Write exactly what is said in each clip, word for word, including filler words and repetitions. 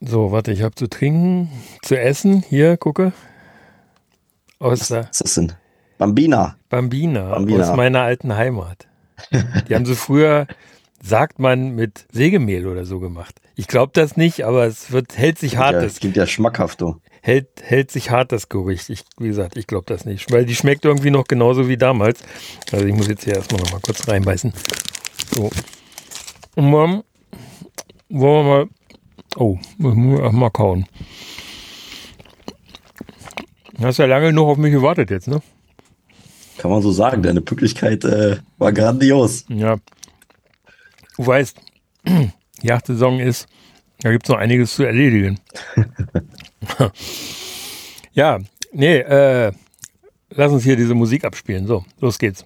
So, warte, ich habe zu trinken, zu essen. Hier, gucke. Aus Was der ist das denn? Bambina. Bambina, Bambina. aus meiner alten Heimat. Die haben sie früher, sagt man, mit Sägemehl oder so gemacht. Ich glaube das nicht, aber es wird, hält sich Klingt hart. ja, Das, klingt ja schmackhaft, du. hält, hält sich hart, das Gerücht. Ich, wie gesagt, ich glaube das nicht. Weil die schmeckt irgendwie noch genauso wie damals. Also ich muss jetzt hier erstmal noch mal kurz reinbeißen. So. Und dann wollen wir mal. Oh, ich muss erst mal kauen. Du hast ja lange genug auf mich gewartet jetzt, ne? Kann man so sagen. Deine Pünktlichkeit äh, war grandios. Ja. Du weißt, Yachtsaison ist, da gibt es noch einiges zu erledigen. Ja, nee, äh, lass uns hier diese Musik abspielen. So, los geht's.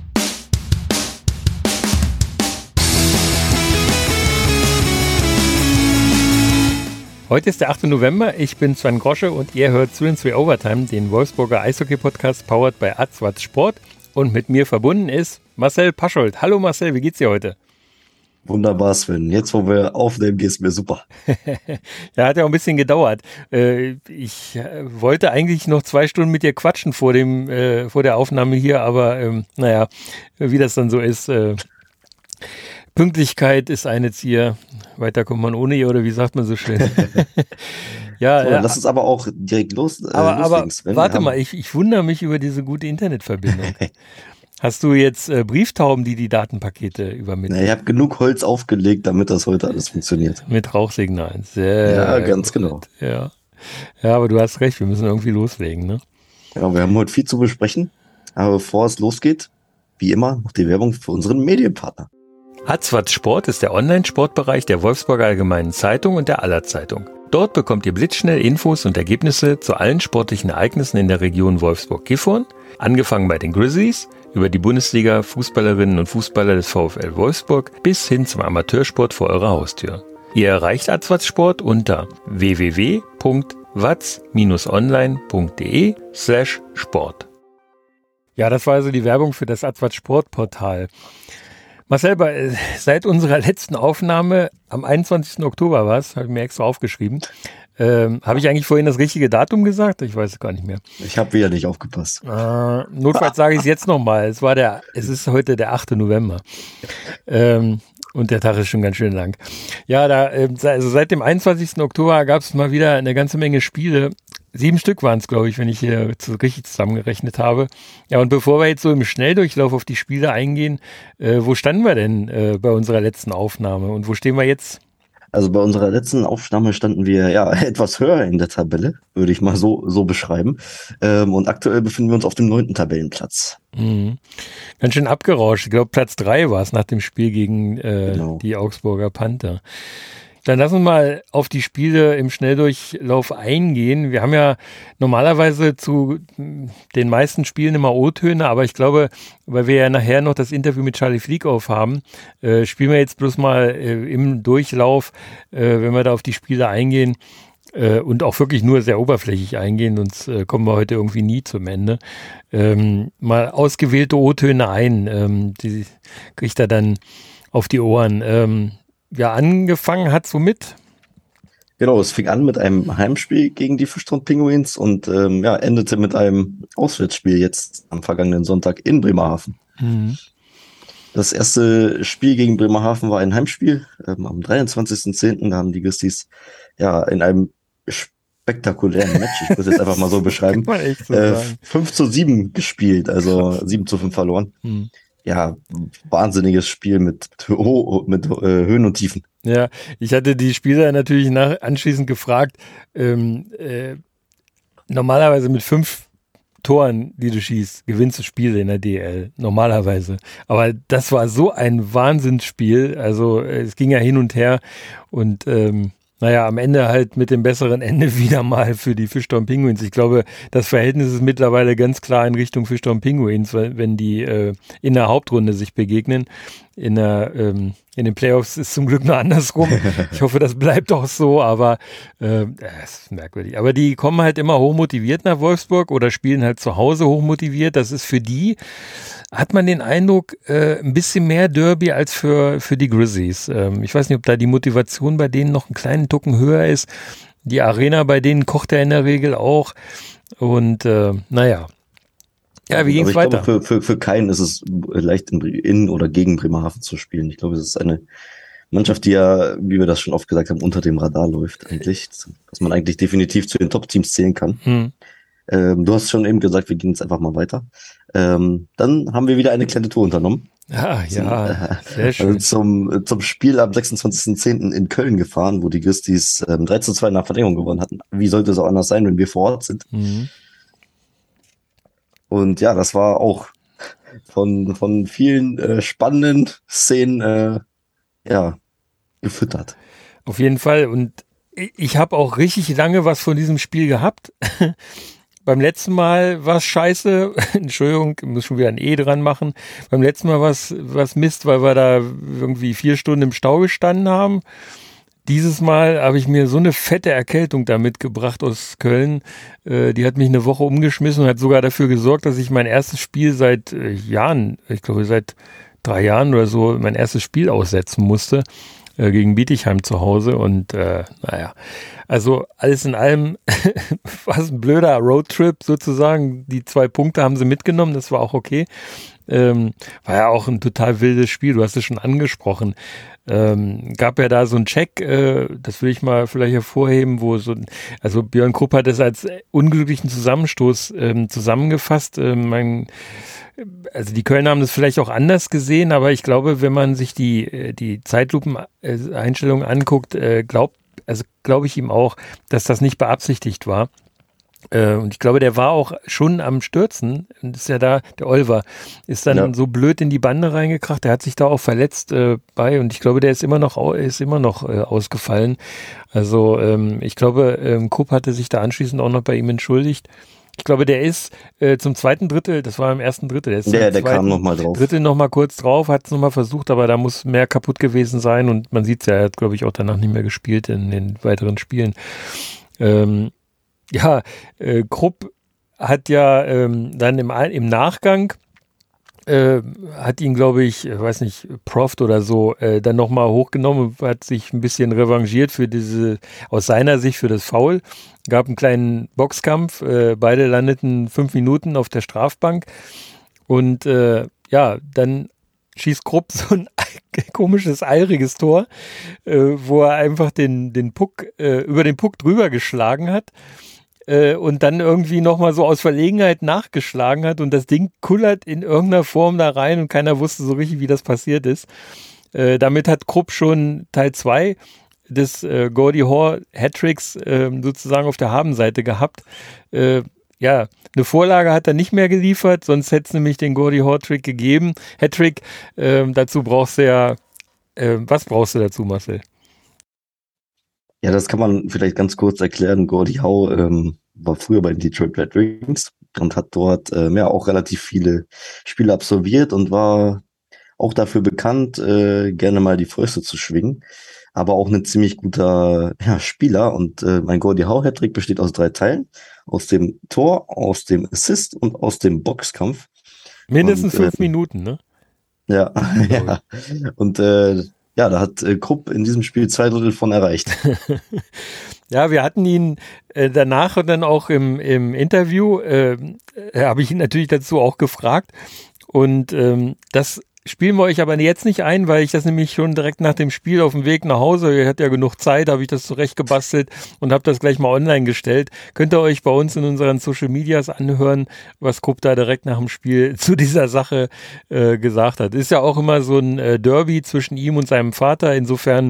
Heute ist der achte November, ich bin Sven Grosche und ihr hört Three and Three Overtime, den Wolfsburger Eishockey-Podcast powered by Atzwatz Sport. Und mit mir verbunden ist Marcel Paschold. Hallo Marcel, wie geht's dir heute? Wunderbar, Sven. Jetzt, wo wir aufnehmen, geht's mir super. Ja, hat ja auch ein bisschen gedauert. Ich wollte eigentlich noch zwei Stunden mit dir quatschen vor dem, vor der Aufnahme hier, aber naja, wie das dann so ist. Pünktlichkeit ist eine Zier. Weiter kommt man ohne ihr, oder wie sagt man so schön? Ja, so, ja. Lass uns aber auch direkt los. Äh, aber aber Sven. warte mal, ich, ich wundere mich über diese gute Internetverbindung. Hast du jetzt äh, Brieftauben, die die Datenpakete übermitteln? Na, ich habe genug Holz aufgelegt, damit das heute alles funktioniert. Mit Rauchsignalen. Sehr Ja, ganz gut. genau. Ja. Ja, aber du hast recht, wir müssen irgendwie loslegen, ne? Ja, wir haben heute viel zu besprechen. Aber bevor es losgeht, wie immer, noch die Werbung für unseren Medienpartner. Atzwatz Sport ist der Online-Sportbereich der Wolfsburger Allgemeinen Zeitung und der Aller-Zeitung. Dort bekommt ihr blitzschnell Infos und Ergebnisse zu allen sportlichen Ereignissen in der Region Wolfsburg-Gifhorn, angefangen bei den Grizzlies, über die Bundesliga, Fußballerinnen und Fußballer des VfL Wolfsburg bis hin zum Amateursport vor eurer Haustür. Ihr erreicht Atzwatz Sport unter w w w punkt watz Bindestrich online punkt de slash sport. Ja, das war also die Werbung für das Atzwatz Sportportal. Marcel, seit unserer letzten Aufnahme, am einundzwanzigsten Oktober war es, habe ich mir extra aufgeschrieben, ähm, habe ich eigentlich vorhin das richtige Datum gesagt? Ich weiß es gar nicht mehr. Ich habe wieder nicht aufgepasst. Äh, notfalls sage ich es jetzt nochmal. Es war der, es ist heute der achte November. Ähm, und der Tag ist schon ganz schön lang. Ja, da, also seit dem einundzwanzigsten Oktober gab es mal wieder eine ganze Menge Spiele. Sieben Stück waren es, glaube ich, wenn ich hier richtig zusammengerechnet habe. Ja, und bevor wir jetzt so im Schnelldurchlauf auf die Spiele eingehen, äh, wo standen wir denn äh, bei unserer letzten Aufnahme und wo stehen wir jetzt? Also bei unserer letzten Aufnahme standen wir ja etwas höher in der Tabelle, würde ich mal so, so beschreiben. Ähm, und aktuell befinden wir uns auf dem neunten Tabellenplatz. Mhm. Ganz schön abgerauscht. Ich glaube, Platz drei war es nach dem Spiel gegen äh, Genau. die Augsburger Panther. Dann lass uns mal auf die Spiele im Schnelldurchlauf eingehen. Wir haben ja normalerweise zu den meisten Spielen immer O-Töne, aber ich glaube, weil wir ja nachher noch das Interview mit Charlie Flieghoff haben, äh, spielen wir jetzt bloß mal äh, im Durchlauf, äh, wenn wir da auf die Spiele eingehen äh, und auch wirklich nur sehr oberflächlich eingehen, sonst äh, kommen wir heute irgendwie nie zum Ende. Ähm, mal ausgewählte O-Töne ein, ähm, die kriegt er dann auf die Ohren. Ähm, Ja, angefangen hat womit? Genau, es fing an mit einem Heimspiel gegen die Fischtown Penguins und ähm, ja, endete mit einem Auswärtsspiel jetzt am vergangenen Sonntag in Bremerhaven. Mhm. Das erste Spiel gegen Bremerhaven war ein Heimspiel. Ähm, am dreiundzwanzigsten zehnten haben die Grizzlies ja in einem spektakulären Match, ich muss jetzt einfach mal so beschreiben, Kann man echt so äh, sagen. fünf zu sieben gespielt, also sieben zu fünf verloren. Mhm. Ja, wahnsinniges Spiel mit, mit, mit äh, Höhen und Tiefen. Ja, ich hatte die Spieler natürlich nach, anschließend gefragt, ähm, äh, normalerweise mit fünf Toren, die du schießt, gewinnst du Spiele in der D L, normalerweise. Aber das war so ein Wahnsinnsspiel, also äh, es ging ja hin und her und ähm, naja, am Ende halt mit dem besseren Ende wieder mal für die Fischtown Penguins. Ich glaube, das Verhältnis ist mittlerweile ganz klar in Richtung Fischtown Penguins, wenn die äh, in der Hauptrunde sich begegnen. in der ähm, in den Playoffs ist zum Glück nur andersrum. Ich hoffe, das bleibt auch so, aber äh, das ist merkwürdig. Aber die kommen halt immer hochmotiviert nach Wolfsburg oder spielen halt zu Hause hochmotiviert. Das ist für die, hat man den Eindruck, äh, ein bisschen mehr Derby als für, für die Grizzlies. Ähm, ich weiß nicht, ob da die Motivation bei denen noch einen kleinen Tucken höher ist. Die Arena bei denen kocht ja in der Regel auch. Und äh, naja. Ja, wie ging's weiter? Glaube, für, für, für keinen ist es leicht in, in oder gegen Bremerhaven zu spielen. Ich glaube, es ist eine Mannschaft, die ja, wie wir das schon oft gesagt haben, unter dem Radar läuft eigentlich. Dass man eigentlich definitiv zu den Top-Teams zählen kann. Hm. Ähm, du hast schon eben gesagt, wir gehen jetzt einfach mal weiter. Ähm, dann haben wir wieder eine kleine Tour unternommen. Ah, ja, zum, sehr schön. Also zum, zum Spiel am sechsundzwanzigsten zehnten in Köln gefahren, wo die Grizzlies ähm, drei zu zwei nach Verlängerung gewonnen hatten. Wie sollte es auch anders sein, wenn wir vor Ort sind? Mhm. Und ja, das war auch von, von vielen äh, spannenden Szenen äh, ja, gefüttert. Auf jeden Fall. Und ich habe auch richtig lange was von diesem Spiel gehabt. Beim letzten Mal war es scheiße. Entschuldigung, ich muss schon wieder ein E dran machen. Beim letzten Mal war es Mist, weil wir da irgendwie vier Stunden im Stau gestanden haben. Dieses Mal habe ich mir so eine fette Erkältung da mitgebracht aus Köln. Äh, die hat mich eine Woche umgeschmissen und hat sogar dafür gesorgt, dass ich mein erstes Spiel seit äh, Jahren, ich glaube seit drei Jahren oder so, mein erstes Spiel aussetzen musste äh, gegen Bietigheim zu Hause. Und äh, naja, also alles in allem war es ein blöder Roadtrip sozusagen. Die zwei Punkte haben sie mitgenommen, das war auch okay. Ähm, war ja auch ein total wildes Spiel, du hast es schon angesprochen. Ähm, gab ja da so einen Check, äh, das will ich mal vielleicht hervorheben, wo so, also Björn Krupp hat das als unglücklichen Zusammenstoß ähm, zusammengefasst. Ähm, mein, also die Kölner haben das vielleicht auch anders gesehen, aber ich glaube, wenn man sich die, die Zeitlupeneinstellungen anguckt, äh, glaubt, also glaube ich ihm auch, dass das nicht beabsichtigt war. Und ich glaube, der war auch schon am Stürzen. Und ist ja da, der Oliver ist dann ja. so blöd in die Bande reingekracht. Der hat sich da auch verletzt äh, bei. Und ich glaube, der ist immer noch, ist immer noch äh, ausgefallen. Also ähm, ich glaube, ähm, Krupp hatte sich da anschließend auch noch bei ihm entschuldigt. Ich glaube, der ist äh, zum zweiten Drittel, das war im ersten Drittel, der ist ja, der kam nochmal drauf. Drittel nochmal kurz drauf, hat es nochmal versucht, aber da muss mehr kaputt gewesen sein. Und man sieht es ja, er hat, glaube ich, auch danach nicht mehr gespielt in den weiteren Spielen. Ähm, Ja, äh, Krupp hat ja ähm, dann im, im Nachgang, äh, hat ihn, glaube ich, weiß nicht, Proft oder so, äh, dann nochmal hochgenommen und hat sich ein bisschen revanchiert für diese, aus seiner Sicht für das Foul. Gab einen kleinen Boxkampf, äh, beide landeten fünf Minuten auf der Strafbank und äh, ja, dann schießt Krupp so ein komisches, eiriges Tor, äh, wo er einfach den, den Puck, äh, über den Puck drüber geschlagen hat. Und dann irgendwie nochmal so aus Verlegenheit nachgeschlagen hat und das Ding kullert in irgendeiner Form da rein und keiner wusste so richtig, wie das passiert ist. Äh, damit hat Krupp schon Teil zwei des äh, Gordie Hoare Hattricks äh, sozusagen auf der Habenseite gehabt. Äh, ja, eine Vorlage hat er nicht mehr geliefert, sonst hätte es nämlich den Gordie Hoare Trick gegeben. Hattrick, äh, dazu brauchst du ja, äh, was brauchst du dazu, Marcel? Ja, das kann man vielleicht ganz kurz erklären. Gordie Howe ähm, war früher bei den Detroit Red Wings und hat dort ähm, ja auch relativ viele Spiele absolviert und war auch dafür bekannt, äh, gerne mal die Fäuste zu schwingen, aber auch ein ziemlich guter ja, Spieler. Und äh, mein Gordie Howe Hattrick besteht aus drei Teilen: aus dem Tor, aus dem Assist und aus dem Boxkampf. Mindestens und, äh, fünf Minuten, ne? Ja, ja. Und äh, ja, da hat äh, Krupp in diesem Spiel zwei Drittel von erreicht. Ja, wir hatten ihn äh, danach dann auch im, im Interview, äh, habe ich ihn natürlich dazu auch gefragt. Und ähm, das spielen wir euch aber jetzt nicht ein, weil ich das nämlich schon direkt nach dem Spiel auf dem Weg nach Hause, ihr hattet ja genug Zeit, habe ich das zurechtgebastelt und habe das gleich mal online gestellt. Könnt ihr euch bei uns in unseren Social Medias anhören, was Krupp da direkt nach dem Spiel zu dieser Sache äh, gesagt hat. Ist ja auch immer so ein äh, Derby zwischen ihm und seinem Vater. Insofern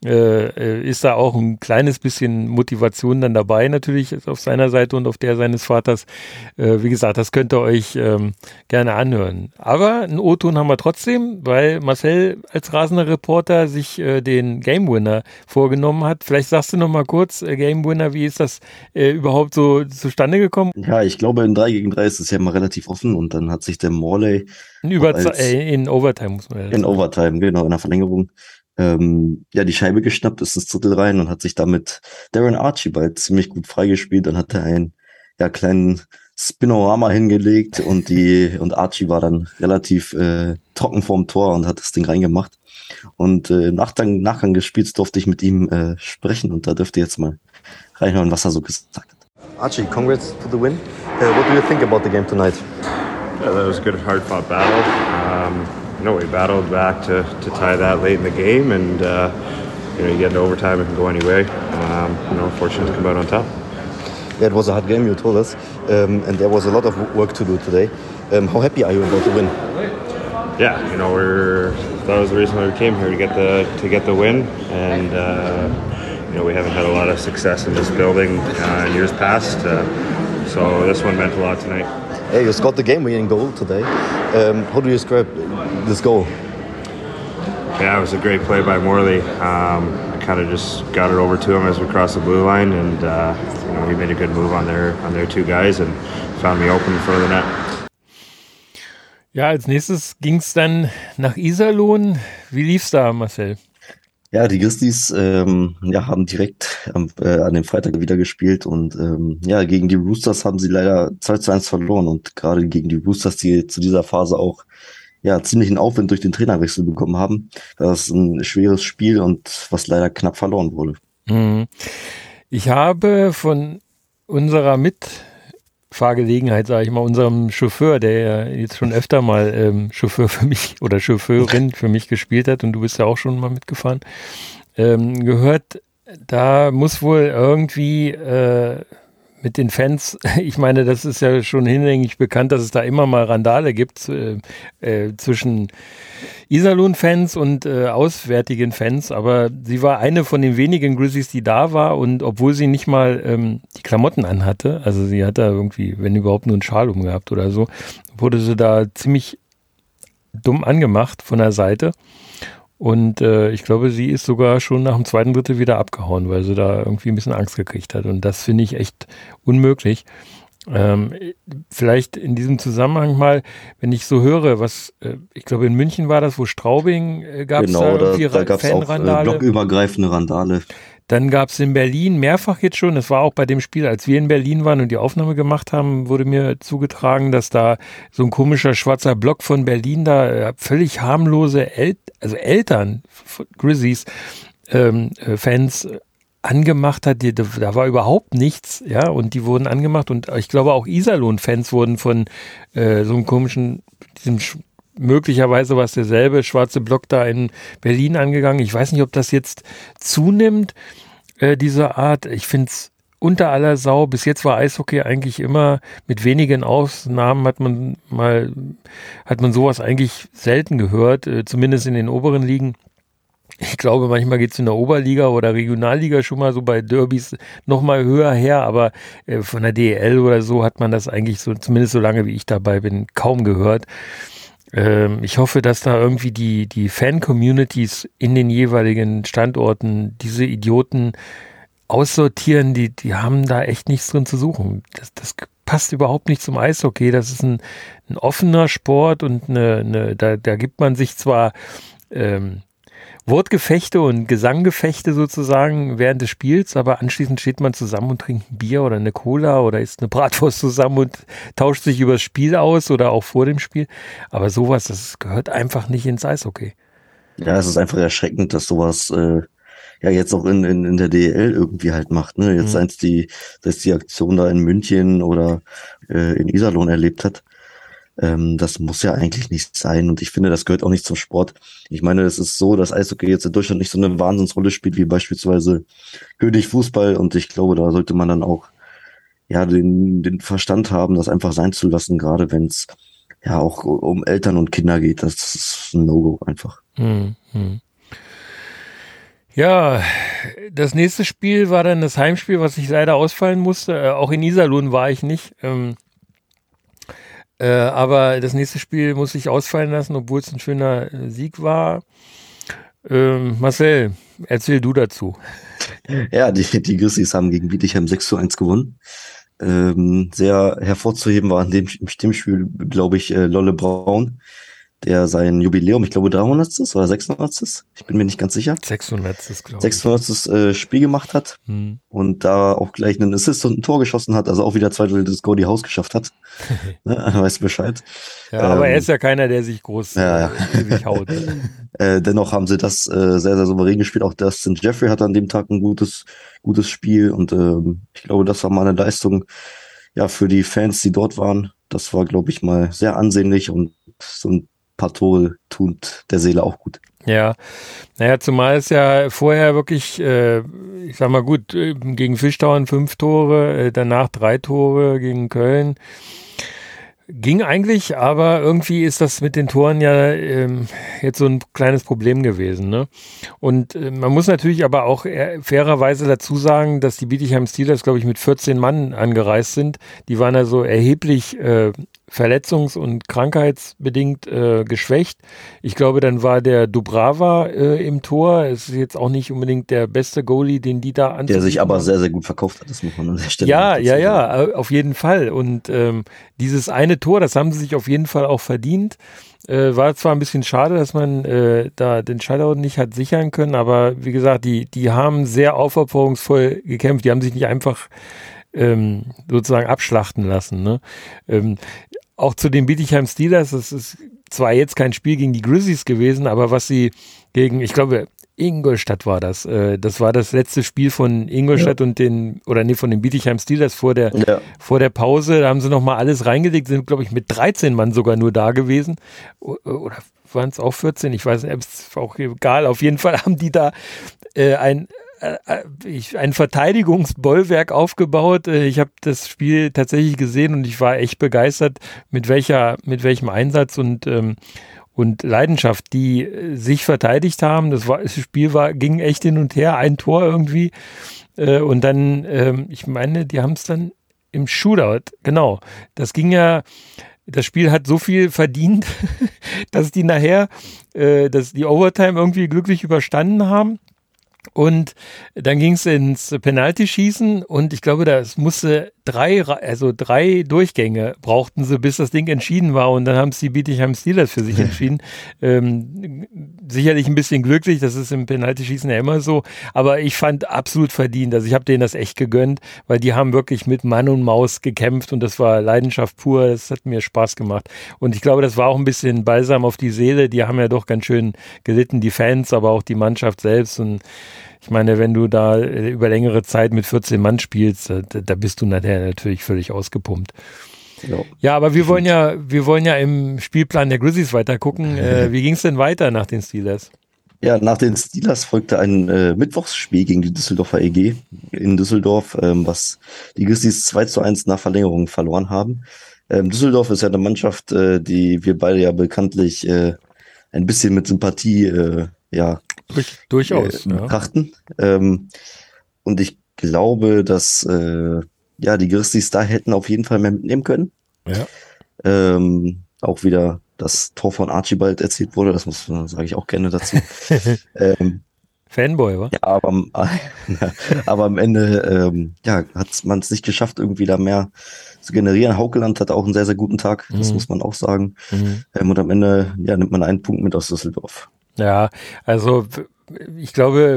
äh, ist da auch ein kleines bisschen Motivation dann dabei, natürlich auf seiner Seite und auf der seines Vaters. Äh, wie gesagt, das könnt ihr euch ähm, gerne anhören. Aber einen O-Ton haben wir trotzdem, weil Marcel als rasender Reporter sich äh, den Game Winner vorgenommen hat. Vielleicht sagst du noch mal kurz, äh, Game Winner, wie ist das äh, überhaupt so zustande gekommen? Ja, ich glaube, in drei gegen drei ist es ja mal relativ offen und dann hat sich der Morley in, Überze- äh, in Overtime, muss man ja in sagen. Overtime, genau, in der Verlängerung, ähm, ja, die Scheibe geschnappt, ist ins Drittel rein und hat sich damit Darren Archibald ziemlich gut freigespielt. Dann hat er einen ja, kleinen Spinorama hingelegt und die und Archie war dann relativ äh, trocken vorm Tor und hat das Ding reingemacht. Und äh, im Nachgang, Nachgang des Spiels durfte ich mit ihm äh, sprechen und da dürft ihr jetzt mal reinhören, was er so gesagt hat. Archie, congrats to the win. Uh, what do you think about the game tonight? Yeah, that was a good, hard-fought battle. Um, you know, we battled back to, to tie that late in the game, and uh, you know, you get into overtime, it can go any way. Um, you know, fortunate to come out on top. Yeah, it was a hard game, you told us, um, and there was a lot of work to do today. Um, how happy are you about the win? Yeah, you know, we're that was the reason why we came here to get the to get the win, and uh, you know, we haven't had a lot of success in this building uh, in years past, uh, so this one meant a lot tonight. Hey, you scored the game-winning goal today. Um, how do you describe this goal? Yeah, it was a great play by Morley. Um, I kind of just got it over to him as we crossed the blue line, and uh, you know, he made a good move on their on their two guys and found me open in front of the net. Ja, als nächstes ging es dann nach Iserlohn. Wie lief's da, Marcel? Ja, die Grizzlies ähm, ja, haben direkt am, äh, an dem Freitag wieder gespielt und ähm, ja, gegen die Roosters haben sie leider zwei zu eins verloren und gerade gegen die Roosters, die zu dieser Phase auch ja ziemlichen Aufwind durch den Trainerwechsel bekommen haben, das ist ein schweres Spiel und was leider knapp verloren wurde. Mhm. Ich habe von unserer Mitfahrgelegenheit, sage ich mal, unserem Chauffeur, der ja jetzt schon öfter mal ähm, Chauffeur für mich oder Chauffeurin für mich gespielt hat und du bist ja auch schon mal mitgefahren, ähm, gehört, da muss wohl irgendwie äh, mit den Fans, ich meine, das ist ja schon hinlänglich bekannt, dass es da immer mal Randale gibt äh, äh, zwischen Iserlohn-Fans und äh, auswärtigen Fans, aber sie war eine von den wenigen Grizzlies, die da war und obwohl sie nicht mal ähm, die Klamotten anhatte, also sie hat da irgendwie, wenn überhaupt, nur einen Schal umgehabt oder so, wurde sie da ziemlich dumm angemacht von der Seite. Und äh, ich glaube, sie ist sogar schon nach dem zweiten Drittel wieder abgehauen, weil sie da irgendwie ein bisschen Angst gekriegt hat. Und das finde ich echt unmöglich. Ähm, vielleicht in diesem Zusammenhang mal, wenn ich so höre, was, äh, ich glaube in München war das, wo Straubing äh, gab es genau, da irgendwie da, da gab es auch äh, blockübergreifende Randale. Dann gab es in Berlin mehrfach jetzt schon, das war auch bei dem Spiel, als wir in Berlin waren und die Aufnahme gemacht haben, wurde mir zugetragen, dass da so ein komischer schwarzer Block von Berlin da äh, völlig harmlose El- also Eltern, Grizzlies, ähm, äh, Fans äh, angemacht hat, die, da war überhaupt nichts, ja, und die wurden angemacht und ich glaube auch Iserlohn-Fans wurden von äh, so einem komischen, diesem Sch- möglicherweise war es derselbe schwarze Block da in Berlin angegangen. Ich weiß nicht, ob das jetzt zunimmt, äh, diese Art. Ich finde es unter aller Sau. Bis jetzt war Eishockey eigentlich immer, mit wenigen Ausnahmen hat man mal, hat man sowas eigentlich selten gehört, äh, zumindest in den oberen Ligen. Ich glaube, manchmal geht es in der Oberliga oder Regionalliga schon mal so bei Derbys noch mal höher her, aber äh, von der D E L oder so hat man das eigentlich so, zumindest so lange wie ich dabei bin, kaum gehört. Ich hoffe, dass da irgendwie die, die Fan-Communities in den jeweiligen Standorten diese Idioten aussortieren, die, die haben da echt nichts drin zu suchen. Das, das passt überhaupt nicht zum Eishockey. Das ist ein, ein offener Sport und eine, eine, da, da gibt man sich zwar ähm, Wortgefechte und Gesanggefechte sozusagen während des Spiels, aber anschließend steht man zusammen und trinkt ein Bier oder eine Cola oder isst eine Bratwurst zusammen und tauscht sich über das Spiel aus oder auch vor dem Spiel. Aber sowas, das gehört einfach nicht ins Eishockey. Ja, es ist einfach erschreckend, dass sowas äh, ja jetzt auch in, in, in der D E L irgendwie halt macht. Ne? Jetzt mhm. seien es die, dass die Aktion da in München oder äh, in Iserlohn erlebt hat. Ähm, das muss ja eigentlich nicht sein und ich finde, das gehört auch nicht zum Sport. Ich meine, es ist so, dass Eishockey jetzt in Deutschland nicht so eine Wahnsinnsrolle spielt wie beispielsweise König Fußball und ich glaube, da sollte man dann auch ja den, den Verstand haben, das einfach sein zu lassen, gerade wenn es ja auch um Eltern und Kinder geht. Das ist ein No-Go einfach. Mhm. Ja, das nächste Spiel war dann das Heimspiel, was ich leider ausfallen musste. Äh, auch in Iserlohn war ich nicht. Ähm, äh, aber das nächste Spiel muss ich ausfallen lassen, obwohl es ein schöner äh, Sieg war. Ähm, Marcel, erzähl du dazu. Ja, die, die Grizzlies haben gegen Bietigheim sechs zu eins gewonnen. Ähm, sehr hervorzuheben war in dem im Stimmspiel, glaube ich, äh, Lolle Braun, der sein Jubiläum, ich glaube dreihundertstes oder sechshundertstes, ich bin mir nicht ganz sicher. sechshundertstes, glaube ich. sechshundertstes äh, Spiel gemacht hat hm. und da auch gleich einen Assist und ein Tor geschossen hat, also auch wieder zwei Drittel des Goldie House geschafft hat. Ne, weißt Bescheid. Ja, aber ähm, er ist ja keiner, der sich groß ja, ja. Äh, sich haut. äh, dennoch haben sie das äh, sehr, sehr souverän gespielt. Auch Dustin Jeffrey hatte an dem Tag ein gutes, gutes Spiel und ähm, ich glaube, das war mal eine Leistung, ja, für die Fans, die dort waren. Das war, glaube ich, mal sehr ansehnlich und so ein paar Tore tut der Seele auch gut. Ja, naja, zumal es ja vorher wirklich, äh, ich sag mal gut, gegen Fischtauern fünf Tore, äh, danach drei Tore gegen Köln. Ging eigentlich, aber irgendwie ist das mit den Toren ja ähm, jetzt so ein kleines Problem gewesen, ne? Und äh, man muss natürlich aber auch äh, fairerweise dazu sagen, dass die Bietigheim Steelers, glaube ich, mit vierzehn Mann angereist sind. Die waren also erheblich äh, verletzungs- und krankheitsbedingt äh, geschwächt. Ich glaube, dann war der Dubrava äh, im Tor. Es ist jetzt auch nicht unbedingt der beste Goalie, den die da anzubieten Der sich aber haben. sehr, sehr gut verkauft hat, das muss man an der Stelle Ja, ja, sagen. ja, auf jeden Fall. Und ähm, dieses eine Tor, das haben sie sich auf jeden Fall auch verdient. Äh, war zwar ein bisschen schade, dass man äh, da den Shutout nicht hat sichern können, aber wie gesagt, die, die haben sehr aufopferungsvoll gekämpft. Die haben sich nicht einfach ähm, sozusagen abschlachten lassen. Ne? Ähm, auch zu den Bietigheim Steelers, das ist zwar jetzt kein Spiel gegen die Grizzlies gewesen, aber was sie gegen, ich glaube, Ingolstadt war das. Äh, das war das letzte Spiel von Ingolstadt ja. und den, oder nee, von den Bietigheim Steelers vor der, ja. vor der Pause. Da haben sie nochmal alles reingelegt, sind, glaube ich, mit dreizehn Mann sogar nur da gewesen. Oder waren es auch vierzehn? Ich weiß nicht, ist auch egal. Auf jeden Fall haben die da äh, ein ein Verteidigungsbollwerk aufgebaut. Ich habe das Spiel tatsächlich gesehen und ich war echt begeistert, mit welcher, mit welchem Einsatz und, ähm, und Leidenschaft die sich verteidigt haben. Das, war, das Spiel war, ging echt hin und her, ein Tor irgendwie. Äh, und dann, ähm, ich meine, die haben es dann im Shootout, genau. Das ging ja, das Spiel hat so viel verdient, dass die nachher, äh, dass die Overtime irgendwie glücklich überstanden haben. Und dann ging es ins Penalty-Schießen und ich glaube, das musste drei, also drei Durchgänge brauchten sie, bis das Ding entschieden war und dann haben es die Bietigheim Steelers für sich entschieden. ähm, sicherlich ein bisschen glücklich, das ist im Penalty-Schießen ja immer so, aber ich fand absolut verdient, also ich habe denen das echt gegönnt, weil die haben wirklich mit Mann und Maus gekämpft und das war Leidenschaft pur, das hat mir Spaß gemacht und ich glaube, das war auch ein bisschen Balsam auf die Seele, die haben ja doch ganz schön gelitten, die Fans, aber auch die Mannschaft selbst und ich meine, wenn du da über längere Zeit mit vierzehn Mann spielst, da, da bist du nachher natürlich völlig ausgepumpt. Ja, ja aber wir wollen ja, wir wollen ja im Spielplan der Grizzlies weiter gucken. Äh, wie ging es denn weiter nach den Steelers? Ja, nach den Steelers folgte ein äh, Mittwochsspiel gegen die Düsseldorfer E G in Düsseldorf, ähm, was die Grizzlies zwei zu eins nach Verlängerung verloren haben. Ähm, Düsseldorf ist ja eine Mannschaft, äh, die wir beide ja bekanntlich äh, ein bisschen mit Sympathie äh, ja, Durch, durchaus äh, betrachten. Ja. Ähm, und ich glaube, dass äh, ja die Grizzlies da hätten auf jeden Fall mehr mitnehmen können. Ja. Ähm, auch wieder das Tor von Archibald erzielt wurde, das muss sage ich auch gerne dazu. ähm, Fanboy, wa? Ja, aber, aber am Ende ähm, ja, hat man es nicht geschafft, irgendwie da mehr zu generieren. Haukeland hat auch einen sehr, sehr guten Tag, das mhm. muss man auch sagen. Mhm. Ähm, und am Ende ja, nimmt man einen Punkt mit aus Düsseldorf. Ja, also ich glaube,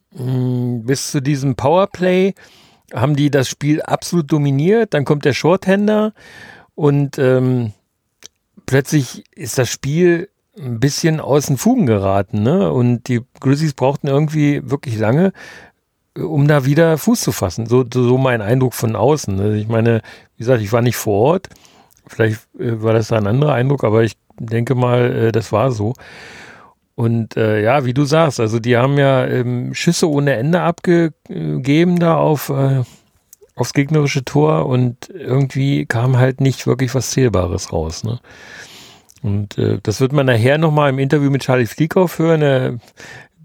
bis zu diesem Powerplay haben die das Spiel absolut dominiert. Dann kommt der Shorthander und ähm, plötzlich ist das Spiel ein bisschen aus den Fugen geraten, ne? Und die Grizzlies brauchten irgendwie wirklich lange, um da wieder Fuß zu fassen. So, so mein Eindruck von außen. Also ich meine, wie gesagt, ich war nicht vor Ort. Vielleicht äh, war das da ein anderer Eindruck, aber ich denke mal, äh, das war so. Und äh, ja, wie du sagst, also die haben ja ähm, Schüsse ohne Ende abgegeben da auf äh, aufs gegnerische Tor und irgendwie kam halt nicht wirklich was Zählbares raus, ne? Und äh, das wird man nachher nochmal im Interview mit Charlie Flieghoff hören. Er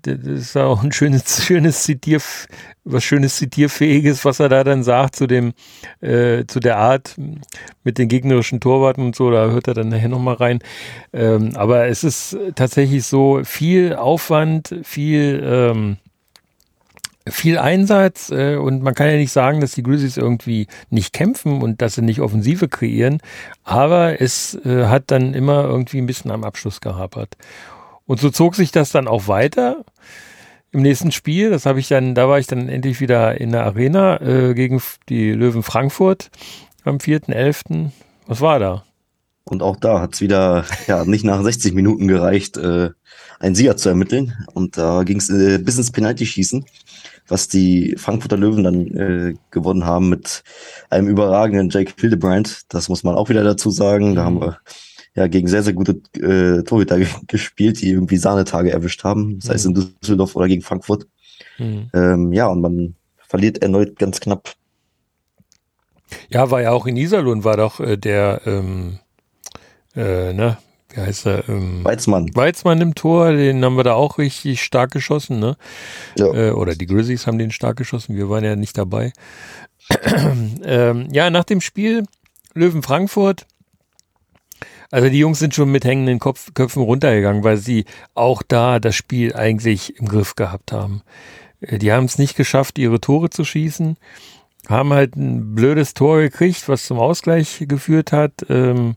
das ist auch ein schönes, schönes Zitier, was schönes Zitierfähiges, was er da dann sagt zu dem, äh, zu der Art mit den gegnerischen Torwarten und so, da hört er dann nachher nochmal rein. Ähm, aber es ist tatsächlich so viel Aufwand, viel, ähm, viel Einsatz äh, und man kann ja nicht sagen, dass die Grizzlies irgendwie nicht kämpfen und dass sie nicht Offensive kreieren, aber es äh, hat dann immer irgendwie ein bisschen am Abschluss gehapert. Und so zog sich das dann auch weiter im nächsten Spiel. Das habe ich dann, da war ich dann endlich wieder in der Arena äh, gegen die Löwen Frankfurt am vierten elften Was war da? Und auch da hat es wieder ja nicht nach sechzig Minuten gereicht, äh, einen Sieger zu ermitteln. Und da ging es äh, bis ins Penalty-Schießen, was die Frankfurter Löwen dann äh, gewonnen haben mit einem überragenden Jake Hildebrand. Das muss man auch wieder dazu sagen. Da haben wir ja gegen sehr, sehr gute äh, Torhüter g- gespielt, die irgendwie Sahnetage erwischt haben, sei es in Düsseldorf oder gegen Frankfurt. Mhm. Ähm, ja, und man verliert erneut ganz knapp. Ja, war ja auch in Iserlohn, war doch äh, der, ähm, äh, ne, wie heißt er? Ähm, Weizmann. Weizmann im Tor, den haben wir da auch richtig stark geschossen, ne? Ja. Äh, oder die Grizzlies haben den stark geschossen, wir waren ja nicht dabei. ähm, ja, nach dem Spiel Löwen Frankfurt, also die Jungs sind schon mit hängenden Kopf, Köpfen runtergegangen, weil sie auch da das Spiel eigentlich im Griff gehabt haben. Äh, die haben es nicht geschafft, ihre Tore zu schießen, haben halt ein blödes Tor gekriegt, was zum Ausgleich geführt hat. Ähm,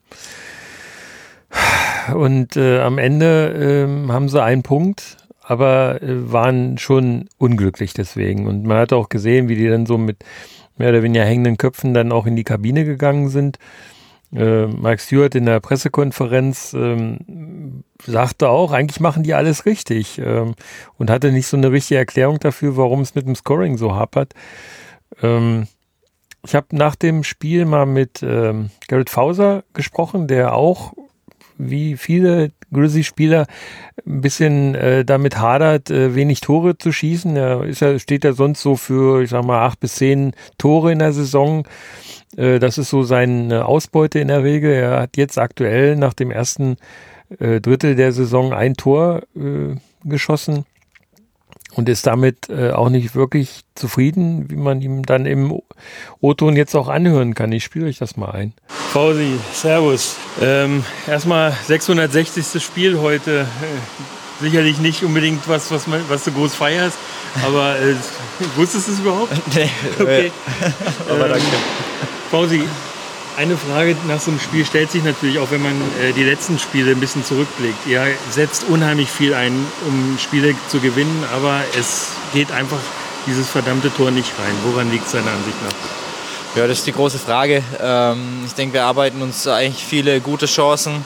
und äh, am Ende ähm, haben sie einen Punkt, aber äh, waren schon unglücklich deswegen. Und man hat auch gesehen, wie die dann so mit mehr oder weniger hängenden Köpfen dann auch in die Kabine gegangen sind. Äh, Mike Stewart in der Pressekonferenz ähm, sagte auch, eigentlich machen die alles richtig ähm, und hatte nicht so eine richtige Erklärung dafür, warum es mit dem Scoring so hapert. Ähm, ich habe nach dem Spiel mal mit ähm, Garrett Fauser gesprochen, der auch wie viele Grizzlies-Spieler ein bisschen äh, damit hadert, äh, wenig Tore zu schießen. Er ist ja, steht ja sonst so für, ich sag mal, acht bis zehn Tore in der Saison. Äh, das ist so seine Ausbeute in der Regel. Er hat jetzt aktuell nach dem ersten äh, Drittel der Saison ein Tor äh, geschossen und ist damit äh, auch nicht wirklich zufrieden, wie man ihm dann im O-Ton jetzt auch anhören kann. Ich spiele euch das mal ein. Fausi, servus. Ähm, erstmal sechshundertsechzigste Spiel heute. Äh, sicherlich nicht unbedingt was, was, man, was du groß feierst, aber äh, wusstest du es überhaupt? Nee. Okay. Aber danke. Fausi, eine Frage nach so einem Spiel stellt sich natürlich auch, wenn man äh, die letzten Spiele ein bisschen zurückblickt. Ihr setzt unheimlich viel ein, um Spiele zu gewinnen, aber es geht einfach dieses verdammte Tor nicht rein. Woran liegt es deiner Ansicht nach? Ja, das ist die große Frage. Ähm, ich denke, wir arbeiten uns eigentlich viele gute Chancen.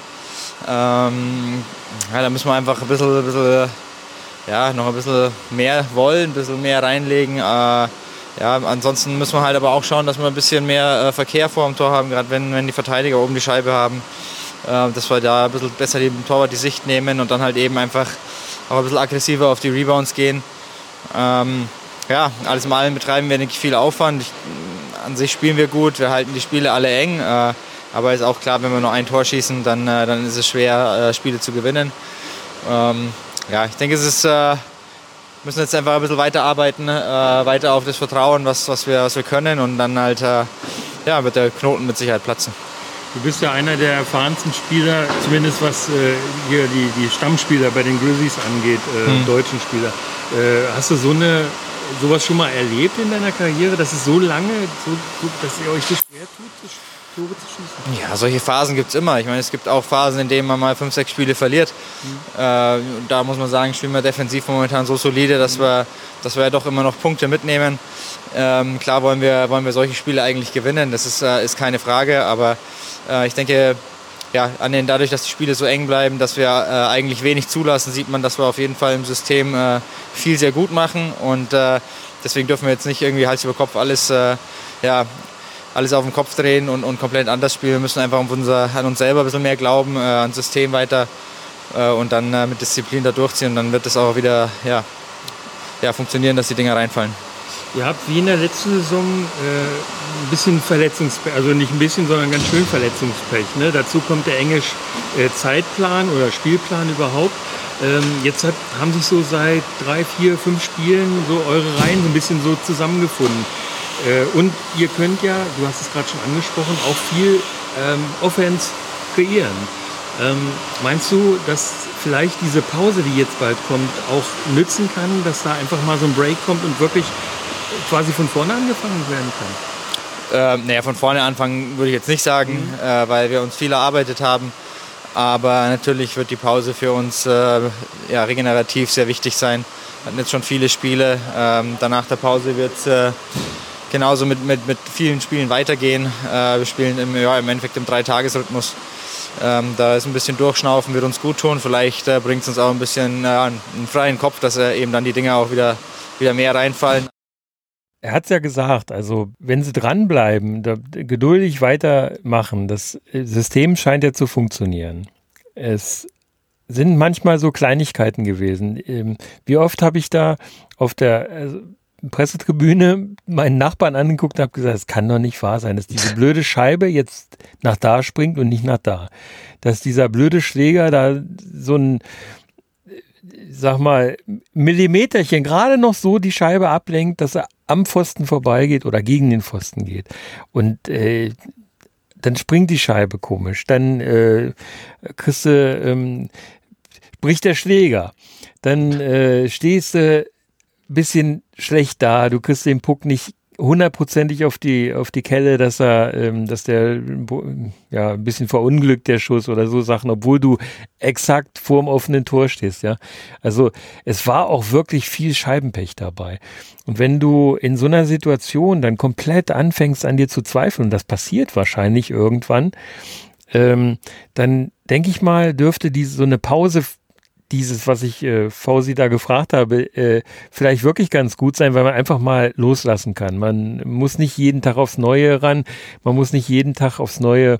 Ähm, ja, da müssen wir einfach ein bisschen, ein bisschen, ja, noch ein bisschen mehr wollen, ein bisschen mehr reinlegen. Äh, Ja, ansonsten müssen wir halt aber auch schauen, dass wir ein bisschen mehr äh, Verkehr vor dem Tor haben, gerade wenn, wenn die Verteidiger oben die Scheibe haben, äh, dass wir da ein bisschen besser dem Torwart die Sicht nehmen und dann halt eben einfach auch ein bisschen aggressiver auf die Rebounds gehen. Ähm, ja, alles in allem betreiben wir nicht viel Aufwand. Ich, an sich spielen wir gut, wir halten die Spiele alle eng, äh, aber ist auch klar, wenn wir nur ein Tor schießen, dann, äh, dann ist es schwer, äh, Spiele zu gewinnen. Ähm, ja, ich denke, es ist... Äh, Wir müssen jetzt einfach ein bisschen weiterarbeiten, äh, weiter auf das Vertrauen, was, was, wir, was wir können und dann halt, äh, ja, wird der Knoten mit Sicherheit platzen. Du bist ja einer der erfahrensten Spieler, zumindest was äh, hier die, die Stammspieler bei den Grizzlies angeht, äh, hm. deutschen Spieler. Äh, hast du so eine, sowas schon mal erlebt in deiner Karriere, dass es so lange, so, so, dass ihr euch so schwer tut, Tore zu schießen? Ja, solche Phasen gibt es immer. Ich meine, es gibt auch Phasen, in denen man mal fünf, sechs Spiele verliert. Mhm. Äh, da muss man sagen, spielen wir defensiv momentan so solide, dass mhm. wir, dass wir ja doch immer noch Punkte mitnehmen. Ähm, klar wollen wir, wollen wir solche Spiele eigentlich gewinnen, das ist, äh, ist keine Frage. Aber äh, ich denke, ja, an den, dadurch, dass die Spiele so eng bleiben, dass wir äh, eigentlich wenig zulassen, sieht man, dass wir auf jeden Fall im System äh, viel sehr gut machen. Und äh, deswegen dürfen wir jetzt nicht irgendwie Hals über Kopf alles... Äh, ja, alles auf den Kopf drehen und, und komplett anders spielen. Wir müssen einfach auf unser, an uns selber ein bisschen mehr glauben, äh, ans System weiter äh, und dann äh, mit Disziplin da durchziehen. Und dann wird es auch wieder ja, ja, funktionieren, dass die Dinger reinfallen. Ihr habt wie in der letzten Saison äh, ein bisschen Verletzungspech, also nicht ein bisschen, sondern ganz schön Verletzungspech. Ne? Dazu kommt der enge äh, Zeitplan oder Spielplan überhaupt. Ähm, jetzt hat, haben sich so seit drei, vier, fünf Spielen so eure Reihen so ein bisschen so zusammengefunden. Äh, und ihr könnt ja, du hast es gerade schon angesprochen, auch viel ähm, Offense kreieren. Ähm, meinst du, dass vielleicht diese Pause, die jetzt bald kommt, auch nützen kann, dass da einfach mal so ein Break kommt und wirklich quasi von vorne angefangen werden kann? Ähm, naja, von vorne anfangen würde ich jetzt nicht sagen, mhm. äh, weil wir uns viel erarbeitet haben. Aber natürlich wird die Pause für uns äh, ja, regenerativ sehr wichtig sein. Wir hatten jetzt schon viele Spiele. Ähm, danach der Pause wird es äh, genauso mit, mit, mit vielen Spielen weitergehen. Äh, wir spielen im, ja, im Endeffekt im Dreitagesrhythmus. Ähm, da ist ein bisschen Durchschnaufen, wird uns gut tun. Vielleicht äh, bringt es uns auch ein bisschen äh, einen freien Kopf, dass äh, eben dann die Dinge auch wieder, wieder mehr reinfallen. Er hat es ja gesagt, also wenn sie dranbleiben, da, geduldig weitermachen, das System scheint ja zu funktionieren. Es sind manchmal so Kleinigkeiten gewesen. Wie oft habe ich da auf der Pressetribüne meinen Nachbarn angeguckt und habe gesagt, es kann doch nicht wahr sein, dass diese blöde Scheibe jetzt nach da springt und nicht nach da. Dass dieser blöde Schläger da so ein, sag mal, Millimeterchen gerade noch so die Scheibe ablenkt, dass er am Pfosten vorbeigeht oder gegen den Pfosten geht. Und äh, dann springt die Scheibe komisch. Dann äh, kriegst du, ähm, bricht der Schläger. Dann äh, stehst du ein bisschen schlecht da. Du kriegst den Puck nicht hundertprozentig auf die auf die Kelle, dass er, ähm, dass der ja ein bisschen verunglückt, der Schuss oder so Sachen, obwohl du exakt vorm offenen Tor stehst, ja. Also es war auch wirklich viel Scheibenpech dabei. Und wenn du in so einer Situation dann komplett anfängst an dir zu zweifeln, und das passiert wahrscheinlich irgendwann, ähm, dann denke ich mal, dürfte diese so eine Pause, dieses, was ich äh, Fausi da gefragt habe, äh, vielleicht wirklich ganz gut sein, weil man einfach mal loslassen kann. Man muss nicht jeden Tag aufs Neue ran, man muss nicht jeden Tag aufs Neue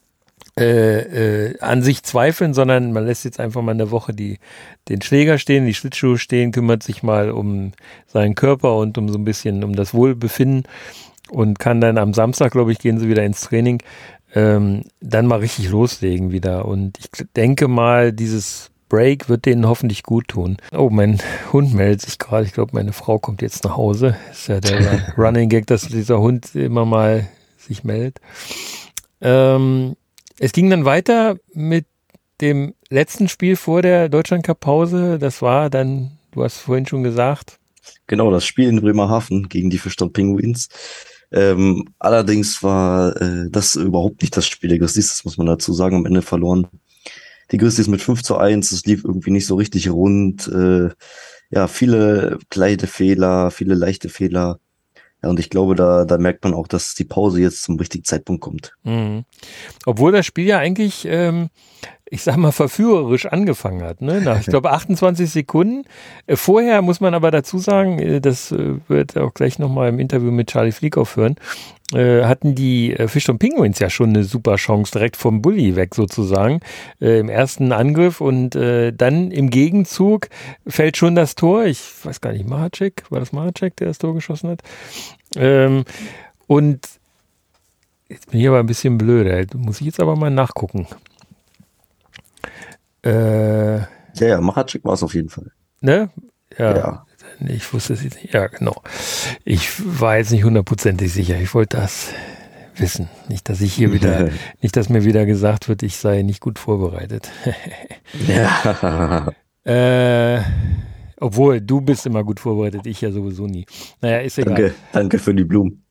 äh, äh, an sich zweifeln, sondern man lässt jetzt einfach mal eine Woche die, den Schläger stehen, die Schlittschuhe stehen, kümmert sich mal um seinen Körper und um so ein bisschen um das Wohlbefinden und kann dann am Samstag, glaube ich, gehen sie wieder ins Training, ähm, dann mal richtig loslegen wieder. Und ich denke mal, dieses Break wird denen hoffentlich gut tun. Oh, mein Hund meldet sich gerade. Ich glaube, meine Frau kommt jetzt nach Hause. Ist ja der Running Gag, dass dieser Hund immer mal sich meldet. Ähm, es ging dann weiter mit dem letzten Spiel vor der Deutschland-Cup-Pause. Das war dann, du hast vorhin schon gesagt. Genau, das Spiel in Bremerhaven gegen die Fischtown Penguins. Ähm, allerdings war äh, das überhaupt nicht das Spiel der Grizzlies, das muss man dazu sagen, am Ende verloren. Die Grizzlies mit fünf zu eins, es lief irgendwie nicht so richtig rund. Äh, ja, viele kleine Fehler, viele leichte Fehler. Ja, und ich glaube, da, da merkt man auch, dass die Pause jetzt zum richtigen Zeitpunkt kommt. Mhm. Obwohl das Spiel ja eigentlich, ähm, ich sag mal, verführerisch angefangen hat. Ne? Nach, ich glaube, achtundzwanzig Sekunden. Äh, vorher muss man aber dazu sagen, äh, das äh, wird auch gleich nochmal im Interview mit Charlie Flieghoff hören, äh, hatten die äh, Fischtown Penguins ja schon eine super Chance direkt vom Bulli weg sozusagen äh, im ersten Angriff und äh, dann im Gegenzug fällt schon das Tor. Ich weiß gar nicht, Mahacek, war das Mahacek, der das Tor geschossen hat? Ähm, und jetzt bin ich aber ein bisschen blöd, muss ich jetzt aber mal nachgucken. Äh, ja, ja, Mahacek war es auf jeden Fall. Ne? Ja. ja. Ich wusste es jetzt nicht. Ja, genau. Ich war jetzt nicht hundertprozentig sicher. Ich wollte das wissen. Nicht, dass ich hier wieder, nicht, dass mir wieder gesagt wird, ich sei nicht gut vorbereitet. ja. äh, obwohl, du bist immer gut vorbereitet, ich ja sowieso nie. Naja, ist egal. Danke, danke für die Blumen.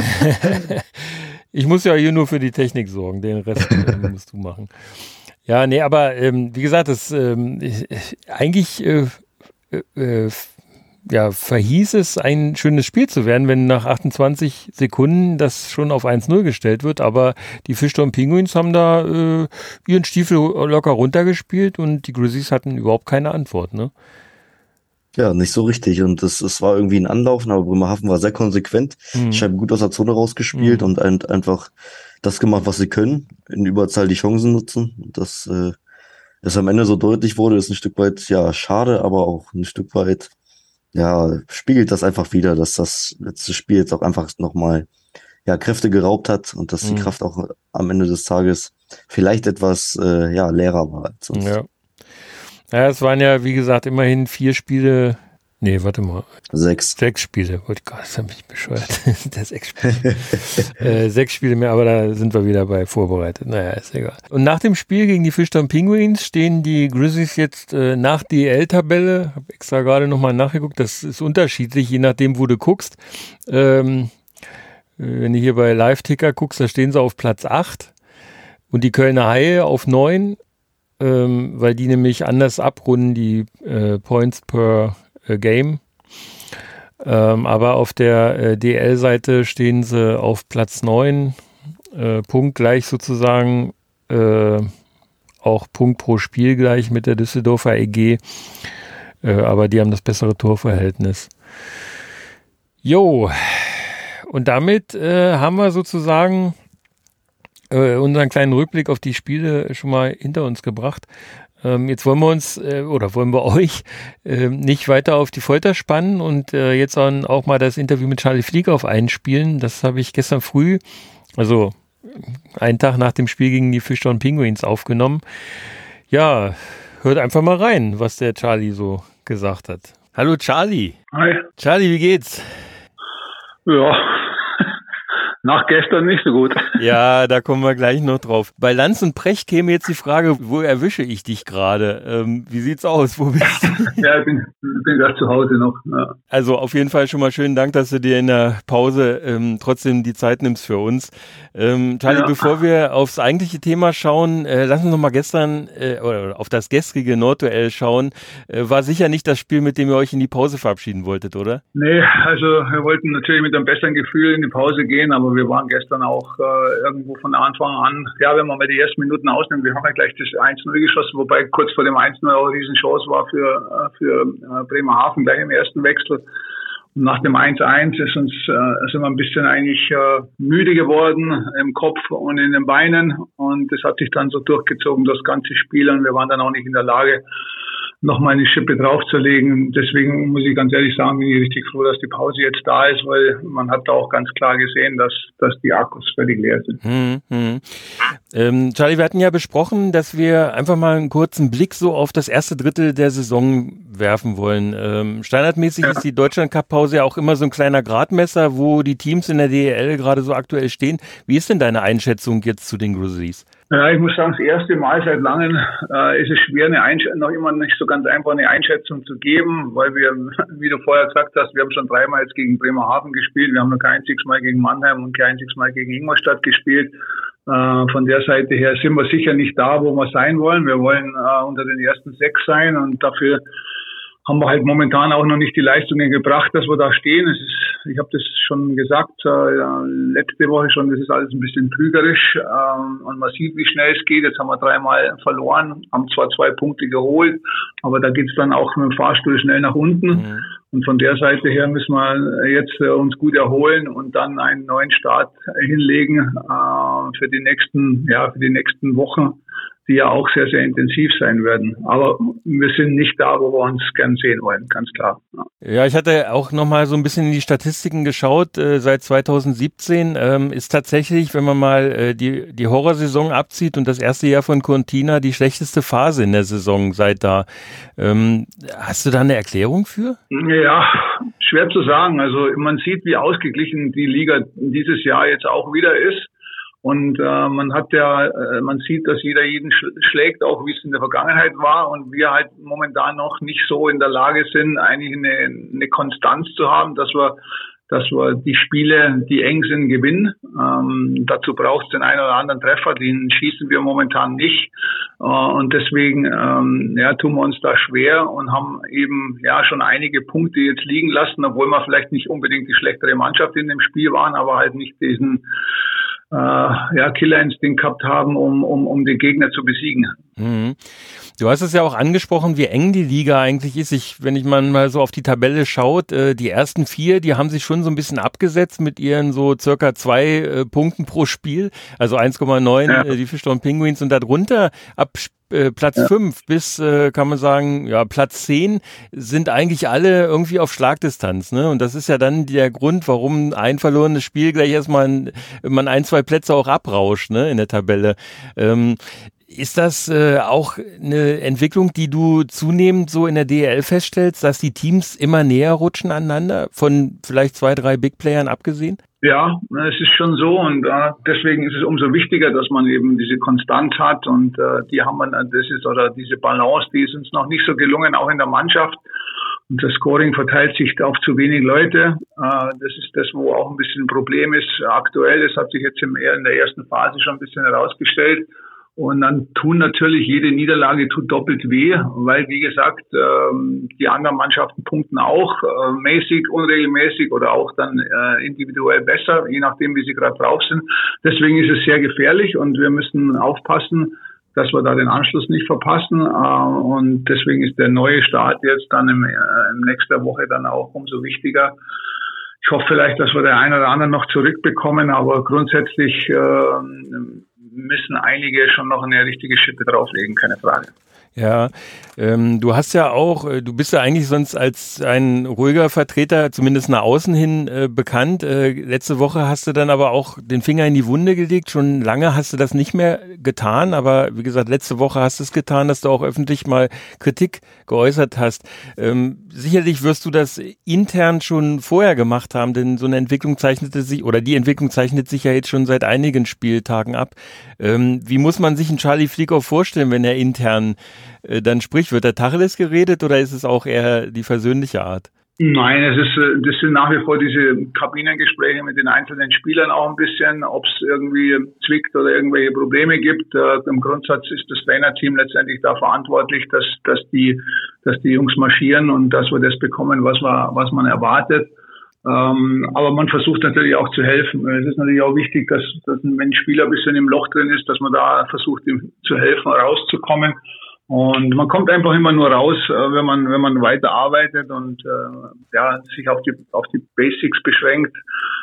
Ich muss ja hier nur für die Technik sorgen, den Rest äh, musst du machen. Ja, nee, aber ähm, wie gesagt, das ähm, ich, eigentlich äh, äh, ja, verhieß es, ein schönes Spiel zu werden, wenn nach achtundzwanzig Sekunden das schon auf eins null gestellt wird, aber die Fischtown Penguins haben da äh, ihren Stiefel locker runtergespielt und die Grizzlies hatten überhaupt keine Antwort, ne? Ja, nicht so richtig und es, es war irgendwie ein Anlaufen, aber Bremerhaven war sehr konsequent, mhm. Scheiben gut aus der Zone rausgespielt mhm. und ein, einfach das gemacht, was sie können, in Überzahl die Chancen nutzen. Dass äh, es am Ende so deutlich wurde, ist ein Stück weit, ja, schade, aber auch ein Stück weit, ja, spiegelt das einfach wieder, dass das letzte Spiel jetzt auch einfach nochmal, ja, Kräfte geraubt hat und dass mhm. die Kraft auch am Ende des Tages vielleicht etwas, äh, ja, leerer war als sonst. Ja. Ja, es waren ja, wie gesagt, immerhin vier Spiele. Nee, warte mal. Sechs. Sechs Spiele. Oh Gott, das hat mich bescheuert. Das sechs Spiele. äh, sechs Spiele mehr, aber da sind wir wieder bei vorbereitet. Naja, ist egal. Und nach dem Spiel gegen die Fischtown Penguins stehen die Grizzlies jetzt äh, nach D L-Tabelle. Hab extra gerade nochmal nachgeguckt. Das ist unterschiedlich, je nachdem, wo du guckst. Ähm, wenn du hier bei Live-Ticker guckst, da stehen sie auf Platz acht und die Kölner Haie auf neun, ähm, weil die nämlich anders abrunden, die äh, Points per Game. Ähm, aber auf der äh, D L-Seite stehen sie auf Platz neun, äh, punktgleich sozusagen, äh, auch Punkt pro Spiel gleich mit der Düsseldorfer E G, äh, aber die haben das bessere Torverhältnis. Jo, und damit äh, haben wir sozusagen äh, unseren kleinen Rückblick auf die Spiele schon mal hinter uns gebracht. Jetzt wollen wir uns äh, oder wollen wir euch äh, nicht weiter auf die Folter spannen und äh, jetzt auch mal das Interview mit Charlie Flieghoff einspielen. Das habe ich gestern früh, also einen Tag nach dem Spiel gegen die Fischtown Penguins aufgenommen. Ja, hört einfach mal rein, was der Charlie so gesagt hat. Hallo Charlie. Hi. Charlie, wie geht's? Ja. Nach gestern nicht so gut. Ja, da kommen wir gleich noch drauf. Bei Lanz und Precht käme jetzt die Frage, wo erwische ich dich gerade? Ähm, wie sieht's aus? Wo bist du? Ja, ich bin, bin gerade zu Hause noch. Ja. Also auf jeden Fall schon mal schönen Dank, dass du dir in der Pause ähm, trotzdem die Zeit nimmst für uns. Ähm, Charlie, ja. Bevor wir aufs eigentliche Thema schauen, äh, lass uns noch mal gestern äh, oder auf das gestrige Nordduell schauen. Äh, war sicher nicht das Spiel, mit dem ihr euch in die Pause verabschieden wolltet, oder? Nee, also wir wollten natürlich mit einem besseren Gefühl in die Pause gehen, aber wir waren gestern auch äh, irgendwo von Anfang an, ja, wenn man mal die ersten Minuten ausnimmt, wir haben ja gleich das eins null geschossen, wobei kurz vor dem eins null auch eine Riesenchance war für, für äh, Bremerhaven gleich im ersten Wechsel. Und nach dem eins eins ist uns, äh, sind wir ein bisschen eigentlich äh, müde geworden im Kopf und in den Beinen und das hat sich dann so durchgezogen, das ganze Spiel, und wir waren dann auch nicht in der Lage, nochmal eine Schippe draufzulegen. Deswegen muss ich ganz ehrlich sagen, bin ich richtig froh, dass die Pause jetzt da ist, weil man hat da auch ganz klar gesehen, dass, dass die Akkus völlig leer sind. Hm, hm. Ähm, Charlie, wir hatten ja besprochen, dass wir einfach mal einen kurzen Blick so auf das erste Drittel der Saison werfen wollen. Ähm, standardmäßig ja. ist die Deutschland-Cup-Pause ja auch immer so ein kleiner Gradmesser, wo die Teams in der D E L gerade so aktuell stehen. Wie ist denn deine Einschätzung jetzt zu den Grizzlies? Ja, ich muss sagen, das erste Mal seit langem äh, ist es schwer, eine Einsch- noch immer nicht so ganz einfach eine Einschätzung zu geben, weil wir, wie du vorher gesagt hast, wir haben schon dreimal jetzt gegen Bremerhaven gespielt, wir haben noch kein einziges Mal gegen Mannheim und kein einziges Mal gegen Ingolstadt gespielt. Äh, von der Seite her sind wir sicher nicht da, wo wir sein wollen. Wir wollen äh, unter den ersten sechs sein und dafür haben wir halt momentan auch noch nicht die Leistungen gebracht, dass wir da stehen. Es ist, ich habe das schon gesagt, äh, letzte Woche schon, das ist alles ein bisschen trügerisch äh, und man sieht, wie schnell es geht. Jetzt haben wir dreimal verloren, haben zwar zwei Punkte geholt, aber da geht's dann auch mit dem Fahrstuhl schnell nach unten. Mhm. Und von der Seite her müssen wir jetzt äh, uns gut erholen und dann einen neuen Start hinlegen äh, für die nächsten, ja, für die nächsten Wochen, die ja auch sehr, sehr intensiv sein werden. Aber wir sind nicht da, wo wir uns gern sehen wollen, ganz klar. Ja, ja, ich hatte auch nochmal so ein bisschen in die Statistiken geschaut. Äh, seit zwanzig siebzehn ähm, ist tatsächlich, wenn man mal äh, die, die Horrorsaison abzieht und das erste Jahr von Cortina, die schlechteste Phase in der Saison seit da. Ähm, hast du da eine Erklärung für? Ja, schwer zu sagen. Also man sieht, wie ausgeglichen die Liga dieses Jahr jetzt auch wieder ist. Und äh, man hat ja, äh, man sieht, dass jeder jeden sch- schlägt, auch wie es in der Vergangenheit war, und wir halt momentan noch nicht so in der Lage sind, eigentlich eine, eine Konstanz zu haben, dass wir, dass wir die Spiele, die eng sind, gewinnen. Ähm, dazu braucht es den einen oder anderen Treffer, den schießen wir momentan nicht, äh, und deswegen ähm, ja, tun wir uns da schwer und haben eben ja schon einige Punkte jetzt liegen lassen, obwohl wir vielleicht nicht unbedingt die schlechtere Mannschaft in dem Spiel waren, aber halt nicht diesen äh, ja, Killerinstinkt gehabt haben, um, um, um den Gegner zu besiegen. Mhm. Du hast es ja auch angesprochen, wie eng die Liga eigentlich ist. Ich, wenn ich mal so auf die Tabelle schaut, äh, die ersten vier, die haben sich schon so ein bisschen abgesetzt mit ihren so circa zwei äh, Punkten pro Spiel, also eins Komma neun ja. äh, die Fischtown Penguins, und darunter ab äh, Platz ja. fünf bis, äh, kann man sagen, ja, Platz zehn sind eigentlich alle irgendwie auf Schlagdistanz, ne? Und das ist ja dann der Grund, warum ein verlorenes Spiel gleich erstmal ein, man ein, zwei Plätze auch abrauscht, ne, in der Tabelle. Ähm, Ist das äh, auch eine Entwicklung, die du zunehmend so in der D E L feststellst, dass die Teams immer näher rutschen aneinander, von vielleicht zwei, drei Big Playern abgesehen? Ja, es ist schon so und äh, deswegen ist es umso wichtiger, dass man eben diese Konstanz hat und äh, die haben wir, das ist oder diese Balance, die ist uns noch nicht so gelungen, auch in der Mannschaft. Und das Scoring verteilt sich auf zu wenig Leute. Äh, das ist das, wo auch ein bisschen ein Problem ist aktuell. Das hat sich jetzt im, in der ersten Phase schon ein bisschen herausgestellt. Und dann tun natürlich, jede Niederlage tut doppelt weh, weil, wie gesagt, ähm, die anderen Mannschaften punkten auch äh, mäßig, unregelmäßig oder auch dann äh, individuell besser, je nachdem, wie sie gerade drauf sind. Deswegen ist es sehr gefährlich und wir müssen aufpassen, dass wir da den Anschluss nicht verpassen. Äh, und deswegen ist der neue Start jetzt dann im, äh, im nächster Woche dann auch umso wichtiger. Ich hoffe vielleicht, dass wir der eine oder andere noch zurückbekommen, aber grundsätzlich äh, müssen einige schon noch eine richtige Schippe drauflegen, keine Frage. Ja, ähm, du hast ja auch, du bist ja eigentlich sonst als ein ruhiger Vertreter, zumindest nach außen hin äh, bekannt. Äh, letzte Woche hast du dann aber auch den Finger in die Wunde gelegt. Schon lange hast du das nicht mehr getan, aber wie gesagt, letzte Woche hast du es getan, dass du auch öffentlich mal Kritik geäußert hast. Ähm, sicherlich wirst du das intern schon vorher gemacht haben, denn so eine Entwicklung zeichnete sich, oder die Entwicklung zeichnet sich ja jetzt schon seit einigen Spieltagen ab. Ähm, wie muss man sich einen Charlie Flieghoff vorstellen, wenn er intern dann spricht? Wird der Tacheles geredet oder ist es auch eher die versöhnliche Art? Nein, es ist, das sind nach wie vor diese Kabinengespräche mit den einzelnen Spielern auch ein bisschen, ob es irgendwie zwickt oder irgendwelche Probleme gibt. Äh, im Grundsatz ist das Trainerteam letztendlich da verantwortlich, dass, dass die, dass die Jungs marschieren und dass wir das bekommen, was wir, was man erwartet. Ähm, aber man versucht natürlich auch zu helfen. Es ist natürlich auch wichtig, dass, dass wenn ein Spieler ein bisschen im Loch drin ist, dass man da versucht, ihm zu helfen, rauszukommen. Und man kommt einfach immer nur raus, wenn man wenn man weiter arbeitet und äh, ja sich auf die auf die Basics beschränkt.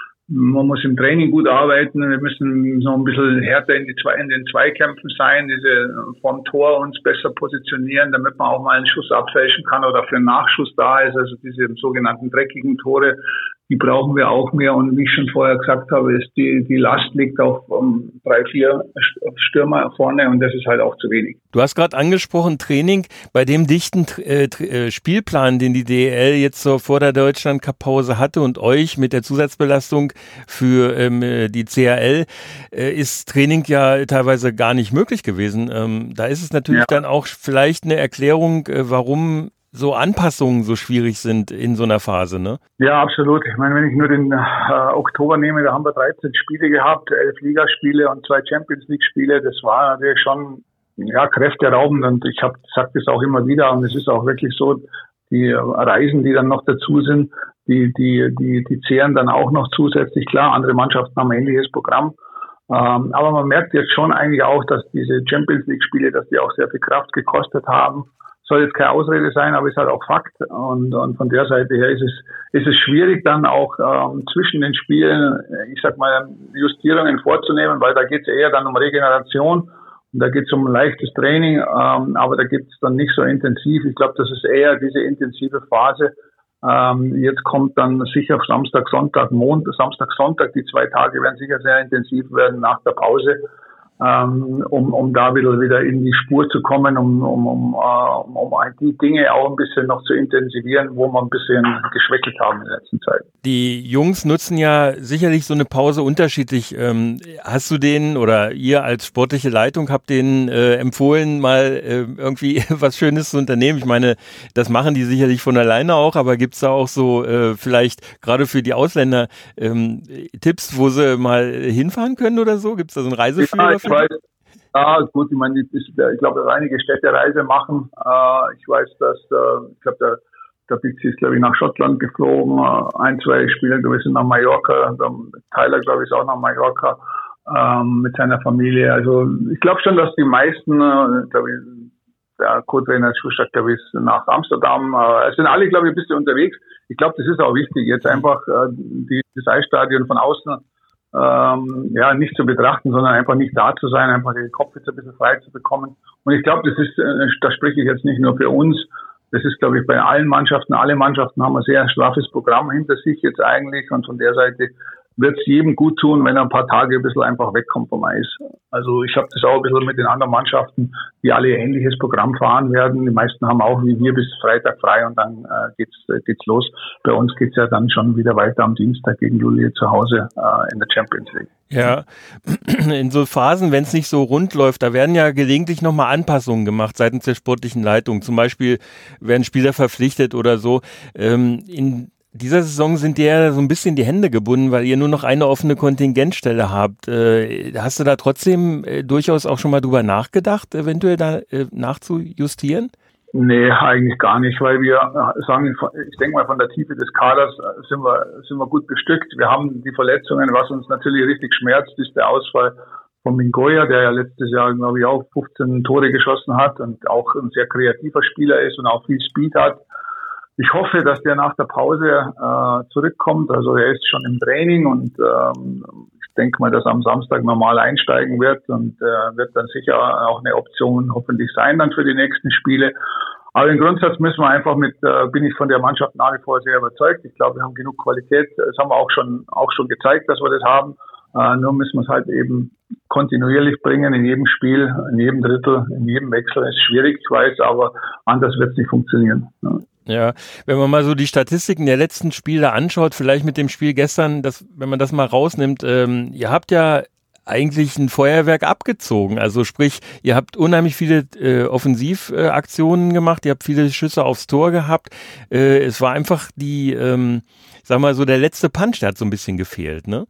Man muss im Training gut arbeiten. Wir müssen noch ein bisschen härter in die zwei in den Zweikämpfen sein, diese vom Tor uns besser positionieren, damit man auch mal einen Schuss abfälschen kann oder für einen Nachschuss da ist. Also diese sogenannten dreckigen Tore, die brauchen wir auch mehr. Und wie ich schon vorher gesagt habe, ist die die Last liegt auf um, drei, vier Stürmer vorne und das ist halt auch zu wenig. Du hast gerade angesprochen, Training. Bei dem dichten äh, Spielplan, den die D E L jetzt so vor der Deutschland-Cup-Pause hatte und euch mit der Zusatzbelastung für ähm, die C H L, äh, ist Training ja teilweise gar nicht möglich gewesen. Ähm, da ist es natürlich ja. dann auch vielleicht eine Erklärung, äh, warum so Anpassungen so schwierig sind in so einer Phase, ne? Ja, absolut. Ich meine, wenn ich nur den äh, Oktober nehme, da haben wir dreizehn Spiele gehabt, elf Ligaspiele und zwei Champions League Spiele. Das war natürlich schon ja kräfteraubend und ich habe gesagt das auch immer wieder und es ist auch wirklich so, die Reisen, die dann noch dazu sind, die die die die zehren dann auch noch zusätzlich. Klar, andere Mannschaften haben ein ähnliches Programm, ähm, aber man merkt jetzt schon eigentlich auch, dass diese Champions League Spiele, dass die auch sehr viel Kraft gekostet haben. Soll jetzt keine Ausrede sein, aber ist halt auch Fakt. Und, und von der Seite her ist es, ist es schwierig, dann auch ähm, zwischen den Spielen, ich sag mal, Justierungen vorzunehmen, weil da geht es eher dann um Regeneration und da geht es um leichtes Training, ähm, aber da geht es dann nicht so intensiv. Ich glaube, das ist eher diese intensive Phase. Ähm, jetzt kommt dann sicher Samstag, Sonntag, Montag, Samstag, Sonntag, die zwei Tage werden sicher sehr intensiv werden nach der Pause. Um, um da wieder, wieder in die Spur zu kommen, um, um, um, um, um die Dinge auch ein bisschen noch zu intensivieren, wo wir ein bisschen geschwächelt haben in der letzten Zeit. Die Jungs nutzen ja sicherlich so eine Pause unterschiedlich. Ähm, hast du denen oder ihr als sportliche Leitung habt denen äh, empfohlen, mal äh, irgendwie was Schönes zu unternehmen? Ich meine, das machen die sicherlich von alleine auch, aber gibt's da auch so äh, vielleicht gerade für die Ausländer ähm, Tipps, wo sie mal hinfahren können oder so? Gibt's da so einen Reiseführer? Ja, Weiß, ja, gut, ich meine, ich glaube, dass einige Städtereise machen. Äh, ich weiß, dass, äh, ich glaube, der, der Pixi ist, glaube ich, nach Schottland geflogen. Äh, ein, zwei Spieler, glaube ich, sind nach Mallorca. Tyler, glaube ich, ist auch nach Mallorca ähm, mit seiner Familie. Also ich glaube schon, dass die meisten, äh, glaube ich, der Co-Trainer Schuster, glaube ich, ist nach Amsterdam. Äh, es sind alle, glaube ich, ein bisschen unterwegs. Ich glaube, das ist auch wichtig, jetzt einfach äh, die, das Eisstadion von außen Ähm, ja, nicht zu betrachten, sondern einfach nicht da zu sein, einfach den Kopf jetzt ein bisschen frei zu bekommen. Und ich glaube, das ist, äh, da spreche ich jetzt nicht nur für uns, das ist, glaube ich, bei allen Mannschaften, alle Mannschaften haben ein sehr straffes Programm hinter sich jetzt eigentlich und von der Seite wird es jedem gut tun, wenn er ein paar Tage ein bisschen einfach wegkommt vom Eis. Also ich habe das auch ein bisschen mit den anderen Mannschaften, die alle ähnliches Programm fahren werden. Die meisten haben auch wie wir bis Freitag frei und dann äh, geht's geht's los. Bei uns geht's ja dann schon wieder weiter am Dienstag gegen Lully zu Hause äh, in der Champions League. Ja, in so Phasen, wenn es nicht so rund läuft, da werden ja gelegentlich nochmal Anpassungen gemacht seitens der sportlichen Leitung. Zum Beispiel werden Spieler verpflichtet oder so. Ähm, in dieser Saison sind dir ja so ein bisschen die Hände gebunden, weil ihr nur noch eine offene Kontingentstelle habt. Äh, hast du da trotzdem äh, durchaus auch schon mal drüber nachgedacht, eventuell da äh, nachzujustieren? Nee, eigentlich gar nicht, weil wir sagen, ich denke mal, von der Tiefe des Kaders sind wir, sind wir gut bestückt. Wir haben die Verletzungen, was uns natürlich richtig schmerzt, ist der Ausfall von Mingoya, der ja letztes Jahr, glaube ich, auch fünfzehn Tore geschossen hat und auch ein sehr kreativer Spieler ist und auch viel Speed hat. Ich hoffe, dass der nach der Pause äh, zurückkommt. Also er ist schon im Training und ähm, ich denke mal, dass er am Samstag normal einsteigen wird und äh, wird dann sicher auch eine Option hoffentlich sein dann für die nächsten Spiele. Aber im Grundsatz müssen wir einfach mit, äh, bin ich von der Mannschaft nach wie vor sehr überzeugt. Ich glaube, wir haben genug Qualität. Das haben wir auch schon auch schon gezeigt, dass wir das haben. Äh, nur müssen wir es halt eben kontinuierlich bringen in jedem Spiel, in jedem Drittel, in jedem Wechsel. Das ist schwierig, ich weiß, aber anders wird es nicht funktionieren. Ja. Ja, wenn man mal so die Statistiken der letzten Spiele anschaut, vielleicht mit dem Spiel gestern, das, wenn man das mal rausnimmt, ähm, ihr habt ja eigentlich ein Feuerwerk abgezogen. Also sprich, ihr habt unheimlich viele äh, Offensivaktionen äh, gemacht, ihr habt viele Schüsse aufs Tor gehabt. Äh, es war einfach die, ähm, sag mal so, der letzte Punch, der hat so ein bisschen gefehlt, ne?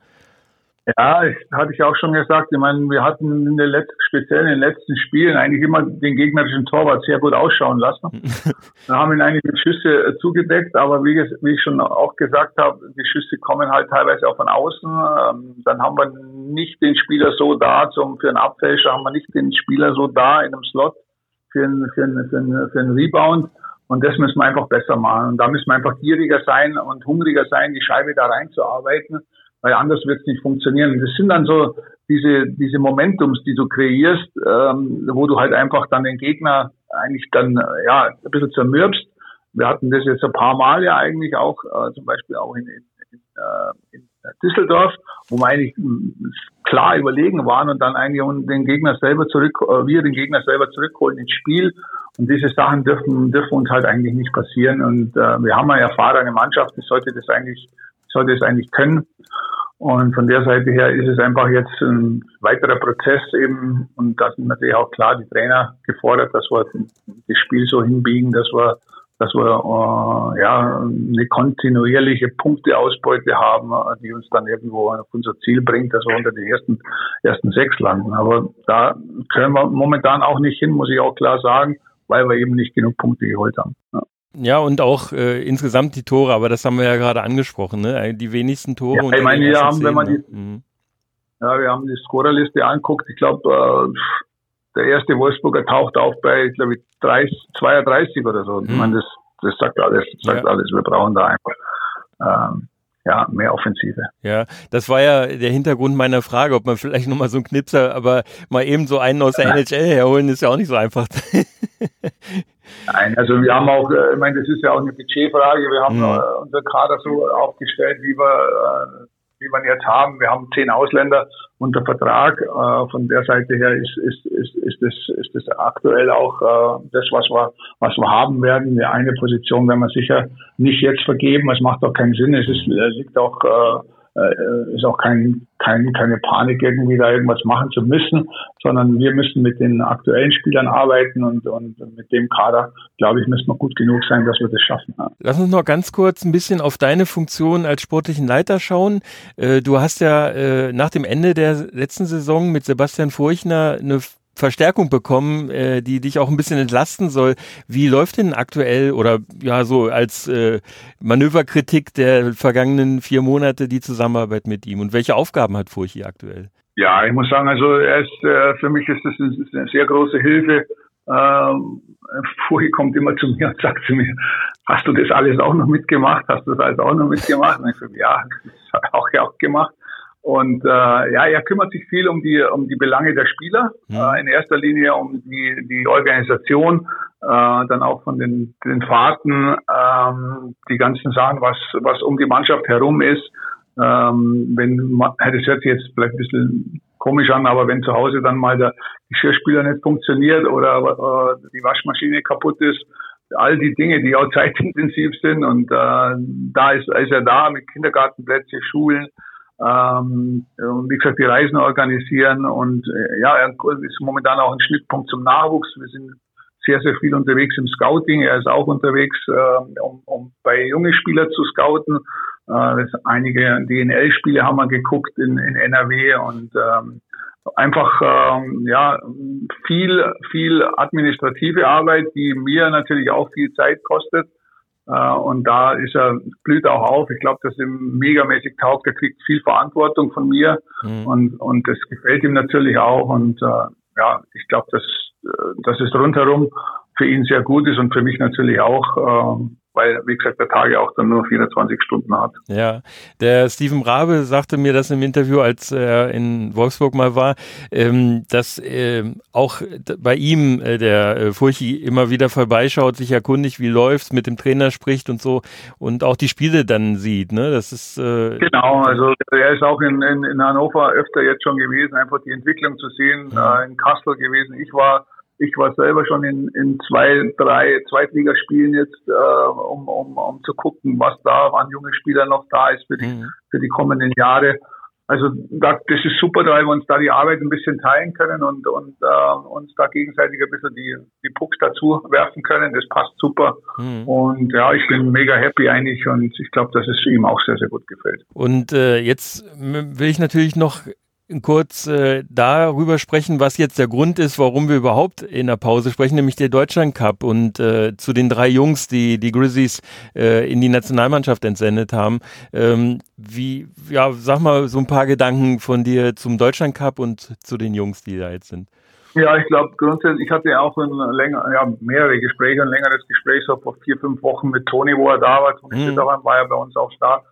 Ja, ich, hatte ich auch schon gesagt. Ich meine, wir hatten in den letzten, speziell in den letzten Spielen eigentlich immer den gegnerischen Torwart sehr gut ausschauen lassen. Wir haben ihn eigentlich mit Schüsse zugedeckt, aber wie, wie ich schon auch gesagt habe, die Schüsse kommen halt teilweise auch von außen. Dann haben wir nicht den Spieler so da, zum, für einen Abfälscher haben wir nicht den Spieler so da in einem Slot für einen, für einen, für einen, für einen Rebound. Und das müssen wir einfach besser machen. Und da müssen wir einfach gieriger sein und hungriger sein, die Scheibe da reinzuarbeiten. Weil anders wird es nicht funktionieren. Das sind dann so diese diese Momentums, die du kreierst, ähm, wo du halt einfach dann den Gegner eigentlich dann äh, ja ein bisschen zermürbst. Wir hatten das jetzt ein paar Mal ja eigentlich auch, äh, zum Beispiel auch in, in, in, äh, in Düsseldorf, wo wir eigentlich mh, klar überlegen waren und dann eigentlich den Gegner selber zurück, äh, wir den Gegner selber zurückholen ins Spiel. Und diese Sachen dürfen dürfen uns halt eigentlich nicht passieren. Und äh, wir haben eine erfahrene Mannschaft, die sollte das eigentlich sollte es eigentlich können. Und von der Seite her ist es einfach jetzt ein weiterer Prozess eben. Und da sind natürlich auch klar die Trainer gefordert, dass wir das Spiel so hinbiegen, dass wir, dass wir äh, ja eine kontinuierliche Punkteausbeute haben, die uns dann irgendwo auf unser Ziel bringt, dass wir unter die ersten ersten sechs landen. Aber da können wir momentan auch nicht hin, muss ich auch klar sagen, weil wir eben nicht genug Punkte geholt haben. Ja. Ja, und auch äh, insgesamt die Tore, aber das haben wir ja gerade angesprochen, ne? Die wenigsten Tore. Ja, und ich meine, wir haben, wenn man die, mhm. ja, wir haben die Scorerliste anguckt. Ich glaube, äh, der erste Wolfsburger taucht auf bei, glaube ich, dreißig, zweiunddreißig oder so. Mhm. Ich meine, das, das sagt alles, das sagt ja. alles. Wir brauchen da einfach ähm, ja mehr Offensive. Ja, das war ja der Hintergrund meiner Frage, ob man vielleicht nochmal so einen Knipser, aber mal eben so einen aus der N H L herholen, ist ja auch nicht so einfach. Nein, also wir haben auch, ich meine, das ist ja auch eine Budgetfrage. Wir haben mhm. unser Kader so aufgestellt, wie wir, wie wir ihn jetzt haben. Wir haben zehn Ausländer unter Vertrag. Von der Seite her ist, ist, ist, ist das, ist das aktuell auch das, was wir, was wir haben werden. Die eine Position werden wir sicher nicht jetzt vergeben. Es macht auch keinen Sinn. Es ist, es liegt auch, äh, ist auch kein, kein, keine Panik, irgendwie da irgendwas machen zu müssen, sondern wir müssen mit den aktuellen Spielern arbeiten und, und mit dem Kader, glaube ich, müssen wir gut genug sein, dass wir das schaffen. Ja. Lass uns noch ganz kurz ein bisschen auf deine Funktion als sportlichen Leiter schauen. Äh, du hast ja äh, nach dem Ende der letzten Saison mit Sebastian Furchner eine Verstärkung bekommen, äh, die dich auch ein bisschen entlasten soll. Wie läuft denn aktuell oder ja so als äh, Manöverkritik der vergangenen vier Monate die Zusammenarbeit mit ihm und welche Aufgaben hat Furchi aktuell? Ja, ich muss sagen, also er ist äh, für mich ist das eine sehr große Hilfe. Ähm, Furchi kommt immer zu mir und sagt zu mir, hast du das alles auch noch mitgemacht? Hast du das alles auch noch mitgemacht? Und ich sage, ja, das habe ich auch, ja auch gemacht. Und äh, ja, er kümmert sich viel um die um die Belange der Spieler, ja. äh, in erster Linie um die die Organisation, äh, dann auch von den den Fahrten, ähm, die ganzen Sachen, was was um die Mannschaft herum ist. Ähm, wenn man, das hört sich jetzt vielleicht ein bisschen komisch an, aber wenn zu Hause dann mal der Geschirrspüler nicht funktioniert oder äh, die Waschmaschine kaputt ist, all die Dinge, die auch zeitintensiv sind, und äh, da ist, ist er da mit Kindergartenplätze, Schulen, ähm, und wie gesagt, die Reisen organisieren, und äh, ja, er ist momentan auch ein Schnittpunkt zum Nachwuchs. Wir sind sehr, sehr viel unterwegs im Scouting. Er ist auch unterwegs, äh, um, um bei junge Spieler zu scouten. Äh, das einige D N L-Spiele haben wir geguckt in, in N R W, und ähm, einfach ähm, ja viel viel administrative Arbeit, die mir natürlich auch viel Zeit kostet, äh, und da ist er blüht auch auf. Ich glaube, dass ihm megamäßig taugt. Er kriegt viel Verantwortung von mir, mhm. und und das gefällt ihm natürlich auch, und äh, ja, ich glaube, dass dass es rundherum für ihn sehr gut ist und für mich natürlich auch, äh, weil, wie gesagt, der Tag ja auch dann nur vierundzwanzig Stunden hat. Ja, der Steven Rabe sagte mir das im Interview, als er in Wolfsburg mal war, ähm, dass äh, auch bei ihm äh, der äh, Furchi immer wieder vorbeischaut, sich erkundigt, wie läuft's, mit dem Trainer spricht und so, und auch die Spiele dann sieht, ne? Das ist äh, genau, also er ist auch in, in, in Hannover öfter jetzt schon gewesen, einfach die Entwicklung zu sehen, mhm. äh, in Kassel gewesen. Ich war Ich war selber schon in, in zwei, drei Zweitligaspielen jetzt, äh, um, um, um zu gucken, was da an jungen Spielern noch da ist für die, mhm. für die kommenden Jahre. Also da, das ist super, weil wir uns da die Arbeit ein bisschen teilen können und, und äh, uns da gegenseitig ein bisschen die, die Pucks dazu werfen können. Das passt super. Mhm. Und ja, ich bin mega happy eigentlich, und ich glaube, dass es ihm auch sehr, sehr gut gefällt. Und äh, jetzt will ich natürlich noch kurz äh, darüber sprechen, was jetzt der Grund ist, warum wir überhaupt in der Pause sprechen, nämlich der Deutschland Cup, und äh, zu den drei Jungs, die die Grizzlies äh, in die Nationalmannschaft entsendet haben. Ähm, wie, ja, sag mal so ein paar Gedanken von dir zum Deutschland Cup und zu den Jungs, die da jetzt sind. Ja, ich glaube grundsätzlich, ich hatte auch ein länger, ja, mehrere Gespräche, ein längeres Gespräch so vor vier, fünf Wochen mit Toni, wo er da war. Toni mhm. war ja bei uns auch da.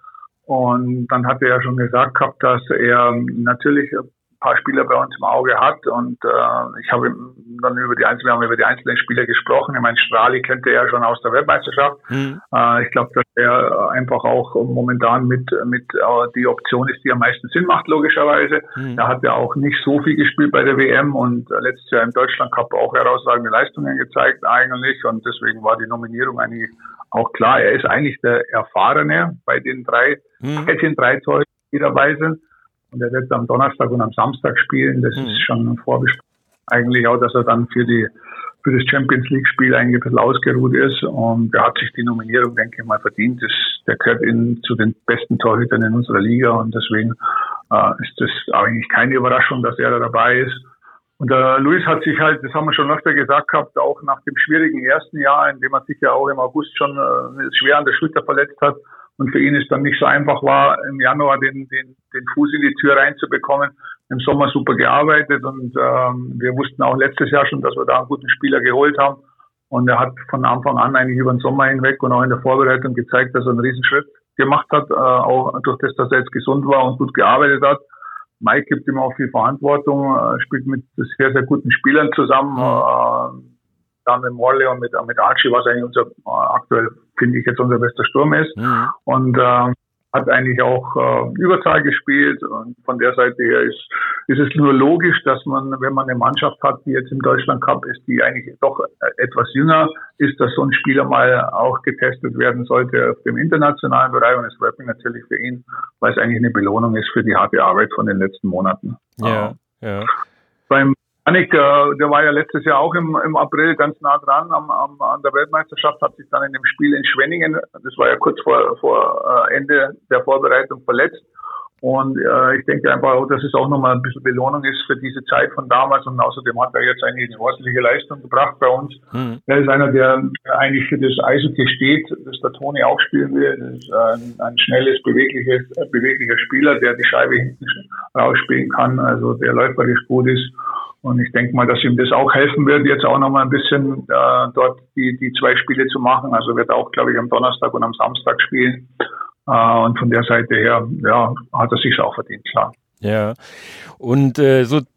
Und dann hat er ja schon gesagt gehabt, dass er natürlich ein paar Spieler bei uns im Auge hat. Und äh, ich habe dann über die einzelnen, wir haben über die einzelnen Spieler gesprochen. Ich meine, Strali kennt er ja schon aus der Weltmeisterschaft. Mhm. Äh, ich glaube, dass er einfach auch momentan mit mit äh, die Option ist, die am meisten Sinn macht, logischerweise. Mhm. Er hat ja auch nicht so viel gespielt bei der W M und äh, letztes Jahr im Deutschland Cup auch herausragende Leistungen gezeigt eigentlich. Und deswegen war die Nominierung eigentlich auch klar. Er ist eigentlich der Erfahrene bei den drei, mhm. den drei Torhütern, die dabei sind. Und er wird am Donnerstag und am Samstag spielen. Das mhm. ist schon vorbesprochen. Eigentlich auch, dass er dann für die für das Champions League Spiel eigentlich ein bisschen ausgeruht ist. Und er hat sich die Nominierung, denke ich mal, verdient. Das, der gehört in, zu den besten Torhütern in unserer Liga. Und deswegen äh, ist das eigentlich keine Überraschung, dass er da dabei ist. Und der Luis hat sich halt, das haben wir schon öfter gesagt gehabt, auch nach dem schwierigen ersten Jahr, in dem er sich ja auch im August schon äh, schwer an der Schulter verletzt hat und für ihn es dann nicht so einfach war, im Januar den, den, den Fuß in die Tür reinzubekommen, im Sommer super gearbeitet, und ähm, wir wussten auch letztes Jahr schon, dass wir da einen guten Spieler geholt haben, und er hat von Anfang an eigentlich über den Sommer hinweg und auch in der Vorbereitung gezeigt, dass er einen Riesenschritt gemacht hat, äh, auch durch das, dass er jetzt gesund war und gut gearbeitet hat. Mike gibt ihm auch viel Verantwortung, äh, spielt mit sehr, sehr guten Spielern zusammen, äh, dann mit Morley und mit, mit Archie, was eigentlich unser, äh, aktuell, finde ich, jetzt unser bester Sturm ist. Mhm. Und äh, hat eigentlich auch äh, Überzahl gespielt, und von der Seite her ist, ist es nur logisch, dass man, wenn man eine Mannschaft hat, die jetzt im Deutschland Cup ist, die eigentlich doch etwas jünger ist, dass so ein Spieler mal auch getestet werden sollte auf dem internationalen Bereich, und es freut mich natürlich für ihn, weil es eigentlich eine Belohnung ist für die harte Arbeit von den letzten Monaten. Ja, ja. Beim Janik, äh, der war ja letztes Jahr auch im, im April ganz nah dran am, am, an der Weltmeisterschaft, hat sich dann in dem Spiel in Schwenningen, das war ja kurz vor, vor äh, Ende der Vorbereitung, verletzt. Und äh, ich denke einfach auch, dass es auch nochmal ein bisschen Belohnung ist für diese Zeit von damals, und außerdem hat er jetzt eigentlich eine ordentliche Leistung gebracht bei uns. Mhm. Er ist einer, der eigentlich für das Eishockey steht, das der Toni auch spielen will. Das ist ein, ein schnelles, bewegliches, äh, beweglicher Spieler, der die Scheibe hinten rausspielen kann, also der läuferisch gut ist. Und ich denke mal, dass ihm das auch helfen wird, jetzt auch nochmal ein bisschen äh, dort die, die zwei Spiele zu machen. Also wird auch, glaube ich, am Donnerstag und am Samstag spielen. Und von der Seite her, ja, hat er sich auch verdient, klar. Ja, und äh, so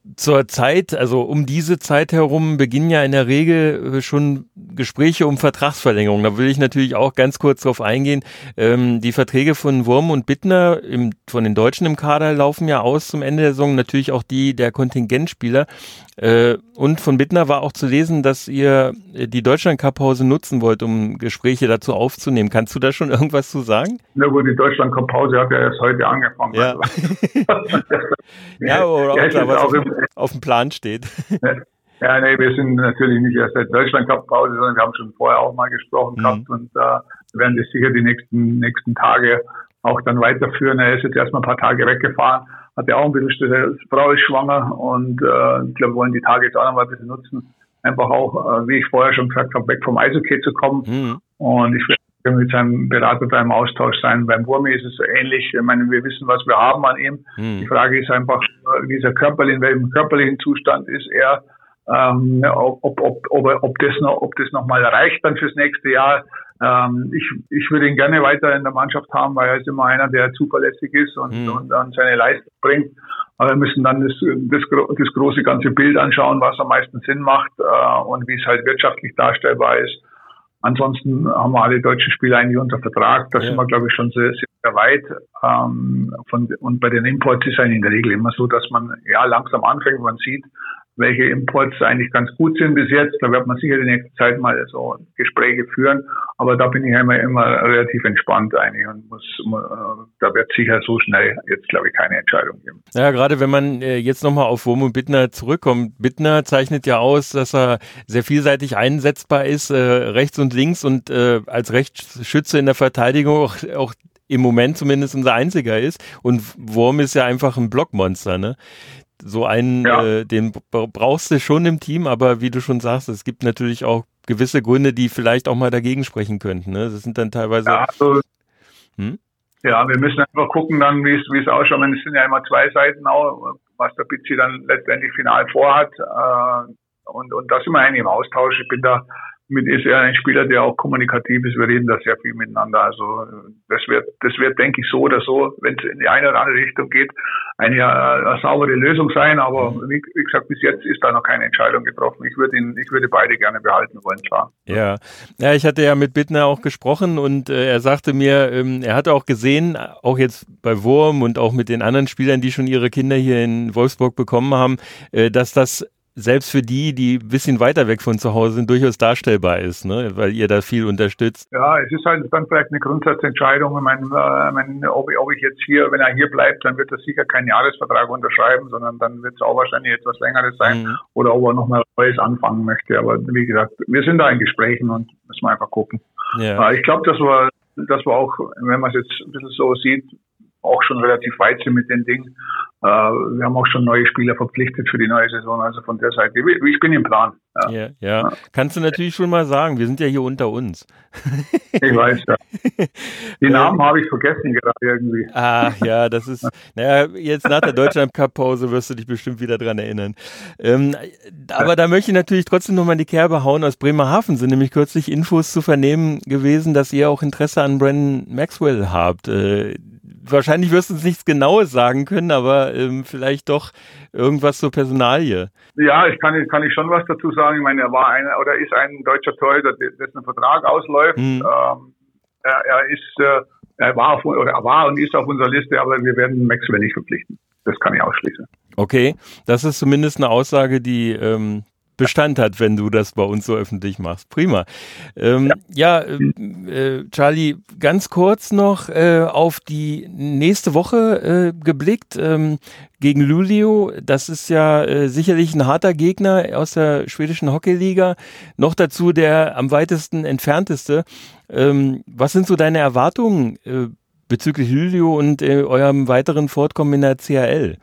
zur Zeit, also um diese Zeit herum beginnen ja in der Regel schon Gespräche um Vertragsverlängerung. Da will ich natürlich auch ganz kurz drauf eingehen. Ähm, die Verträge von Wurm und Bittner im, von den Deutschen im Kader laufen ja aus zum Ende der Saison. Natürlich auch die der Kontingentspieler. Äh, und von Bittner war auch zu lesen, dass ihr die Deutschland-Cup-Pause nutzen wollt, um Gespräche dazu aufzunehmen. Kannst du da schon irgendwas zu sagen? Na gut, die Deutschland-Cup-Pause hat ja erst heute angefangen. Ja, ja oder ob da was auf, auf dem Plan steht. Ja, nee, wir sind natürlich nicht erst seit Deutschland-Cup-Pause, sondern wir haben schon vorher auch mal gesprochen mhm. gehabt und äh, werden das sicher die nächsten nächsten Tage auch dann weiterführen. Er ist jetzt erstmal ein paar Tage weggefahren, hat ja auch ein bisschen Stress, Frau ist schwanger und äh, ich glaube, wir wollen die Tage jetzt auch noch mal ein bisschen nutzen, einfach auch, äh, wie ich vorher schon gesagt habe, weg vom Eishockey zu kommen. Mhm. Und ich werde mit seinem Berater da im Austausch sein. Beim Wurmi ist es so ähnlich. Ich meine, wir wissen, was wir haben an ihm. Mhm. Die Frage ist einfach, wie ist er körperlich, in welchem körperlichen Zustand ist er, ähm, ob, ob, ob, ob, ob das noch, ob das noch mal reicht dann fürs nächste Jahr. Ähm, ich, ich würde ihn gerne weiter in der Mannschaft haben, weil er ist immer einer, der zuverlässig ist und, mhm. und dann seine Leistung bringt. Aber wir müssen dann das, das, das große ganze Bild anschauen, was am meisten Sinn macht äh, und wie es halt wirtschaftlich darstellbar ist. Ansonsten haben wir alle deutschen Spieler eigentlich unter Vertrag. Da ja. sind wir, glaube ich, schon sehr, sehr weit. Ähm, von, und bei den Imports ist es eigentlich in der Regel immer so, dass man ja langsam anfängt, man sieht, welche Imports eigentlich ganz gut sind bis jetzt. Da wird man sicher die nächste Zeit mal so Gespräche führen. Aber da bin ich immer, immer relativ entspannt eigentlich und muss, da wird sicher so schnell jetzt, glaube ich, keine Entscheidung geben. Ja, gerade wenn man äh, jetzt nochmal auf Wurm und Bittner zurückkommt. Bittner zeichnet ja aus, dass er sehr vielseitig einsetzbar ist, äh, rechts und links und äh, als Rechtsschütze in der Verteidigung auch, auch im Moment zumindest unser einziger ist. Und Wurm ist ja einfach ein Blockmonster, ne? So einen, ja. äh, den brauchst du schon im Team, aber wie du schon sagst, es gibt natürlich auch gewisse Gründe, die vielleicht auch mal dagegen sprechen könnten. Ne? Das sind dann teilweise... Ja, also, hm? ja, wir müssen einfach gucken dann, wie es wie es ausschaut. Meine, es sind ja immer zwei Seiten auch, was der Pizzi dann letztendlich final vorhat. Äh, und, und da sind wir eigentlich im Austausch. Ich bin da mit ist er ein Spieler, der auch kommunikativ ist. Wir reden da sehr viel miteinander. Also das wird, das wird, denke ich, so oder so, wenn es in die eine oder andere Richtung geht, eine, eine saubere Lösung sein. Aber wie, wie gesagt, bis jetzt ist da noch keine Entscheidung getroffen. Ich würde ihn, ich würde beide gerne behalten wollen, klar. Ja, ja, ich hatte ja mit Bittner auch gesprochen und äh, er sagte mir, ähm, er hatte auch gesehen, auch jetzt bei Wurm und auch mit den anderen Spielern, die schon ihre Kinder hier in Wolfsburg bekommen haben, äh, dass das selbst für die, die ein bisschen weiter weg von zu Hause sind, durchaus darstellbar ist, ne? Weil ihr da viel unterstützt. Ja, es ist halt dann vielleicht eine Grundsatzentscheidung. Ich meine, äh, meine, ob, ob ich jetzt hier, wenn er hier bleibt, dann wird er sicher keinen Jahresvertrag unterschreiben, sondern dann wird es auch wahrscheinlich etwas Längeres sein mhm. oder ob er nochmal Neues anfangen möchte. Aber wie gesagt, wir sind da in Gesprächen und müssen einfach gucken. Ja. Äh, ich glaube, dass wir, dass wir auch, wenn man es jetzt ein bisschen so sieht, auch schon relativ weit sind mit den Dingen. Äh, wir haben auch schon neue Spieler verpflichtet für die neue Saison, also von der Seite. Ich bin im Plan. Ja, ja. ja. ja. Kannst du natürlich schon mal sagen, wir sind ja hier unter uns. Ich weiß, ja. Die Namen ähm, habe ich vergessen gerade irgendwie. Ah, ja, das ist, naja, jetzt nach der Deutschland-Cup-Pause wirst du dich bestimmt wieder dran erinnern. Ähm, aber da möchte ich natürlich trotzdem nochmal in die Kerbe hauen. Aus Bremerhaven sind nämlich kürzlich Infos zu vernehmen gewesen, dass ihr auch Interesse an Brandon Maxwell habt. Äh, Wahrscheinlich wirst du uns nichts Genaues sagen können, aber ähm, vielleicht doch irgendwas zur Personalie. Ja, ich kann, kann ich schon was dazu sagen. Ich meine, er war ein oder ist ein deutscher Torhüter, dessen Vertrag ausläuft. Mhm. Ähm, er, er ist, äh, er war auf, oder er war und ist auf unserer Liste, aber wir werden Maxwell nicht verpflichten. Das kann ich ausschließen. Okay, das ist zumindest eine Aussage, die ähm, Bestand hat, wenn du das bei uns so öffentlich machst. Prima. Ähm, ja, ja äh, Charlie, ganz kurz noch äh, auf die nächste Woche äh, geblickt ähm, gegen Luleå. Das ist ja äh, sicherlich ein harter Gegner aus der schwedischen Hockeyliga. Noch dazu der am weitesten entfernteste. Ähm, was sind so deine Erwartungen äh, bezüglich Luleå und äh, eurem weiteren Fortkommen in der C H L?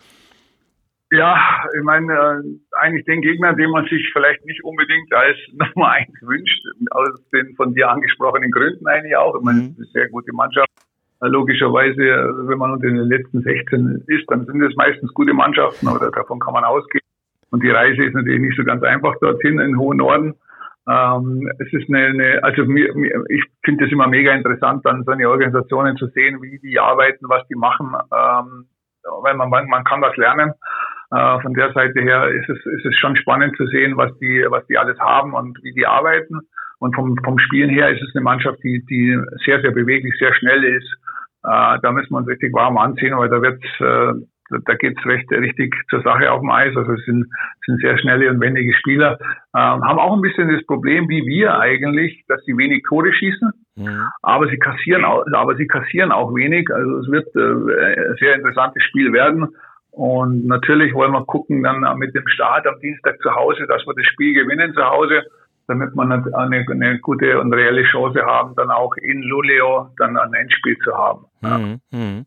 Ja, ich meine, äh, eigentlich den Gegner, den man sich vielleicht nicht unbedingt als Nummer eins wünscht, aus den von dir angesprochenen Gründen eigentlich auch. Ich meine, es ist eine sehr gute Mannschaft. Logischerweise, wenn man unter den letzten sechzehn ist, dann sind es meistens gute Mannschaften, oder davon kann man ausgehen. Und die Reise ist natürlich nicht so ganz einfach dorthin in den hohen Norden. Ähm, es ist eine, eine also mir, mir, ich finde es immer mega interessant, dann so eine Organisationen zu sehen, wie die arbeiten, was die machen, ähm, weil man, man kann was lernen. Äh, von der Seite her ist es, ist es schon spannend zu sehen, was die, was die alles haben und wie die arbeiten. Und vom, vom Spielen her ist es eine Mannschaft, die, die sehr, sehr beweglich, sehr schnell ist. Äh, da müssen wir uns richtig warm anziehen, weil da wird's, äh, da geht's recht, richtig zur Sache auf dem Eis. Also es sind, sind sehr schnelle und wendige Spieler. Ähm, haben auch ein bisschen das Problem, wie wir eigentlich, dass sie wenig Tore schießen. Mhm. Aber sie kassieren auch, aber sie kassieren auch wenig. Also es wird äh, ein sehr interessantes Spiel werden. Und natürlich wollen wir gucken dann mit dem Start am Dienstag zu Hause, dass wir das Spiel gewinnen zu Hause, damit wir eine, eine gute und reelle Chance haben, dann auch in Luleå dann ein Endspiel zu haben. Mhm. Mhm.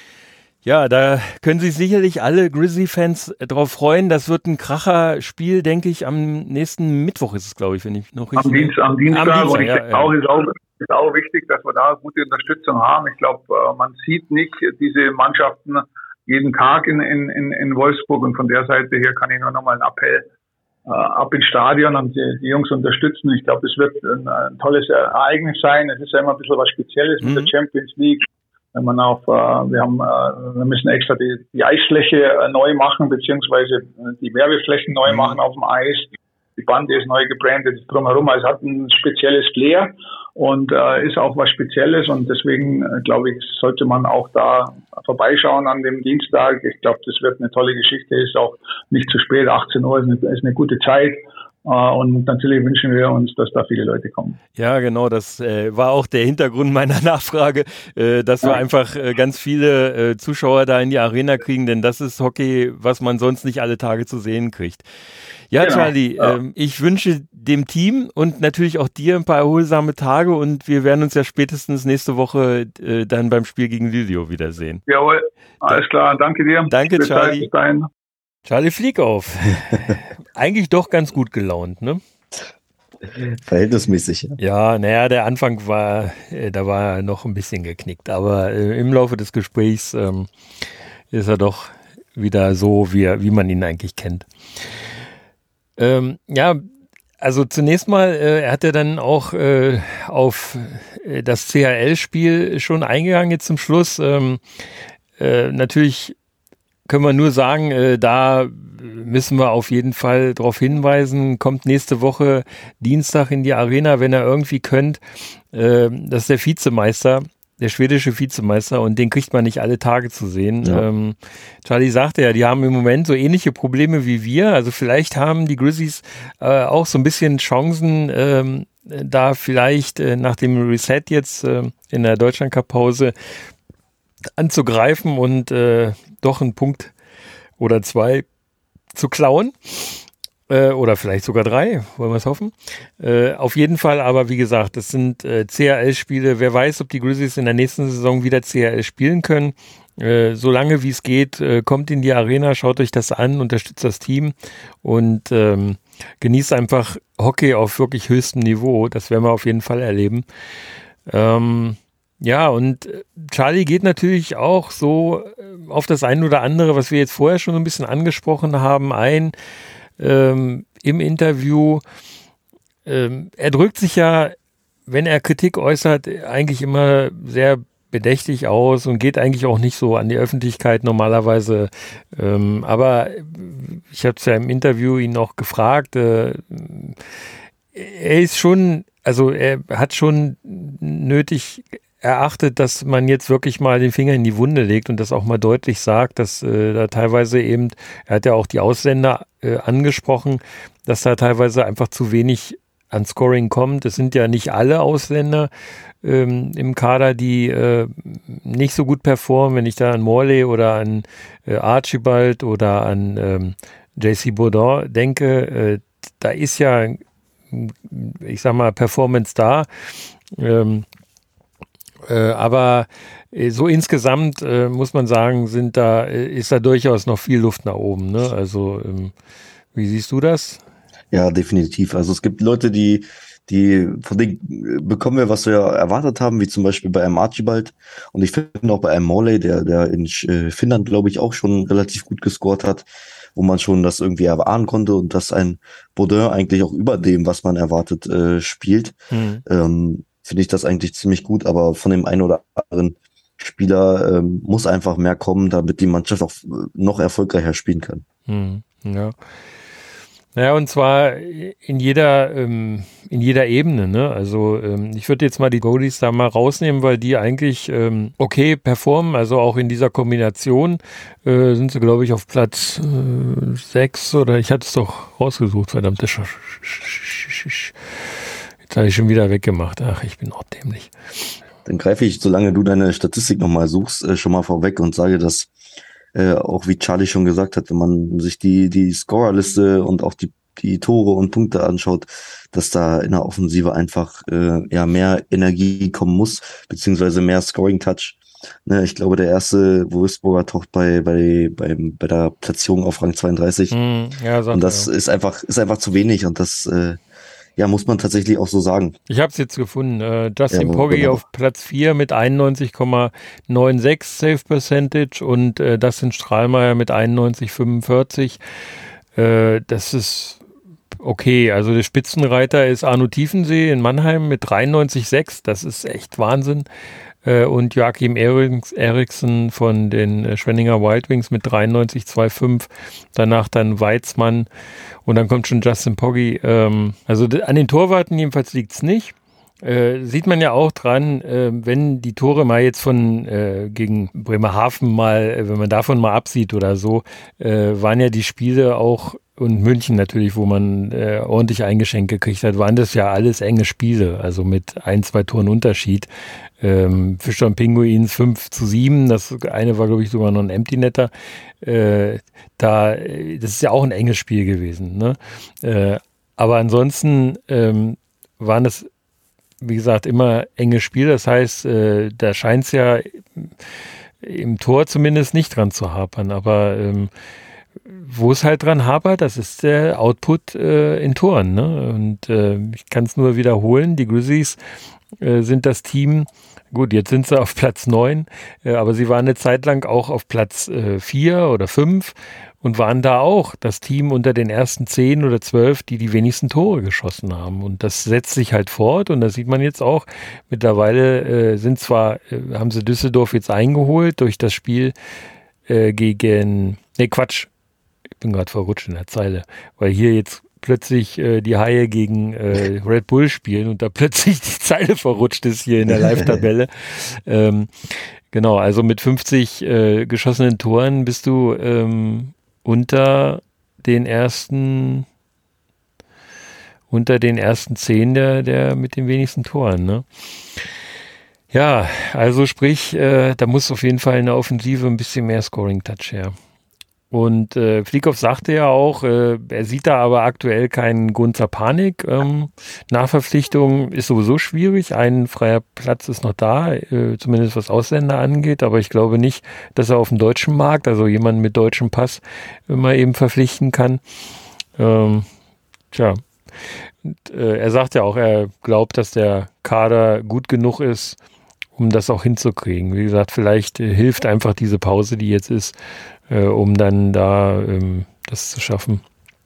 Ja, da können sich sicherlich alle Grizzly-Fans drauf freuen. Das wird ein Kracher-Spiel, denke ich, am nächsten Mittwoch ist es, glaube ich, wenn ich noch richtig... Am, Dienst, am Dienstag. Am Dienstag, und ich ja, denke ja. auch, ist auch, ist auch wichtig, dass wir da gute Unterstützung haben. Ich glaube, man sieht nicht diese Mannschaften jeden Tag in, in, in Wolfsburg, und von der Seite her kann ich nur nochmal einen Appell äh, ab ins Stadion und die, die Jungs unterstützen. Ich glaube, es wird ein, ein tolles Ereignis sein. Es ist ja immer ein bisschen was Spezielles mhm. mit der Champions League. Wenn man auf, äh, wir haben, äh, wir müssen extra die, die Eisfläche äh, neu machen, beziehungsweise die Werbeflächen neu machen auf dem Eis. Die Bande ist neu gebrandet drumherum. Also es hat ein spezielles Flair und äh, ist auch was Spezielles, und deswegen äh, glaube ich, sollte man auch da vorbeischauen an dem Dienstag. Ich glaube, das wird eine tolle Geschichte. Ist auch nicht zu spät. achtzehn Uhr ist eine, ist eine gute Zeit. Und natürlich wünschen wir uns, dass da viele Leute kommen. Ja, genau, das äh, war auch der Hintergrund meiner Nachfrage, äh, dass ja. wir einfach äh, ganz viele äh, Zuschauer da in die Arena kriegen, denn das ist Hockey, was man sonst nicht alle Tage zu sehen kriegt. Ja, genau. Charlie, ja. Ähm, ich wünsche dem Team und natürlich auch dir ein paar erholsame Tage, und wir werden uns ja spätestens nächste Woche äh, dann beim Spiel gegen Luleå wiedersehen. Jawohl, alles klar, danke dir. Danke, bis Charlie. Bis dahin. Charlie Fliekauf. Eigentlich doch ganz gut gelaunt, ne? Verhältnismäßig, ja. Ja, naja, der Anfang war, äh, da war er noch ein bisschen geknickt, aber äh, im Laufe des Gesprächs ähm, ist er doch wieder so, wie, er, wie man ihn eigentlich kennt. Ähm, ja, also zunächst mal, äh, er hat ja dann auch äh, auf äh, das C H L-Spiel schon eingegangen jetzt zum Schluss. Ähm, äh, natürlich können wir nur sagen, äh, da müssen wir auf jeden Fall darauf hinweisen, kommt nächste Woche Dienstag in die Arena, wenn ihr irgendwie könnt. Äh, das ist der Vizemeister, der schwedische Vizemeister, und den kriegt man nicht alle Tage zu sehen. Ja. Ähm, Charlie sagte ja, die haben im Moment so ähnliche Probleme wie wir. Also vielleicht haben die Grizzlies äh, auch so ein bisschen Chancen, ähm, da vielleicht äh, nach dem Reset jetzt äh, in der Deutschland-Cup-Pause anzugreifen und äh, doch einen Punkt oder zwei zu klauen. Äh, oder vielleicht sogar drei, wollen wir es hoffen. Äh, auf jeden Fall, aber wie gesagt, das sind äh, C H L-Spiele. Wer weiß, ob die Grizzlies in der nächsten Saison wieder C H L spielen können. Äh, solange wie es geht, äh, kommt in die Arena, schaut euch das an, unterstützt das Team und ähm, genießt einfach Hockey auf wirklich höchstem Niveau. Das werden wir auf jeden Fall erleben. Ähm, Ja, und Charlie geht natürlich auch so auf das eine oder andere, was wir jetzt vorher schon ein bisschen angesprochen haben, ein ähm, im Interview. Ähm, er drückt sich ja, wenn er Kritik äußert, eigentlich immer sehr bedächtig aus und geht eigentlich auch nicht so an die Öffentlichkeit normalerweise. Ähm, aber ich habe es ja im Interview ihn auch gefragt. Äh, er ist schon, also er hat schon nötig erachtet, dass man jetzt wirklich mal den Finger in die Wunde legt und das auch mal deutlich sagt, dass äh, da teilweise eben, er hat ja auch die Ausländer äh, angesprochen, dass da teilweise einfach zu wenig an Scoring kommt. Es sind ja nicht alle Ausländer ähm, im Kader, die äh, nicht so gut performen. Wenn ich da an Morley oder an äh, Archibald oder an ähm, J C Bourdon denke, äh, da ist ja, ich sag mal, Performance da. Ähm, Äh, aber äh, so insgesamt äh, muss man sagen, sind da, äh, ist da durchaus noch viel Luft nach oben. Ne? Also ähm, wie siehst du das? Ja, definitiv. Also es gibt Leute, die, die von denen bekommen wir, was wir erwartet haben, wie zum Beispiel bei einem Archibald. Und ich finde auch bei einem Morley, der, der in äh, Finnland, glaube ich, auch schon relativ gut gescored hat, wo man schon das irgendwie erahnen konnte, und dass ein Baudin eigentlich auch über dem, was man erwartet, äh, spielt. Mhm. Ähm, finde ich das eigentlich ziemlich gut, aber von dem einen oder anderen Spieler ähm, muss einfach mehr kommen, damit die Mannschaft auch noch erfolgreicher spielen kann. Hm, ja. Naja, und zwar in jeder, ähm, in jeder Ebene, ne? Also ähm, ich würde jetzt mal die Goalies da mal rausnehmen, weil die eigentlich ähm, okay performen, also auch in dieser Kombination äh, sind sie, glaube ich, auf Platz äh, sechs oder ich hatte es doch rausgesucht, verdammte Sch Jetzt habe ich schon wieder weggemacht. Ach, ich bin auch dämlich. Dann greife ich, solange du deine Statistik nochmal suchst, äh, schon mal vorweg und sage, dass Äh, auch wie Charlie schon gesagt hat, wenn man sich die, die Scorerliste und auch die, die Tore und Punkte anschaut, dass da in der Offensive einfach äh, ja mehr Energie kommen muss, beziehungsweise mehr Scoring-Touch. Ne, ich glaube, der erste Wolfsburger taucht bei, bei, beim, bei der Platzierung auf Rang zweiunddreißig. Mm, ja, und das ja. ist einfach, ist einfach zu wenig und das äh, ja, muss man tatsächlich auch so sagen. Ich habe es jetzt gefunden. Äh, Justin Ja, Pogge genau. auf Platz vier mit einundneunzig Komma sechsundneunzig Save Percentage und äh, Dustin Strahlmeier mit einundneunzig Komma fünfundvierzig. Äh, das ist okay. Also der Spitzenreiter ist Arno Tiefensee in Mannheim mit dreiundneunzig Komma sechs. Das ist echt Wahnsinn. Äh, und Joachim Eriksson von den äh, Schwenninger Wild Wings mit dreiundneunzig Komma fünfundzweißig. Danach dann Weizmann. Und dann kommt schon Justin Pogge. Ähm, also an den Torwarten jedenfalls liegt es nicht. Äh, sieht man ja auch dran, äh, wenn die Tore mal jetzt von äh, gegen Bremerhaven mal, äh, wenn man davon mal absieht oder so, äh, waren ja die Spiele auch, und München natürlich, wo man äh, ordentlich eingeschenkt gekriegt hat, waren das ja alles enge Spiele, also mit ein, zwei Toren Unterschied. Ähm, Fischer und Pinguins fünf zu sieben, das eine war, glaube ich, sogar noch ein Empty-Netter. Äh, da, das ist ja auch ein enges Spiel gewesen, ne? Äh, aber ansonsten ähm, waren das, wie gesagt, immer enge Spiele. Das heißt, äh, da scheint es ja im Tor zumindest nicht dran zu hapern. Aber ähm, wo es halt dran hapert, das ist der Output äh, in Toren. Ne? Und äh, ich kann es nur wiederholen, die Grizzlies äh, sind das Team, gut, jetzt sind sie auf Platz neun, äh, aber sie waren eine Zeit lang auch auf Platz äh, vier oder fünf und waren da auch das Team unter den ersten zehn oder zwölf, die die wenigsten Tore geschossen haben. Und das setzt sich halt fort und das sieht man jetzt auch. Mittlerweile äh, sind zwar, äh, haben sie Düsseldorf jetzt eingeholt durch das Spiel äh, gegen, nee Quatsch, ich bin gerade verrutscht in der Zeile, weil hier jetzt plötzlich äh, die Haie gegen äh, Red Bull spielen und da plötzlich die Zeile verrutscht ist hier in der Live-Tabelle. ähm, genau, also mit fünfzig äh, geschossenen Toren bist du ähm, unter den ersten unter den ersten zehn der, der mit den wenigsten Toren, ne? Ja, also sprich, äh, da muss auf jeden Fall in der Offensive ein bisschen mehr Scoring-Touch her. Und äh, Flieghoff sagte ja auch, äh, er sieht da aber aktuell keinen Grund zur Panik. Ähm, Nachverpflichtung ist sowieso schwierig. Ein freier Platz ist noch da, äh, zumindest was Ausländer angeht. Aber ich glaube nicht, dass er auf dem deutschen Markt, also jemanden mit deutschem Pass, mal eben verpflichten kann. Ähm, tja, und, äh, er sagt ja auch, er glaubt, dass der Kader gut genug ist, um das auch hinzukriegen. Wie gesagt, vielleicht äh, hilft einfach diese Pause, die jetzt ist, äh, um dann da ähm, das zu schaffen.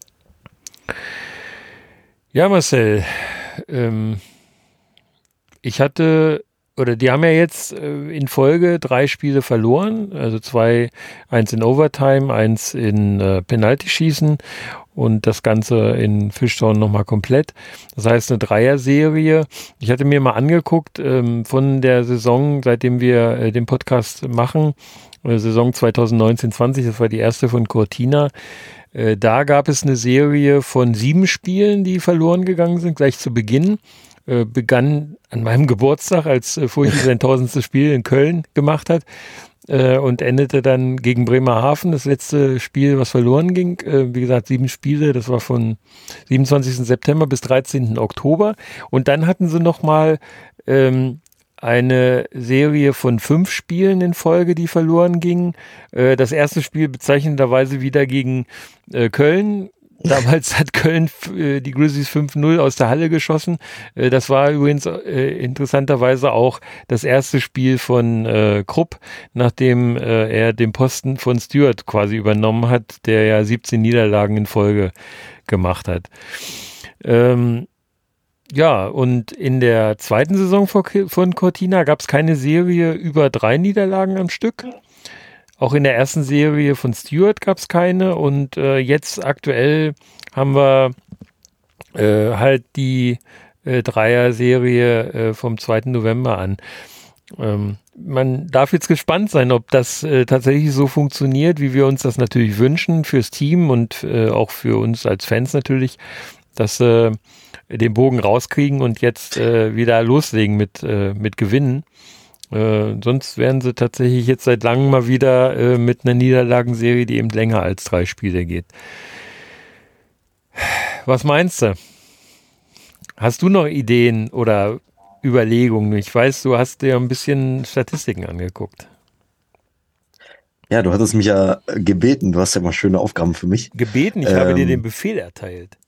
Ja, Marcel, ähm, ich hatte, oder die haben ja jetzt äh, in Folge drei Spiele verloren, also zwei, eins in Overtime, eins in äh, Penaltyschießen und das Ganze in Fishtown nochmal komplett. Das heißt eine Dreier-Serie. Ich hatte mir mal angeguckt ähm, von der Saison, seitdem wir äh, den Podcast machen, äh, Saison zwanzig neunzehn zwanzig, das war die erste von Cortina. Äh, da gab es eine Serie von sieben Spielen, die verloren gegangen sind, gleich zu Beginn. Äh, begann an meinem Geburtstag, als äh, Furchi sein tausendstes Spiel in Köln gemacht hat. Und endete dann gegen Bremerhaven, das letzte Spiel, was verloren ging. Wie gesagt, sieben Spiele, das war von siebenundzwanzigsten September bis dreizehnten Oktober. Und dann hatten sie nochmal ähm, eine Serie von fünf Spielen in Folge, die verloren gingen. Äh, das erste Spiel bezeichnenderweise wieder gegen äh, Köln. Damals hat Köln äh, die Grizzlies fünf null aus der Halle geschossen. Äh, das war übrigens äh, interessanterweise auch das erste Spiel von äh, Krupp, nachdem äh, er den Posten von Stewart quasi übernommen hat, der ja siebzehn Niederlagen in Folge gemacht hat. Ähm, ja, und in der zweiten Saison von Cortina gab es keine Serie über drei Niederlagen am Stück. Auch in der ersten Serie von Stewart gab es keine und äh, jetzt aktuell haben wir äh, halt die äh, Dreier-Serie äh, vom zweiten November an. Ähm, man darf jetzt gespannt sein, ob das äh, tatsächlich so funktioniert, wie wir uns das natürlich wünschen fürs Team und äh, auch für uns als Fans natürlich, dass äh, den Bogen rauskriegen und jetzt äh, wieder loslegen mit, äh, mit Gewinnen. Äh, sonst werden sie tatsächlich jetzt seit langem mal wieder äh, mit einer Niederlagenserie, die eben länger als drei Spiele geht. Was meinst du? Hast du noch Ideen oder Überlegungen? Ich weiß, du hast dir ein bisschen Statistiken angeguckt. Ja, du hattest mich ja gebeten, du hast ja mal schöne Aufgaben für mich. Gebeten? Ich ähm, habe dir den Befehl erteilt.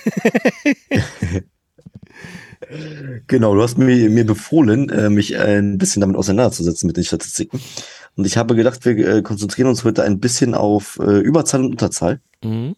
Genau, du hast mir, mir befohlen, äh, mich ein bisschen damit auseinanderzusetzen mit den Statistiken. Und ich habe gedacht, wir äh, konzentrieren uns heute ein bisschen auf äh, Überzahl und Unterzahl. Mhm.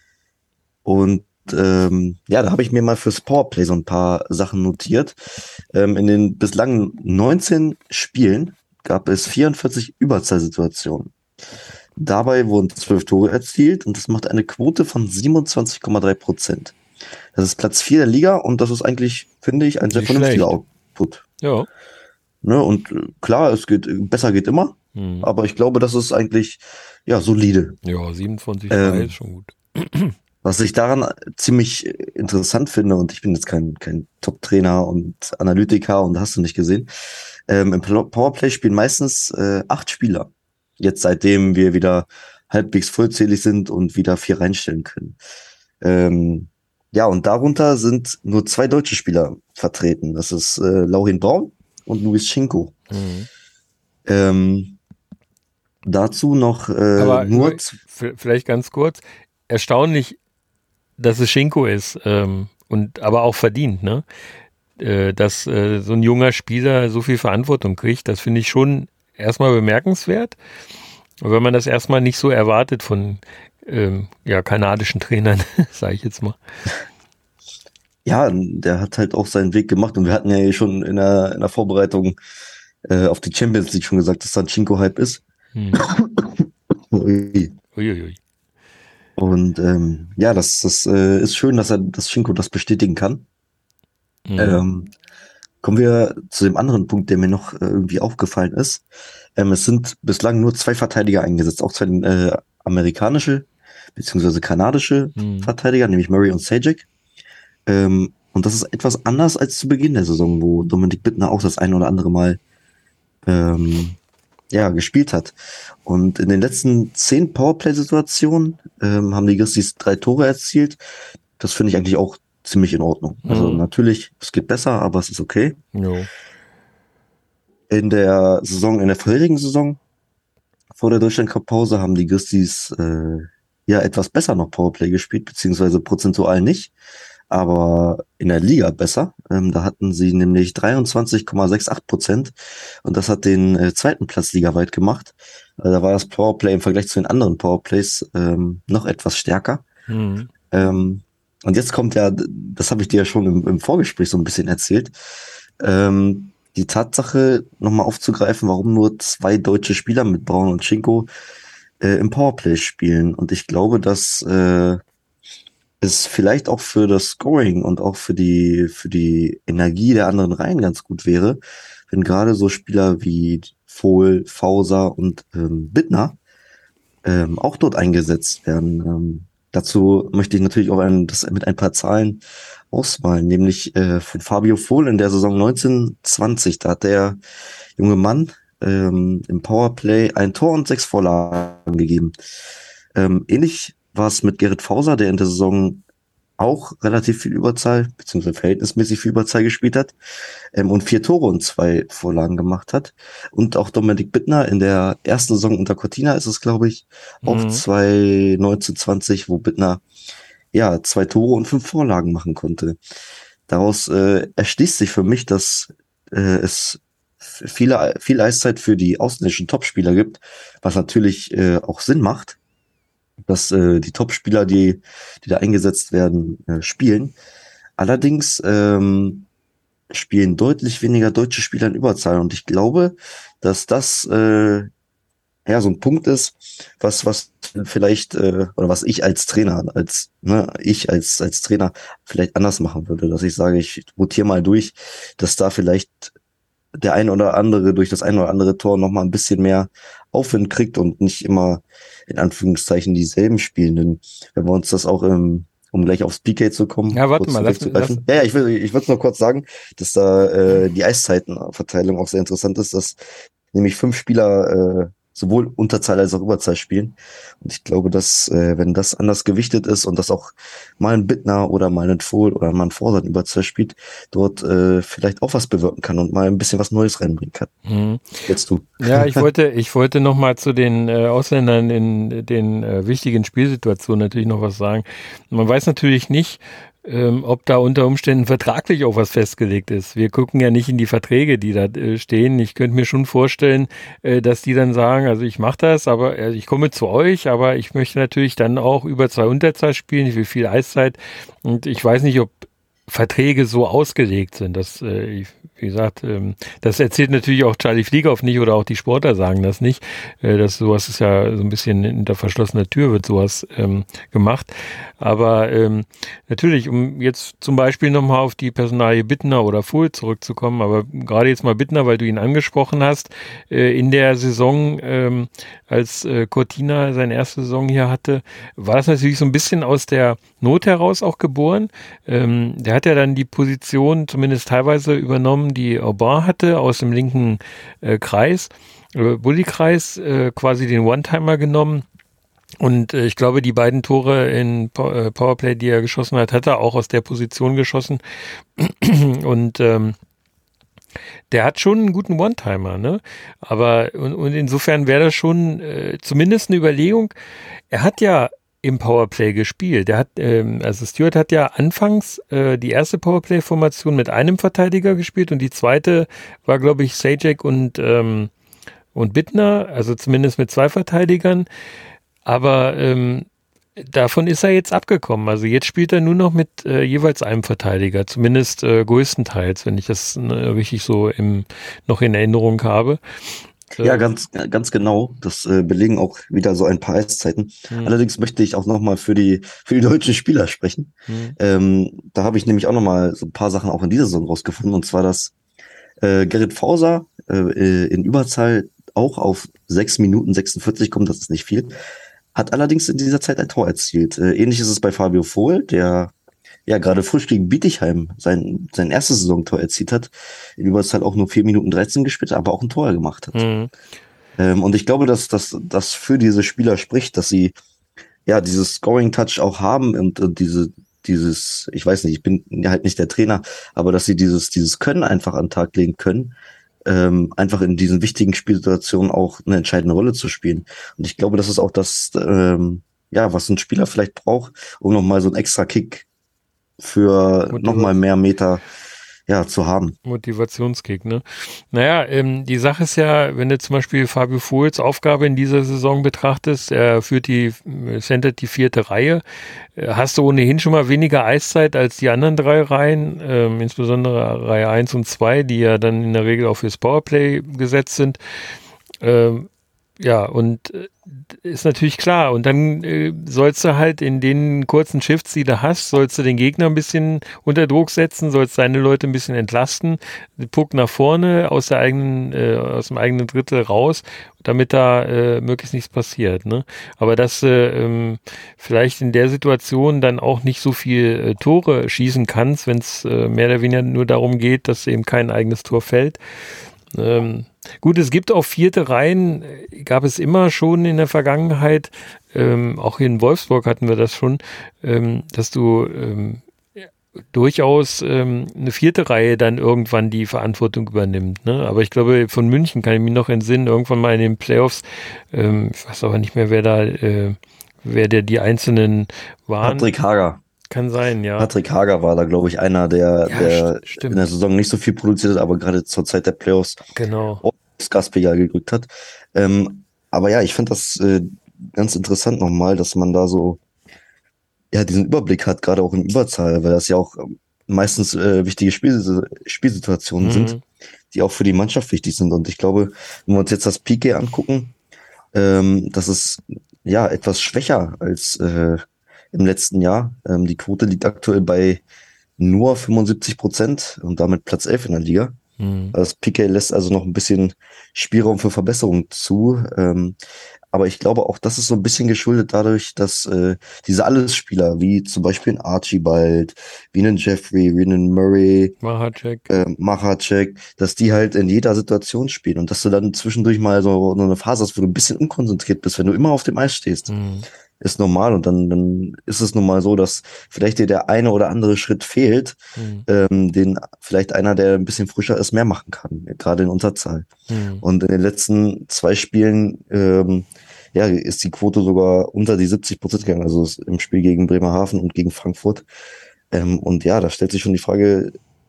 Und ähm, ja, da habe ich mir mal fürs Powerplay so ein paar Sachen notiert. Ähm, in den bislang neunzehn Spielen gab es vierundvierzig Überzahlsituationen. Dabei wurden zwölf Tore erzielt und das macht eine Quote von siebenundzwanzig Komma drei Prozent. Das ist Platz vier der Liga und das ist eigentlich, finde ich, ein sehr Nicht vernünftiger schlecht. Output. Ja. Ne, und äh, klar, es geht, besser geht immer, hm. aber ich glaube, das ist eigentlich, ja, solide. Ja, siebenundzwanzig Komma drei Ähm, ist schon gut. Was ich daran ziemlich interessant finde, und ich bin jetzt kein, kein Top-Trainer und Analytiker und hast du nicht gesehen, ähm, im Powerplay spielen meistens äh, acht Spieler. Jetzt seitdem wir wieder halbwegs vollzählig sind und wieder vier reinstellen können. Ähm, ja, und darunter sind nur zwei deutsche Spieler vertreten. Das ist äh, Laurin Braun und Luis Schinko. Mhm. Ähm, dazu noch äh, Aber nur... Vielleicht ganz kurz, erstaunlich, dass es Schinko ist, ähm, und aber auch verdient, ne? Äh, dass äh, so ein junger Spieler so viel Verantwortung kriegt, das finde ich schon erstmal bemerkenswert. Und wenn man das erstmal nicht so erwartet von ähm, ja, kanadischen Trainern, sage ich jetzt mal. Ja, der hat halt auch seinen Weg gemacht und wir hatten ja schon in der, in der Vorbereitung äh, auf die Champions League schon gesagt, dass da ein Schinko-Hype ist. Hm. Ui. Uiuiui. Und ähm, ja, das, das äh, ist schön, dass er das Schinko das bestätigen kann. Mhm. Ähm, kommen wir zu dem anderen Punkt, der mir noch äh, irgendwie aufgefallen ist. Ähm, es sind bislang nur zwei Verteidiger eingesetzt, auch zwei äh, amerikanische beziehungsweise kanadische mhm. Verteidiger, nämlich Murray und Sajak. Ähm, und das ist etwas anders als zu Beginn der Saison, wo Dominik Bittner auch das ein oder andere Mal ähm, ja, gespielt hat. Und in den letzten zehn Powerplay-Situationen ähm, haben die Grizzlies drei Tore erzielt. Das finde ich eigentlich auch ziemlich in Ordnung. Mhm. Also natürlich, es geht besser, aber es ist okay. Jo. In der Saison, in der vorherigen Saison, vor der Deutschland-Cup-Pause, haben die Grizzlies äh, ja etwas besser noch Powerplay gespielt, beziehungsweise prozentual nicht, aber in der Liga besser. Ähm, da hatten sie nämlich dreiundzwanzig Komma achtundsechzig Prozent und das hat den äh, zweiten Platz ligaweit gemacht. Also da war das Powerplay im Vergleich zu den anderen Powerplays ähm, noch etwas stärker. Mhm. Ähm, und jetzt kommt ja, das habe ich dir ja schon im, im Vorgespräch so ein bisschen erzählt, ähm, die Tatsache nochmal aufzugreifen, warum nur zwei deutsche Spieler mit Braun und Schinko äh, im Powerplay spielen. Und ich glaube, dass äh, es vielleicht auch für das Scoring und auch für die für die Energie der anderen Reihen ganz gut wäre, wenn gerade so Spieler wie Vohl, Fauser und ähm, Bittner ähm, auch dort eingesetzt werden. Ähm, dazu möchte ich natürlich auch ein, das mit ein paar Zahlen ausmalen, nämlich äh, von Fabio Vohl in der Saison neunzehn zwanzig. Da hat der junge Mann ähm, im Powerplay ein Tor und sechs Vorlagen gegeben. Ähm, ähnlich war es mit Gerrit Fauser, der in der Saison auch relativ viel Überzahl, beziehungsweise verhältnismäßig viel Überzahl gespielt hat ähm, und vier Tore und zwei Vorlagen gemacht hat. Und auch Dominik Bittner in der ersten Saison unter Cortina ist es, glaube ich, mhm. auch zwei neunzehn zwanzig, wo Bittner ja zwei Tore und fünf Vorlagen machen konnte. Daraus äh, erschließt sich für mich, dass äh, es viele, viel Eiszeit für die ausländischen Topspieler gibt, was natürlich äh, auch Sinn macht, dass äh, die Top-Spieler, die, die da eingesetzt werden, äh, spielen. Allerdings ähm, spielen deutlich weniger deutsche Spieler in Überzahl. Und ich glaube, dass das äh, ja, so ein Punkt ist, was, was vielleicht, äh, oder was ich als Trainer, als, ne, ich als, als Trainer vielleicht anders machen würde, dass ich sage, ich rotiere mal durch, dass da vielleicht der ein oder andere durch das ein oder andere Tor nochmal ein bisschen mehr Aufwind kriegt und nicht immer in Anführungszeichen dieselben spielen. Denn wenn wir uns das auch, ähm, um gleich aufs P K zu kommen, Ja, warte kurz mal, lass, lass, zurückzugreifen. Ja, ja, ich will, ich würde nur kurz sagen, dass da äh, die Eiszeitenverteilung auch sehr interessant ist, dass nämlich fünf Spieler äh, sowohl Unterzahl als auch Überzahl spielen. Und ich glaube, dass, äh, wenn das anders gewichtet ist und dass auch mal ein Bittner oder mal ein Fohl oder mal ein Forsan Überzahl spielt, dort äh, vielleicht auch was bewirken kann und mal ein bisschen was Neues reinbringen kann. Mhm. Jetzt du. Ja, ich wollte, ich wollte noch mal zu den äh, Ausländern in den äh, wichtigen Spielsituationen natürlich noch was sagen. Man weiß natürlich nicht, ähm, ob da unter Umständen vertraglich auch was festgelegt ist. Wir gucken ja nicht in die Verträge, die da äh, stehen. Ich könnte mir schon vorstellen, äh, dass die dann sagen, also ich mache das, aber äh, ich komme zu euch, aber ich möchte natürlich dann auch über zwei Unterzahl spielen, ich will viel Eiszeit und ich weiß nicht, ob Verträge so ausgelegt sind. Das, äh, ich, wie gesagt, ähm, das erzählt natürlich auch Charlie Fliegerhoff nicht oder auch die Sportler sagen das nicht. Äh, das sowas ist ja so ein bisschen hinter verschlossener Tür wird sowas ähm, gemacht. Aber ähm, natürlich, um jetzt zum Beispiel nochmal auf die Personalie Bittner oder Fohl zurückzukommen, aber gerade jetzt mal Bittner, weil du ihn angesprochen hast, äh, in der Saison, ähm, als äh, Cortina seine erste Saison hier hatte, war das natürlich so ein bisschen aus der Not heraus auch geboren. Ähm, der hat ja dann die Position zumindest teilweise übernommen, die Aubin hatte, aus dem linken äh, Kreis, äh, Bulli-Kreis, äh, quasi den One-Timer genommen. Und äh, ich glaube, die beiden Tore in Pow- äh, Powerplay, die er geschossen hat, hat er auch aus der Position geschossen. Und ähm, der hat schon einen guten One-Timer, ne? Aber und, und insofern wäre das schon äh, zumindest eine Überlegung. Er hat ja im Powerplay gespielt. Der hat, ähm, also Stewart hat ja anfangs äh, die erste Powerplay-Formation mit einem Verteidiger gespielt und die zweite war, glaube ich, Sajak und ähm, und Bittner, also zumindest mit zwei Verteidigern. Aber ähm, davon ist er jetzt abgekommen. Also jetzt spielt er nur noch mit äh, jeweils einem Verteidiger, zumindest äh, größtenteils, wenn ich das äh, richtig so im, noch in Erinnerung habe. Ja, ganz, ganz genau. Das äh, belegen auch wieder so ein paar Eiszeiten. Hm. Allerdings möchte ich auch nochmal für die, für die deutschen Spieler sprechen. Hm. Ähm, da habe ich nämlich auch nochmal so ein paar Sachen auch in dieser Saison rausgefunden. Und zwar, dass äh, Gerrit Fauser äh, in Überzahl auch auf sechs Minuten sechsundvierzig kommt. Das ist nicht viel. Hat allerdings in dieser Zeit ein Tor erzielt. Äh, ähnlich ist es bei Fabio Vohl, der ja gerade frisch gegen Bietigheim sein, sein erstes Saisontor erzielt hat. In Überzahl auch nur vier Minuten dreizehn gespielt, aber auch ein Tor gemacht hat. Mhm. Ähm, und ich glaube, dass das dass für diese Spieler spricht, dass sie ja dieses Scoring-Touch auch haben und, und diese dieses, ich weiß nicht, ich bin ja halt nicht der Trainer, aber dass sie dieses dieses Können einfach an den Tag legen können, ähm, einfach in diesen wichtigen Spielsituationen auch eine entscheidende Rolle zu spielen. Und ich glaube, das ist auch das, ähm, ja, was ein Spieler vielleicht braucht, um nochmal so einen extra Kick für Motivation. nochmal mehr Meter ja, zu haben. Motivationskick, ne? Naja, ähm, die Sache ist ja, wenn du zum Beispiel Fabio Vohls Aufgabe in dieser Saison betrachtest, er führt die, centert die vierte Reihe, äh, hast du ohnehin schon mal weniger Eiszeit als die anderen drei Reihen, ähm, insbesondere Reihe eins und zwei, die ja dann in der Regel auch fürs Powerplay gesetzt sind. Ähm, Ja, und äh, ist natürlich klar. Und dann äh, sollst du halt in den kurzen Shifts, die du hast, sollst du den Gegner ein bisschen unter Druck setzen, sollst deine Leute ein bisschen entlasten, den Puck nach vorne aus der eigenen, äh, aus dem eigenen Drittel raus, damit da äh, möglichst nichts passiert. Ne? Aber dass du äh, ähm, vielleicht in der Situation dann auch nicht so viel äh, Tore schießen kannst, wenn es äh, mehr oder weniger nur darum geht, dass eben kein eigenes Tor fällt. Ähm, gut, es gibt auch vierte Reihen, gab es immer schon in der Vergangenheit, ähm, auch in Wolfsburg hatten wir das schon, ähm, dass du ähm, durchaus ähm, eine vierte Reihe dann irgendwann die Verantwortung übernimmt. Ne? Aber ich glaube, von München kann ich mich noch entsinnen, irgendwann mal in den Playoffs, ähm, ich weiß aber nicht mehr, wer da, äh, wer der die einzelnen waren. Patrick Hager. Kann sein, ja. Patrick Hager war da, glaube ich, einer, der, Ja, der st- in der Saison nicht so viel produziert hat, aber gerade zur Zeit der Playoffs Genau. auch das Gaspedal gedrückt hat. Ähm, aber ja, ich finde das äh, ganz interessant nochmal, dass man da so ja diesen Überblick hat, gerade auch in Überzahl, weil das ja auch ähm, meistens äh, wichtige Spiel, Spielsituationen Mhm. sind, die auch für die Mannschaft wichtig sind. Und ich glaube, wenn wir uns jetzt das P K angucken, Ähm, das ist ja etwas schwächer als äh, im letzten Jahr. Ähm, die Quote liegt aktuell bei nur fünfundsiebzig Prozent und damit Platz elf in der Liga. Mhm. Das Piqué lässt also noch ein bisschen Spielraum für Verbesserung zu. Ähm, aber ich glaube auch, das ist so ein bisschen geschuldet dadurch, dass äh, diese Allesspieler, wie zum Beispiel ein Archibald, wie einen Jeffrey, wie einen Murray, Mahacek. äh, Mahacek, dass die halt in jeder Situation spielen und dass du dann zwischendurch mal so, so eine Phase hast, wo du ein bisschen unkonzentriert bist, wenn du immer auf dem Eis stehst. Mhm. Ist normal und dann, dann ist es nun mal so, dass vielleicht dir der eine oder andere Schritt fehlt, Mhm. ähm, den vielleicht einer, der ein bisschen frischer ist, mehr machen kann, gerade in Unterzahl. Mhm. Und in den letzten zwei Spielen ähm, ja, ist die Quote sogar unter die siebzig Prozent gegangen, also im Spiel gegen Bremerhaven und gegen Frankfurt. Ähm, und ja, da stellt sich schon die Frage,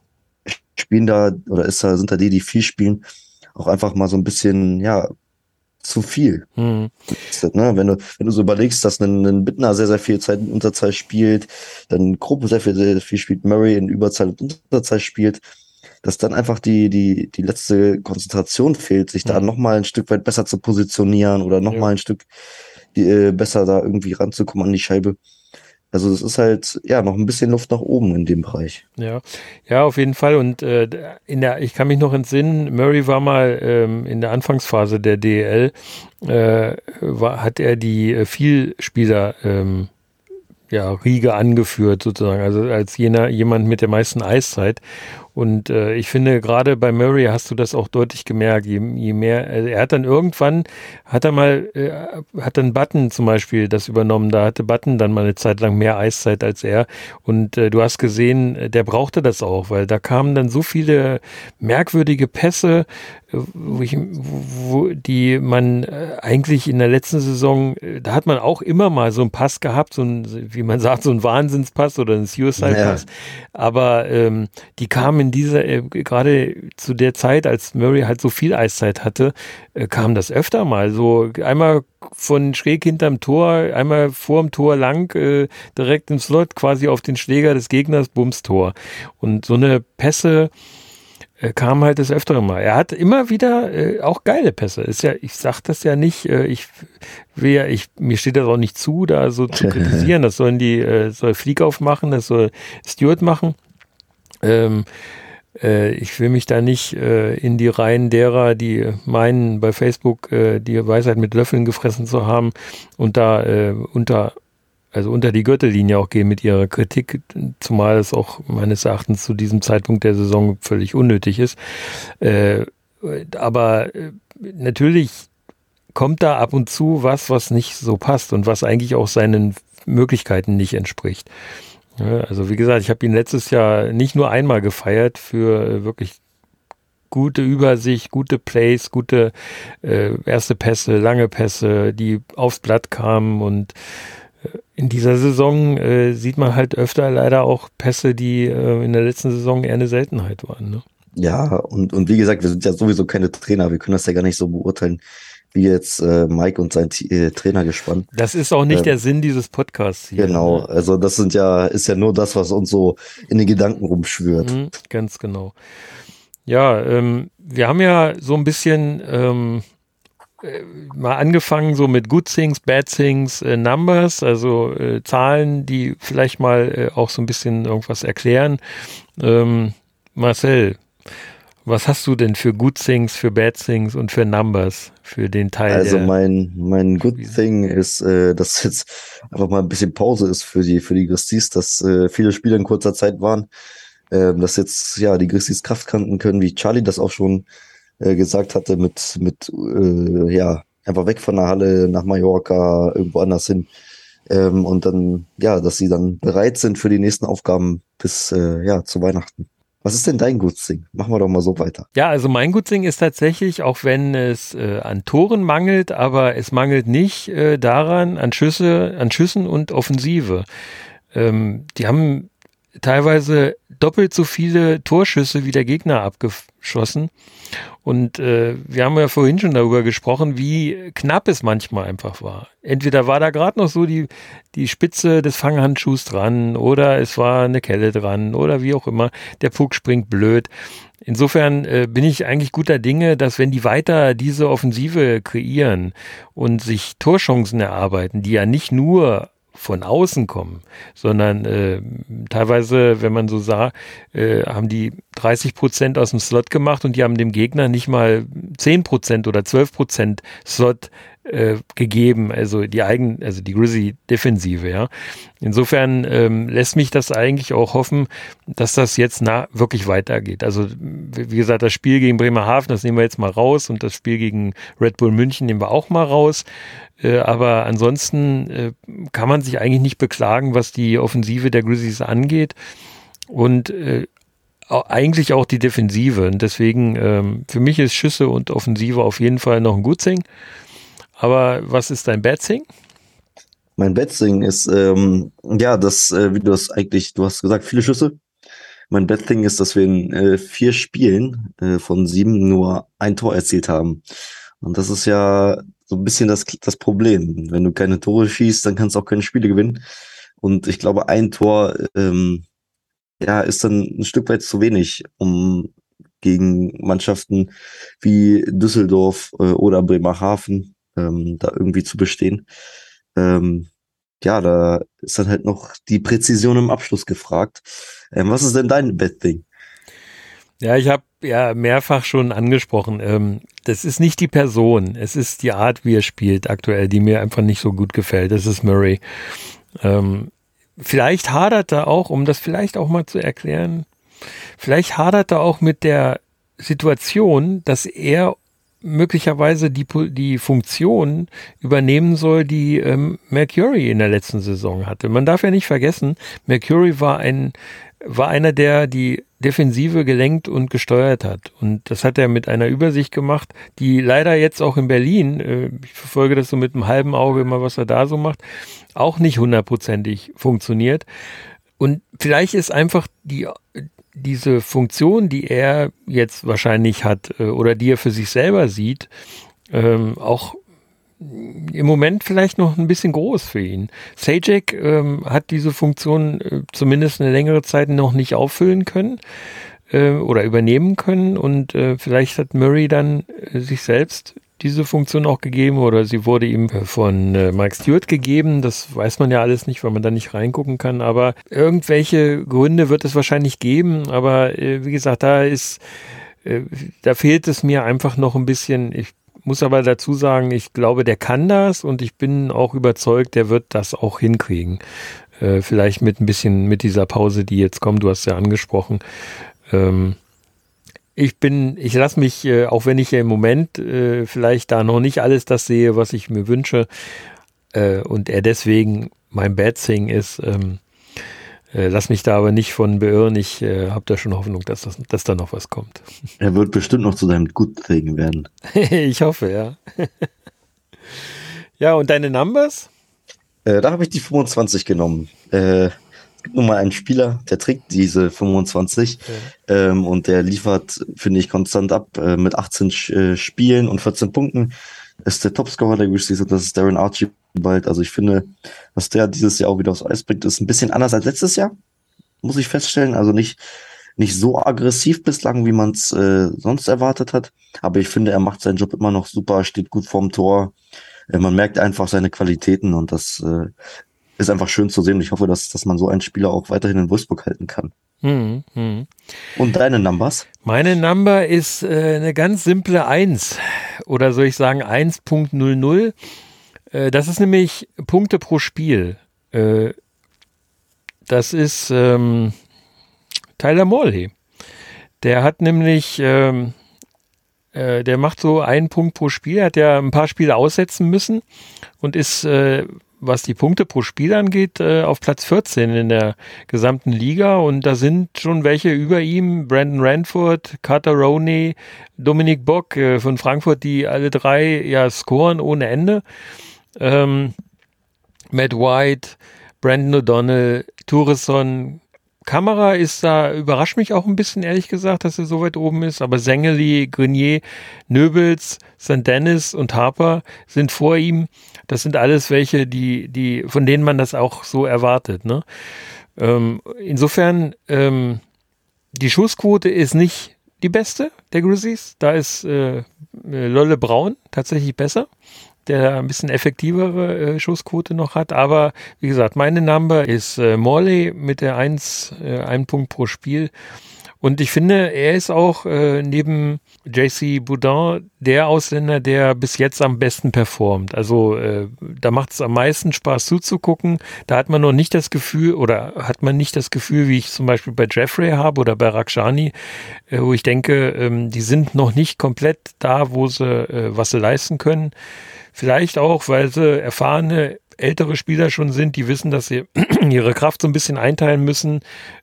spielen da oder ist da, sind da die, die viel spielen, auch einfach mal so ein bisschen, ja, zu viel. Mhm. Ne? Wenn du, wenn du so überlegst, dass ein, ein Bittner sehr, sehr viel Zeit in Unterzahl spielt, dann Gruppen sehr viel, sehr viel spielt, Murray in Überzahl und Unterzahl spielt, dass dann einfach die, die, die letzte Konzentration fehlt, sich da Mhm. nochmal ein Stück weit besser zu positionieren oder nochmal Ja. ein Stück die, äh, besser da irgendwie ranzukommen an die Scheibe. Also es ist halt, ja, noch ein bisschen Luft nach oben in dem Bereich. Ja, ja, auf jeden Fall. Und äh, in der, ich kann mich noch entsinnen, Murray war mal ähm, in der Anfangsphase der D E L, äh, war, hat er die äh, Vielspieler ähm, ja, Riege angeführt sozusagen, also als jener, jemand mit der meisten Eiszeit. Und äh, ich finde, gerade bei Murray hast du das auch deutlich gemerkt. Je, je mehr, also er hat dann irgendwann, hat er mal, äh, hat dann Button zum Beispiel das übernommen. Da hatte Button dann mal eine Zeit lang mehr Eiszeit als er. Und äh, du hast gesehen, der brauchte das auch, weil da kamen dann so viele merkwürdige Pässe, wo ich, wo die man äh, eigentlich in der letzten Saison, äh, da hat man auch immer mal so einen Pass gehabt, so ein, wie man sagt, so ein Wahnsinnspass oder ein Suicide-Pass. Ja. Aber ähm, die kamen in dieser, äh, gerade zu der Zeit, als Murray halt so viel Eiszeit hatte, äh, kam das öfter mal. So einmal von schräg hinterm Tor, einmal vorm Tor lang, äh, direkt im Slot, quasi auf den Schläger des Gegners, Bums Tor. Und so eine Pässe kam halt das Öfteren mal. Er hat immer wieder äh, auch geile Pässe. Ist ja, ich sag das ja nicht, äh, ich will ja, ich, mir steht das auch nicht zu, da so zu kritisieren. Das sollen die, äh, soll Fliekauf machen, das soll Stewart machen. Ähm, äh, ich will mich da nicht äh, in die Reihen derer, die meinen, bei Facebook äh, die Weisheit mit Löffeln gefressen zu haben und da äh, unter also unter die Gürtellinie auch gehen mit ihrer Kritik, zumal es auch meines Erachtens zu diesem Zeitpunkt der Saison völlig unnötig ist. Äh, aber äh, natürlich kommt da ab und zu was, was nicht so passt und was eigentlich auch seinen Möglichkeiten nicht entspricht. Ja, also wie gesagt, ich habe ihn letztes Jahr nicht nur einmal gefeiert für äh, wirklich gute Übersicht, gute Plays, gute äh, erste Pässe, lange Pässe, die aufs Blatt kamen und in dieser Saison äh, sieht man halt öfter leider auch Pässe, die äh, in der letzten Saison eher eine Seltenheit waren. Ne? Ja, und, und wie gesagt, wir sind ja sowieso keine Trainer, wir können das ja gar nicht so beurteilen, wie jetzt äh, Mike und sein äh, Trainer gespannt. Das ist auch nicht ähm, der Sinn dieses Podcasts hier. Genau, ne? Also das sind ja, ist ja nur das, was uns so in den Gedanken rumschwirrt. Mhm, ganz genau. Ja, ähm, wir haben ja so ein bisschen ähm, mal angefangen so mit Good Things, Bad Things, äh, Numbers, also äh, Zahlen, die vielleicht mal äh, auch so ein bisschen irgendwas erklären. Ähm, Marcel, was hast du denn für Good Things, für Bad Things und für Numbers für den Teil? Also der mein mein Good Thing ist, äh, dass jetzt einfach mal ein bisschen Pause ist für die für die Grizzlies, dass äh, viele Spiele in kurzer Zeit waren, äh, dass jetzt ja die Grizzlies Kraft kanten können, wie Charlie das auch schon gesagt hatte, mit, mit äh, ja, einfach weg von der Halle nach Mallorca, irgendwo anders hin. Ähm, und dann, ja, dass sie dann bereit sind für die nächsten Aufgaben bis äh, ja, zu Weihnachten. Was ist denn dein Gutsing? Machen wir doch mal so weiter. Ja, also mein Gutsing ist tatsächlich, auch wenn es äh, an Toren mangelt, aber es mangelt nicht äh, daran, an Schüsse, an Schüssen und Offensive. Ähm, die haben teilweise doppelt so viele Torschüsse wie der Gegner abgeschossen. Und äh, wir haben ja vorhin schon darüber gesprochen, wie knapp es manchmal einfach war. Entweder war da gerade noch so die, die Spitze des Fanghandschuhs dran oder es war eine Kelle dran oder wie auch immer. Der Puck springt blöd. Insofern äh, bin ich eigentlich guter Dinge, dass wenn die weiter diese Offensive kreieren und sich Torchancen erarbeiten, die ja nicht nur von außen kommen, sondern äh, teilweise, wenn man so sah, äh, haben die dreißig Prozent aus dem Slot gemacht und die haben dem Gegner nicht mal zehn Prozent oder zwölf Prozent Slot äh, gegeben, also die eigen, also die Grizzly-Defensive, ja. Insofern ähm, lässt mich das eigentlich auch hoffen, dass das jetzt nah wirklich weitergeht. Also wie gesagt, das Spiel gegen Bremerhaven, das nehmen wir jetzt mal raus und das Spiel gegen Red Bull München nehmen wir auch mal raus. Äh, aber ansonsten äh, kann man sich eigentlich nicht beklagen, was die Offensive der Grizzlies angeht und äh, eigentlich auch die Defensive. Und deswegen ähm, für mich ist Schüsse und Offensive auf jeden Fall noch ein Good Thing. Aber was ist dein Bad Thing? Mein Bad Thing ist, ähm, ja, das, äh, wie du das eigentlich, du hast gesagt, viele Schüsse. Mein Bad Thing ist, dass wir in äh, vier Spielen äh, von sieben nur ein Tor erzielt haben. Und das ist ja so ein bisschen das, das Problem. Wenn du keine Tore schießt, dann kannst du auch keine Spiele gewinnen. Und ich glaube, ein Tor ähm, ja, ist dann ein Stück weit zu wenig, um gegen Mannschaften wie Düsseldorf äh, oder Bremerhaven ähm, da irgendwie zu bestehen. Ähm, ja, da ist dann halt noch die Präzision im Abschluss gefragt. Ähm, was ist denn dein Bad Thing? Ja, ich habe ja mehrfach schon angesprochen, ähm, das ist nicht die Person, es ist die Art, wie er spielt aktuell, die mir einfach nicht so gut gefällt. Das ist Murray. Ähm, vielleicht hadert er auch, um das vielleicht auch mal zu erklären, vielleicht hadert er auch mit der Situation, dass er möglicherweise die, die Funktion übernehmen soll, die ähm, Mercury in der letzten Saison hatte. Man darf ja nicht vergessen, Mercury war ein war einer, der die Defensive gelenkt und gesteuert hat. Und das hat er mit einer Übersicht gemacht, die leider jetzt auch in Berlin, äh, ich verfolge das so mit einem halben Auge immer, was er da so macht, auch nicht hundertprozentig funktioniert. Und vielleicht ist einfach die diese Funktion, die er jetzt wahrscheinlich hat äh, oder die er für sich selber sieht, ähm, auch im Moment vielleicht noch ein bisschen groß für ihn. Sajak ähm, hat diese Funktion äh, zumindest eine längere Zeit noch nicht auffüllen können äh, oder übernehmen können und äh, vielleicht hat Murray dann äh, sich selbst diese Funktion auch gegeben oder sie wurde ihm von äh, Mike Stewart gegeben. Das weiß man ja alles nicht, weil man da nicht reingucken kann, aber irgendwelche Gründe wird es wahrscheinlich geben, aber äh, wie gesagt, da ist äh, da fehlt es mir einfach noch ein bisschen. Ich muss aber dazu sagen, ich glaube, der kann das und ich bin auch überzeugt, der wird das auch hinkriegen. Äh, vielleicht mit ein bisschen, mit dieser Pause, die jetzt kommt, du hast ja angesprochen. Ähm, ich bin, ich lasse mich, äh, auch wenn ich ja im Moment äh, vielleicht da noch nicht alles das sehe, was ich mir wünsche äh, und er deswegen mein Bad Thing ist, ähm, Äh, lass mich da aber nicht von beirren. Ich äh, habe da schon Hoffnung, dass, das, dass da noch was kommt. Er wird bestimmt noch zu deinem Good Thing werden. Ich hoffe, ja. Ja, und deine Numbers? Äh, da habe ich die fünfundzwanzig genommen. Äh, es gibt nun mal einen Spieler, der trägt diese fünfundzwanzig ja. ähm, und der liefert, finde ich, konstant ab äh, mit achtzehn äh, Spielen und vierzehn Punkten. Ist der Topscorer der Grizzlies und das ist Darren Archibald. Also ich finde, was der dieses Jahr auch wieder aufs Eis bringt, ist ein bisschen anders als letztes Jahr, muss ich feststellen. Also nicht nicht so aggressiv bislang, wie man es äh, sonst erwartet hat. Aber ich finde, er macht seinen Job immer noch super, steht gut vorm Tor. Äh, man merkt einfach seine Qualitäten und das äh, ist einfach schön zu sehen. Ich hoffe, dass dass man so einen Spieler auch weiterhin in Wolfsburg halten kann. Hm, hm. Und deine Numbers? Meine Number ist äh, eine ganz simple eins oder soll ich sagen eins Punkt null null. Äh, das ist nämlich Punkte pro Spiel. Äh, das ist ähm, Tyler Morley. Der hat nämlich, ähm, äh, der macht so einen Punkt pro Spiel, hat ja ein paar Spiele aussetzen müssen und ist äh, was die Punkte pro Spiel angeht, äh, auf Platz vierzehn in der gesamten Liga und da sind schon welche über ihm, Brandon Ranford, Carter Rowney, Dominik Bock äh, von Frankfurt, die alle drei ja scoren ohne Ende. Ähm, Matt White, Brandon O'Donnell, Tourisson, Kamera ist da, überrascht mich auch ein bisschen, ehrlich gesagt, dass er so weit oben ist. Aber Sengeli, Grenier, Nöbels, Sankt Dennis und Harper sind vor ihm. Das sind alles welche, die, die, von denen man das auch so erwartet, ne? Ähm, insofern, ähm, die Schussquote ist nicht die beste der Grizzlies. Da ist äh, Lolle Braun tatsächlich besser, der ein bisschen effektivere äh, Schussquote noch hat. Aber wie gesagt, meine Number ist äh, Morley mit der eins, äh, ein Punkt pro Spiel. Und ich finde, er ist auch äh, neben J C Boudin der Ausländer, der bis jetzt am besten performt. Also äh, da macht es am meisten Spaß zuzugucken. Da hat man noch nicht das Gefühl, oder hat man nicht das Gefühl, wie ich zum Beispiel bei Jeffrey habe oder bei Rakhshani, äh, wo ich denke, ähm, die sind noch nicht komplett da, wo sie, äh, was sie leisten können. Vielleicht auch, weil sie erfahrene, ältere Spieler schon sind, die wissen, dass sie ihre Kraft so ein bisschen einteilen müssen.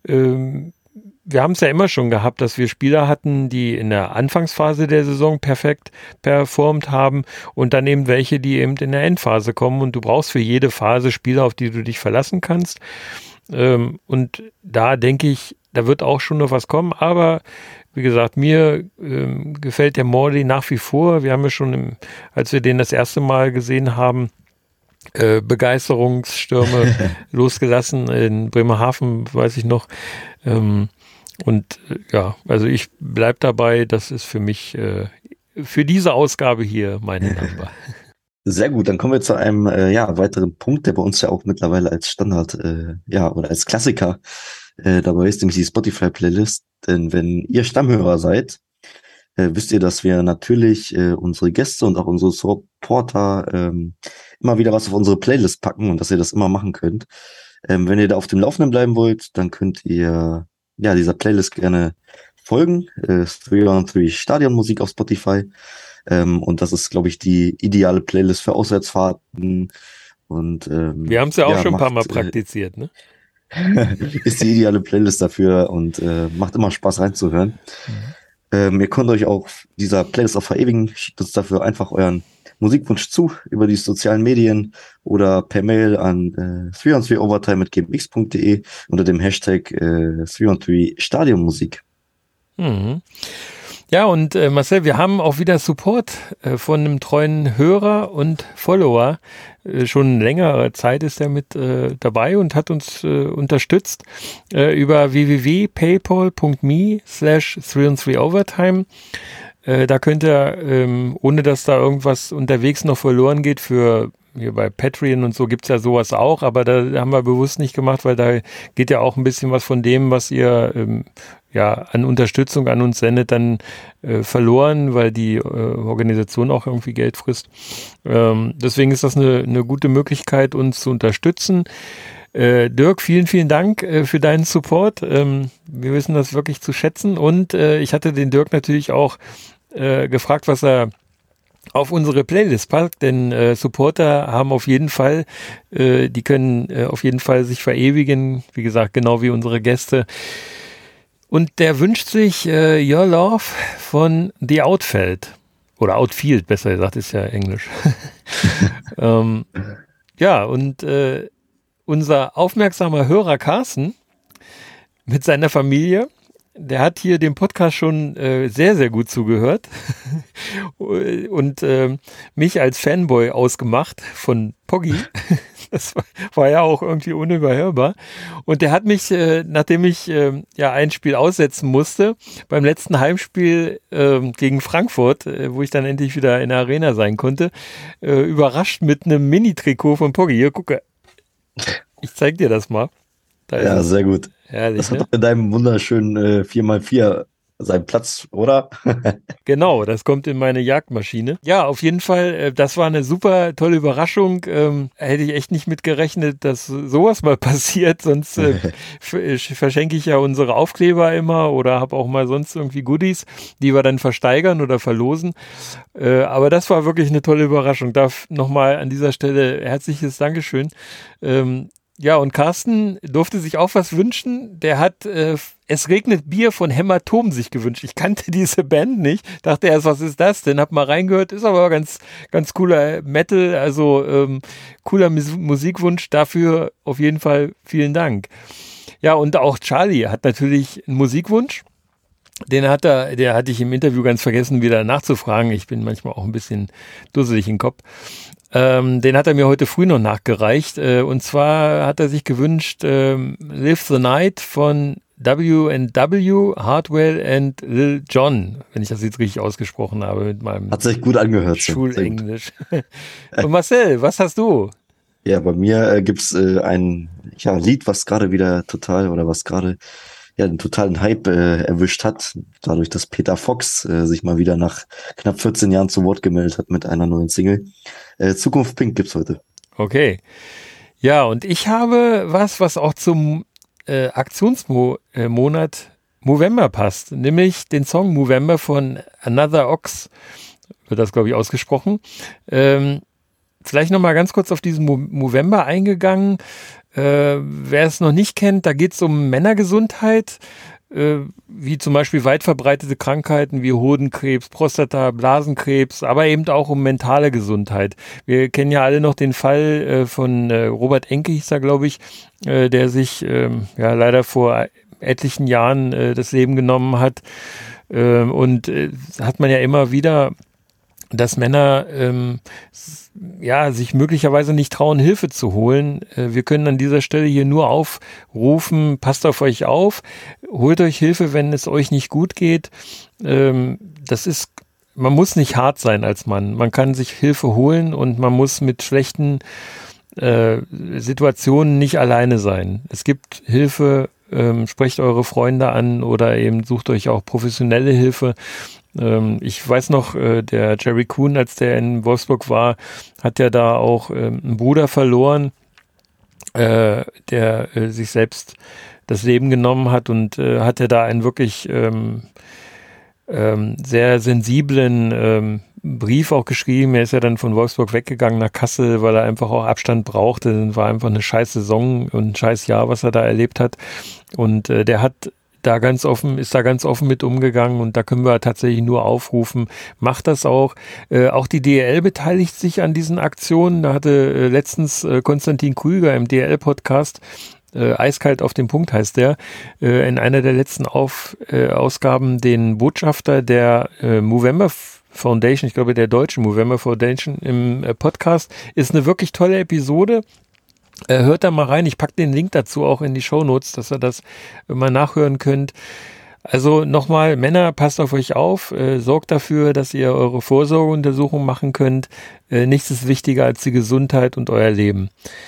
Ähm, wir haben es ja immer schon gehabt, dass wir Spieler hatten, die in der Anfangsphase der Saison perfekt performt haben und dann eben welche, die eben in der Endphase kommen, und du brauchst für jede Phase Spieler, auf die du dich verlassen kannst. Ähm, und da denke ich, da wird auch schon noch was kommen, aber wie gesagt, mir ähm, gefällt der Morley nach wie vor. Wir haben ja schon, im, als wir den das erste Mal gesehen haben, äh, Begeisterungsstürme losgelassen in Bremerhaven, weiß ich noch. Ähm, und äh, ja, also ich bleib dabei, das ist für mich, äh, für diese Ausgabe hier meine Number. Sehr gut, dann kommen wir zu einem äh, ja, weiteren Punkt, der bei uns ja auch mittlerweile als Standard, äh, ja, oder als Klassiker äh, dabei ist, nämlich die Spotify-Playlist. Denn wenn ihr Stammhörer seid, äh, wisst ihr, dass wir natürlich äh, unsere Gäste und auch unsere Supporter ähm, immer wieder was auf unsere Playlist packen und dass ihr das immer machen könnt. Ähm, wenn ihr da auf dem Laufenden bleiben wollt, dann könnt ihr ja dieser Playlist gerne folgen. Äh, drei on drei Stadionmusik auf Spotify. Ähm, und das ist, glaube ich, die ideale Playlist für Auswärtsfahrten. Und ähm, wir haben es ja auch ja, schon ein paar macht, Mal praktiziert, ne? ist die ideale Playlist dafür und äh, macht immer Spaß reinzuhören. Mhm. Ähm, ihr könnt euch auch dieser Playlist auch verewigen. Schickt uns dafür einfach euren Musikwunsch zu über die sozialen Medien oder per Mail an äh, drei on drei overtime mit g m x punkt d e unter dem Hashtag äh, drei on drei Stadionmusik. Mhm. Ja, und äh, Marcel, wir haben auch wieder Support äh, von einem treuen Hörer und Follower. Äh, schon längere Zeit ist er mit äh, dabei und hat uns äh, unterstützt äh, über w w w punkt paypal punkt me slash drei on drei overtime. Äh, da könnt ihr, ähm, ohne dass da irgendwas unterwegs noch verloren geht, für hier bei Patreon und so gibt's ja sowas auch, aber da haben wir bewusst nicht gemacht, weil da geht ja auch ein bisschen was von dem, was ihr ähm, ja an Unterstützung an uns sendet, dann äh, verloren, weil die äh, Organisation auch irgendwie Geld frisst. Ähm, deswegen ist das eine, eine gute Möglichkeit, uns zu unterstützen. Äh, Dirk, vielen, vielen Dank äh, für deinen Support. Ähm, wir wissen das wirklich zu schätzen, und äh, ich hatte den Dirk natürlich auch äh, gefragt, was er auf unsere Playlist packt, denn äh, Supporter haben auf jeden Fall, äh, die können äh, auf jeden Fall sich verewigen, wie gesagt, genau wie unsere Gäste. Und der wünscht sich äh, Your Love von The Outfield. Oder Outfield, besser gesagt, ist ja Englisch. ähm, ja, und äh, unser aufmerksamer Hörer Carsten mit seiner Familie, der hat hier dem Podcast schon äh, sehr, sehr gut zugehört und äh, mich als Fanboy ausgemacht von Poggi. Das war, war ja auch irgendwie unüberhörbar. Und der hat mich, äh, nachdem ich äh, ja ein Spiel aussetzen musste, beim letzten Heimspiel äh, gegen Frankfurt, äh, wo ich dann endlich wieder in der Arena sein konnte, äh, überrascht mit einem Mini-Trikot von Poggi. Hier, gucke. Ich zeig dir das mal. Da ja, sehr gut. Herrlich, das hat ne? doch in deinem wunderschönen äh, vier mal vier seinen Platz, oder? Genau, das kommt in meine Jagdmaschine. Ja, auf jeden Fall, äh, das war eine super tolle Überraschung. Ähm, hätte ich echt nicht mit gerechnet, dass sowas mal passiert. Sonst äh, f- verschenke ich ja unsere Aufkleber immer oder habe auch mal sonst irgendwie Goodies, die wir dann versteigern oder verlosen. Äh, aber das war wirklich eine tolle Überraschung. Darf nochmal an dieser Stelle herzliches Dankeschön. Ähm, Ja, und Carsten durfte sich auch was wünschen. Der hat äh, Es regnet Bier von Hämatom sich gewünscht. Ich kannte diese Band nicht. Dachte erst, was ist das denn? Hab mal reingehört. Ist aber ganz, ganz cooler Metal. Also ähm, cooler Mus- Musikwunsch. Dafür auf jeden Fall vielen Dank. Ja, und auch Charlie hat natürlich einen Musikwunsch. Den hat er, der hatte ich im Interview ganz vergessen, wieder nachzufragen. Ich bin manchmal auch ein bisschen dusselig im Kopf. Ähm, den hat er mir heute früh noch nachgereicht. Äh, und zwar hat er sich gewünscht, ähm, Live the Night von W and W, Hardwell and Lil Jon, wenn ich das jetzt richtig ausgesprochen habe mit meinem Hat sich gut angehört. Schulenglisch. Und Marcel, was hast du? Ja, bei mir äh, gibt's äh, ein ja, Lied, was gerade wieder total oder was gerade ja einen totalen Hype äh, erwischt hat, dadurch, dass Peter Fox äh, sich mal wieder nach knapp vierzehn Jahren zu Wort gemeldet hat mit einer neuen Single. Äh, Zukunft Pink gibt's heute. Okay. Ja, und ich habe was, was auch zum äh, Aktionsmonat Movember passt, nämlich den Song Movember von Another Ox, wird das, glaube ich, ausgesprochen. Ähm, vielleicht nochmal ganz kurz auf diesen Mo- Movember eingegangen. Äh, wer es noch nicht kennt, da geht es um Männergesundheit, äh, wie zum Beispiel weit verbreitete Krankheiten wie Hodenkrebs, Prostata, Blasenkrebs, aber eben auch um mentale Gesundheit. Wir kennen ja alle noch den Fall äh, von äh, Robert Enke, hieß er, glaube ich, äh, der sich äh, ja leider vor etlichen Jahren äh, das Leben genommen hat. Äh, und äh, hat man ja immer wieder, dass Männer ähm, ja sich möglicherweise nicht trauen, Hilfe zu holen. Äh, wir können an dieser Stelle hier nur aufrufen, passt auf euch auf, holt euch Hilfe, wenn es euch nicht gut geht. Ähm, das ist, man muss nicht hart sein als Mann. Man kann sich Hilfe holen und man muss mit schlechten äh, Situationen nicht alleine sein. Es gibt Hilfe, ähm, sprecht eure Freunde an oder eben sucht euch auch professionelle Hilfe. Ich weiß noch, der Jerry Kuhn, als der in Wolfsburg war, hat ja da auch einen Bruder verloren, der sich selbst das Leben genommen hat und hat ja da einen wirklich sehr sensiblen Brief auch geschrieben. Er ist ja dann von Wolfsburg weggegangen nach Kassel, weil er einfach auch Abstand brauchte. Das war einfach eine scheiß Saison und ein scheiß Jahr, was er da erlebt hat. Und der hat da ganz offen, ist da ganz offen mit umgegangen und da können wir tatsächlich nur aufrufen, macht das auch. Äh, auch die D E L beteiligt sich an diesen Aktionen. Da hatte äh, letztens äh, Konstantin Krüger im D E L-Podcast, äh, Eiskalt auf den Punkt heißt der, äh, in einer der letzten auf, äh, Ausgaben den Botschafter der äh, Movember Foundation, ich glaube der deutschen Movember Foundation im äh, Podcast. Ist eine wirklich tolle Episode. Hört da mal rein, ich packe den Link dazu auch in die Shownotes, dass ihr das mal nachhören könnt. Also nochmal, Männer, passt auf euch auf, äh, sorgt dafür, dass ihr eure Vorsorgeuntersuchung machen könnt. Äh, nichts ist wichtiger als die Gesundheit und euer Leben.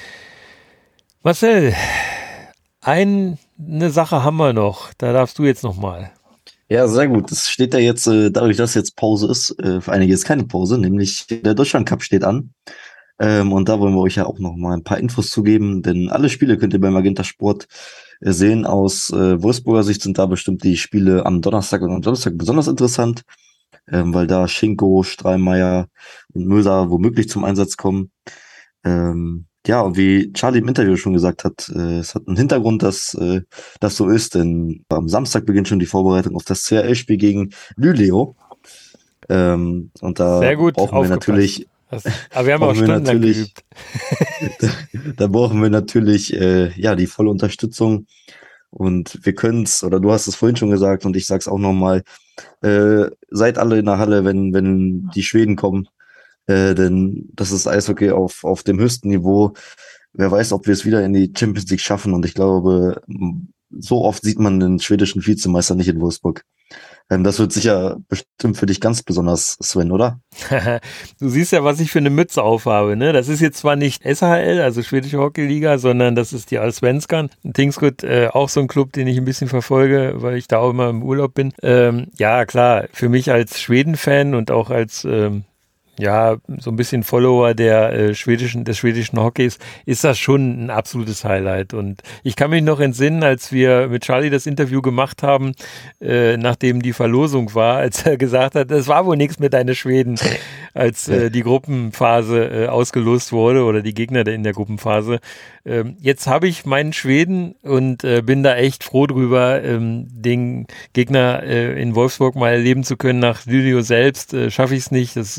Marcel, ein, eine Sache haben wir noch, da darfst du jetzt nochmal. Ja, sehr gut. Das steht ja jetzt, äh, dadurch, dass jetzt Pause ist, äh, für einige ist keine Pause, nämlich der Deutschland Cup steht an. Ähm, und da wollen wir euch ja auch noch mal ein paar Infos zu geben, denn alle Spiele könnt ihr beim Magenta Sport äh, sehen. Aus äh, Wolfsburger Sicht sind da bestimmt die Spiele am Donnerstag und am Donnerstag besonders interessant, ähm, weil da Schinko, Strahlmeier und Möser womöglich zum Einsatz kommen. Ähm, ja, und wie Charlie im Interview schon gesagt hat, äh, es hat einen Hintergrund, dass äh, das so ist, denn am Samstag beginnt schon die Vorbereitung auf das C R L-Spiel gegen Lüleo. Ähm, und da Sehr gut brauchen wir aufgepasst. natürlich Das, aber wir haben auch stundenlang geübt. da, da brauchen wir natürlich äh, ja die volle Unterstützung und wir können es, oder du hast es vorhin schon gesagt und ich sag's auch nochmal, äh, seid alle in der Halle, wenn wenn die Schweden kommen, äh, denn das ist Eishockey auf auf dem höchsten Niveau. Wer weiß, ob wir es wieder in die Champions League schaffen und ich glaube, so oft sieht man den schwedischen Vizemeister nicht in Wolfsburg. Das wird sicher bestimmt für dich ganz besonders, Sven, oder? Du siehst ja, was ich für eine Mütze aufhabe, ne? Das ist jetzt zwar nicht S H L, also Schwedische Hockeyliga, sondern das ist die Allsvenskan. Tingsryd, äh, auch so ein Club, den ich ein bisschen verfolge, weil ich da auch immer im Urlaub bin. Ähm, ja, klar, für mich als Schweden-Fan und auch als ähm, ja, so ein bisschen Follower der äh, schwedischen, des schwedischen Hockeys, ist das schon ein absolutes Highlight. Und ich kann mich noch entsinnen, als wir mit Charlie das Interview gemacht haben, äh, nachdem die Verlosung war, als er gesagt hat, das war wohl nichts mit deinen Schweden, als äh, die Gruppenphase äh, ausgelost wurde oder die Gegner in der Gruppenphase. Ähm, jetzt habe ich meinen Schweden und äh, bin da echt froh drüber, ähm, den Gegner äh, in Wolfsburg mal erleben zu können. Nach Lüleo selbst äh, schaffe ich es nicht. Das ist mir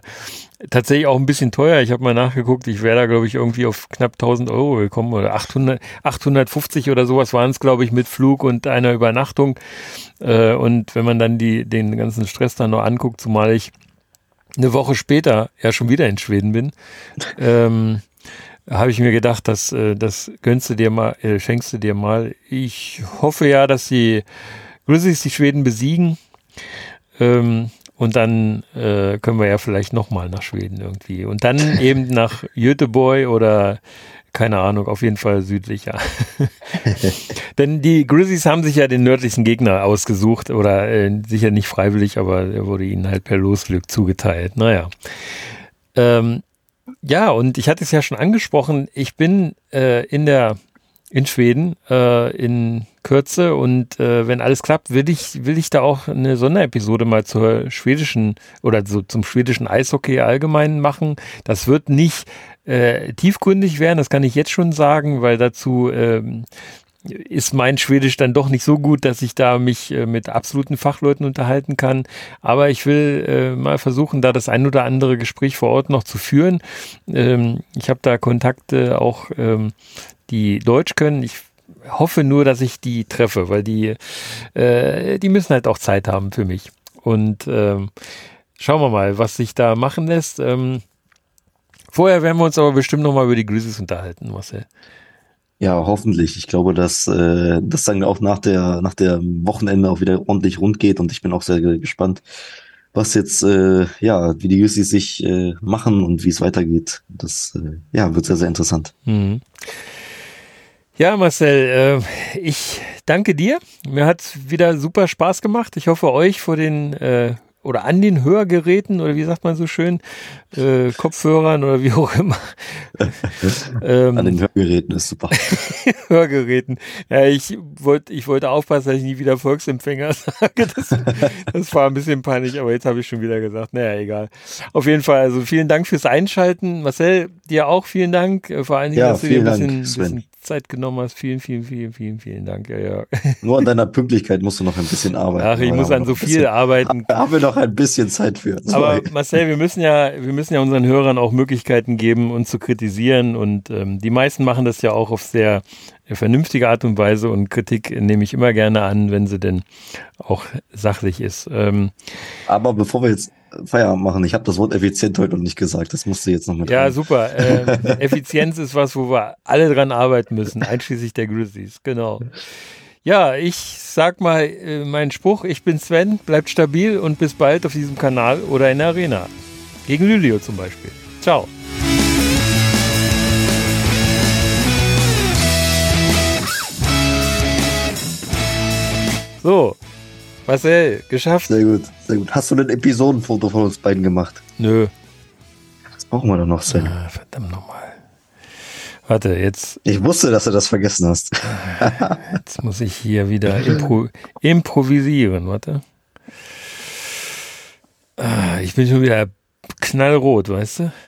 tatsächlich auch ein bisschen teuer. Ich habe mal nachgeguckt, ich wäre da, glaube ich, irgendwie auf knapp tausend Euro gekommen oder achthundert, achthundertfünfzig oder sowas waren es, glaube ich, mit Flug und einer Übernachtung. Äh, und wenn man dann die, den ganzen Stress dann noch anguckt, zumal ich eine Woche später ja schon wieder in Schweden bin, ähm, habe ich mir gedacht, dass äh, das gönnst du dir mal, äh, schenkst du dir mal. Ich hoffe ja, dass die Grizzlies die Schweden besiegen. Ähm, und dann äh, können wir ja vielleicht nochmal nach Schweden irgendwie. Und dann eben nach Göteborg oder keine Ahnung, auf jeden Fall südlicher. Denn die Grizzlies haben sich ja den nördlichsten Gegner ausgesucht oder äh, sicher nicht freiwillig, aber er wurde ihnen halt per Losglück zugeteilt. Naja. Ähm, ja, und ich hatte es ja schon angesprochen, ich bin äh, in der in Schweden äh, in Kürze und äh, wenn alles klappt, will ich will ich da auch eine Sonderepisode mal zur schwedischen oder so zum schwedischen Eishockey allgemein machen. Das wird nicht äh, tiefgründig werden, das kann ich jetzt schon sagen, weil dazu ähm, ist mein Schwedisch dann doch nicht so gut, dass ich da mich äh, mit absoluten Fachleuten unterhalten kann. Aber ich will äh, mal versuchen, da das ein oder andere Gespräch vor Ort noch zu führen. Ähm, ich habe da Kontakte auch, ähm, die Deutsch können. Ich hoffe nur, dass ich die treffe, weil die, äh, die müssen halt auch Zeit haben für mich. Und ähm, schauen wir mal, was sich da machen lässt. Ähm, vorher werden wir uns aber bestimmt nochmal über die Grizzlies unterhalten, Marcel. Ja, hoffentlich. Ich glaube, dass äh, das dann auch nach der nach der Wochenende auch wieder ordentlich rund geht und ich bin auch sehr gespannt, was jetzt äh, ja wie die Grizzlies sich äh, machen und wie es weitergeht. Das äh, ja wird sehr sehr interessant. Mhm. Ja, Marcel, äh, ich danke dir. Mir hat es wieder super Spaß gemacht. Ich hoffe, euch vor den äh, oder an den Hörgeräten oder wie sagt man so schön, äh, Kopfhörern oder wie auch immer. ähm, an den Hörgeräten ist super. Hörgeräten. Ja, ich wollte ich wollte aufpassen, dass ich nie wieder Volksempfänger sage. Das, das war ein bisschen peinlich, aber jetzt habe ich schon wieder gesagt. Naja, egal. Auf jeden Fall, also vielen Dank fürs Einschalten. Marcel, dir auch vielen Dank. Vor allen Dingen, ja, dass du dir ein bisschen, Dank, bisschen Zeit genommen hast. Vielen, vielen, vielen, vielen, vielen Dank. Ja, ja. Nur an deiner Pünktlichkeit musst du noch ein bisschen arbeiten. Ach, ich muss an so viel arbeiten. Da haben wir noch ein bisschen Zeit für. Sorry. Aber Marcel, wir müssen ja, wir müssen ja unseren Hörern auch Möglichkeiten geben, uns zu kritisieren. Und ähm, die meisten machen das ja auch auf sehr vernünftige Art und Weise. Und Kritik nehme ich immer gerne an, wenn sie denn auch sachlich ist. Ähm, Aber bevor wir jetzt Feierabend machen, ich habe das Wort effizient heute noch nicht gesagt. Das musst du jetzt noch mit Ja, rein. super. Äh, Effizienz ist was, wo wir alle dran arbeiten müssen, einschließlich der Grizzlies. Genau. Ja, ich sag mal äh, meinen Spruch, ich bin Sven, bleibt stabil und bis bald auf diesem Kanal oder in der Arena. Gegen Lülio zum Beispiel. Ciao. So, Marcel, geschafft. Sehr gut, sehr gut. Hast du ein Episodenfoto von uns beiden gemacht? Nö. Das brauchen wir doch noch, Sven. Ah, verdammt nochmal. Warte, jetzt. Ich wusste, dass du das vergessen hast. Jetzt muss ich hier wieder impro improvisieren. Warte. Ah, ich bin schon wieder knallrot, weißt du?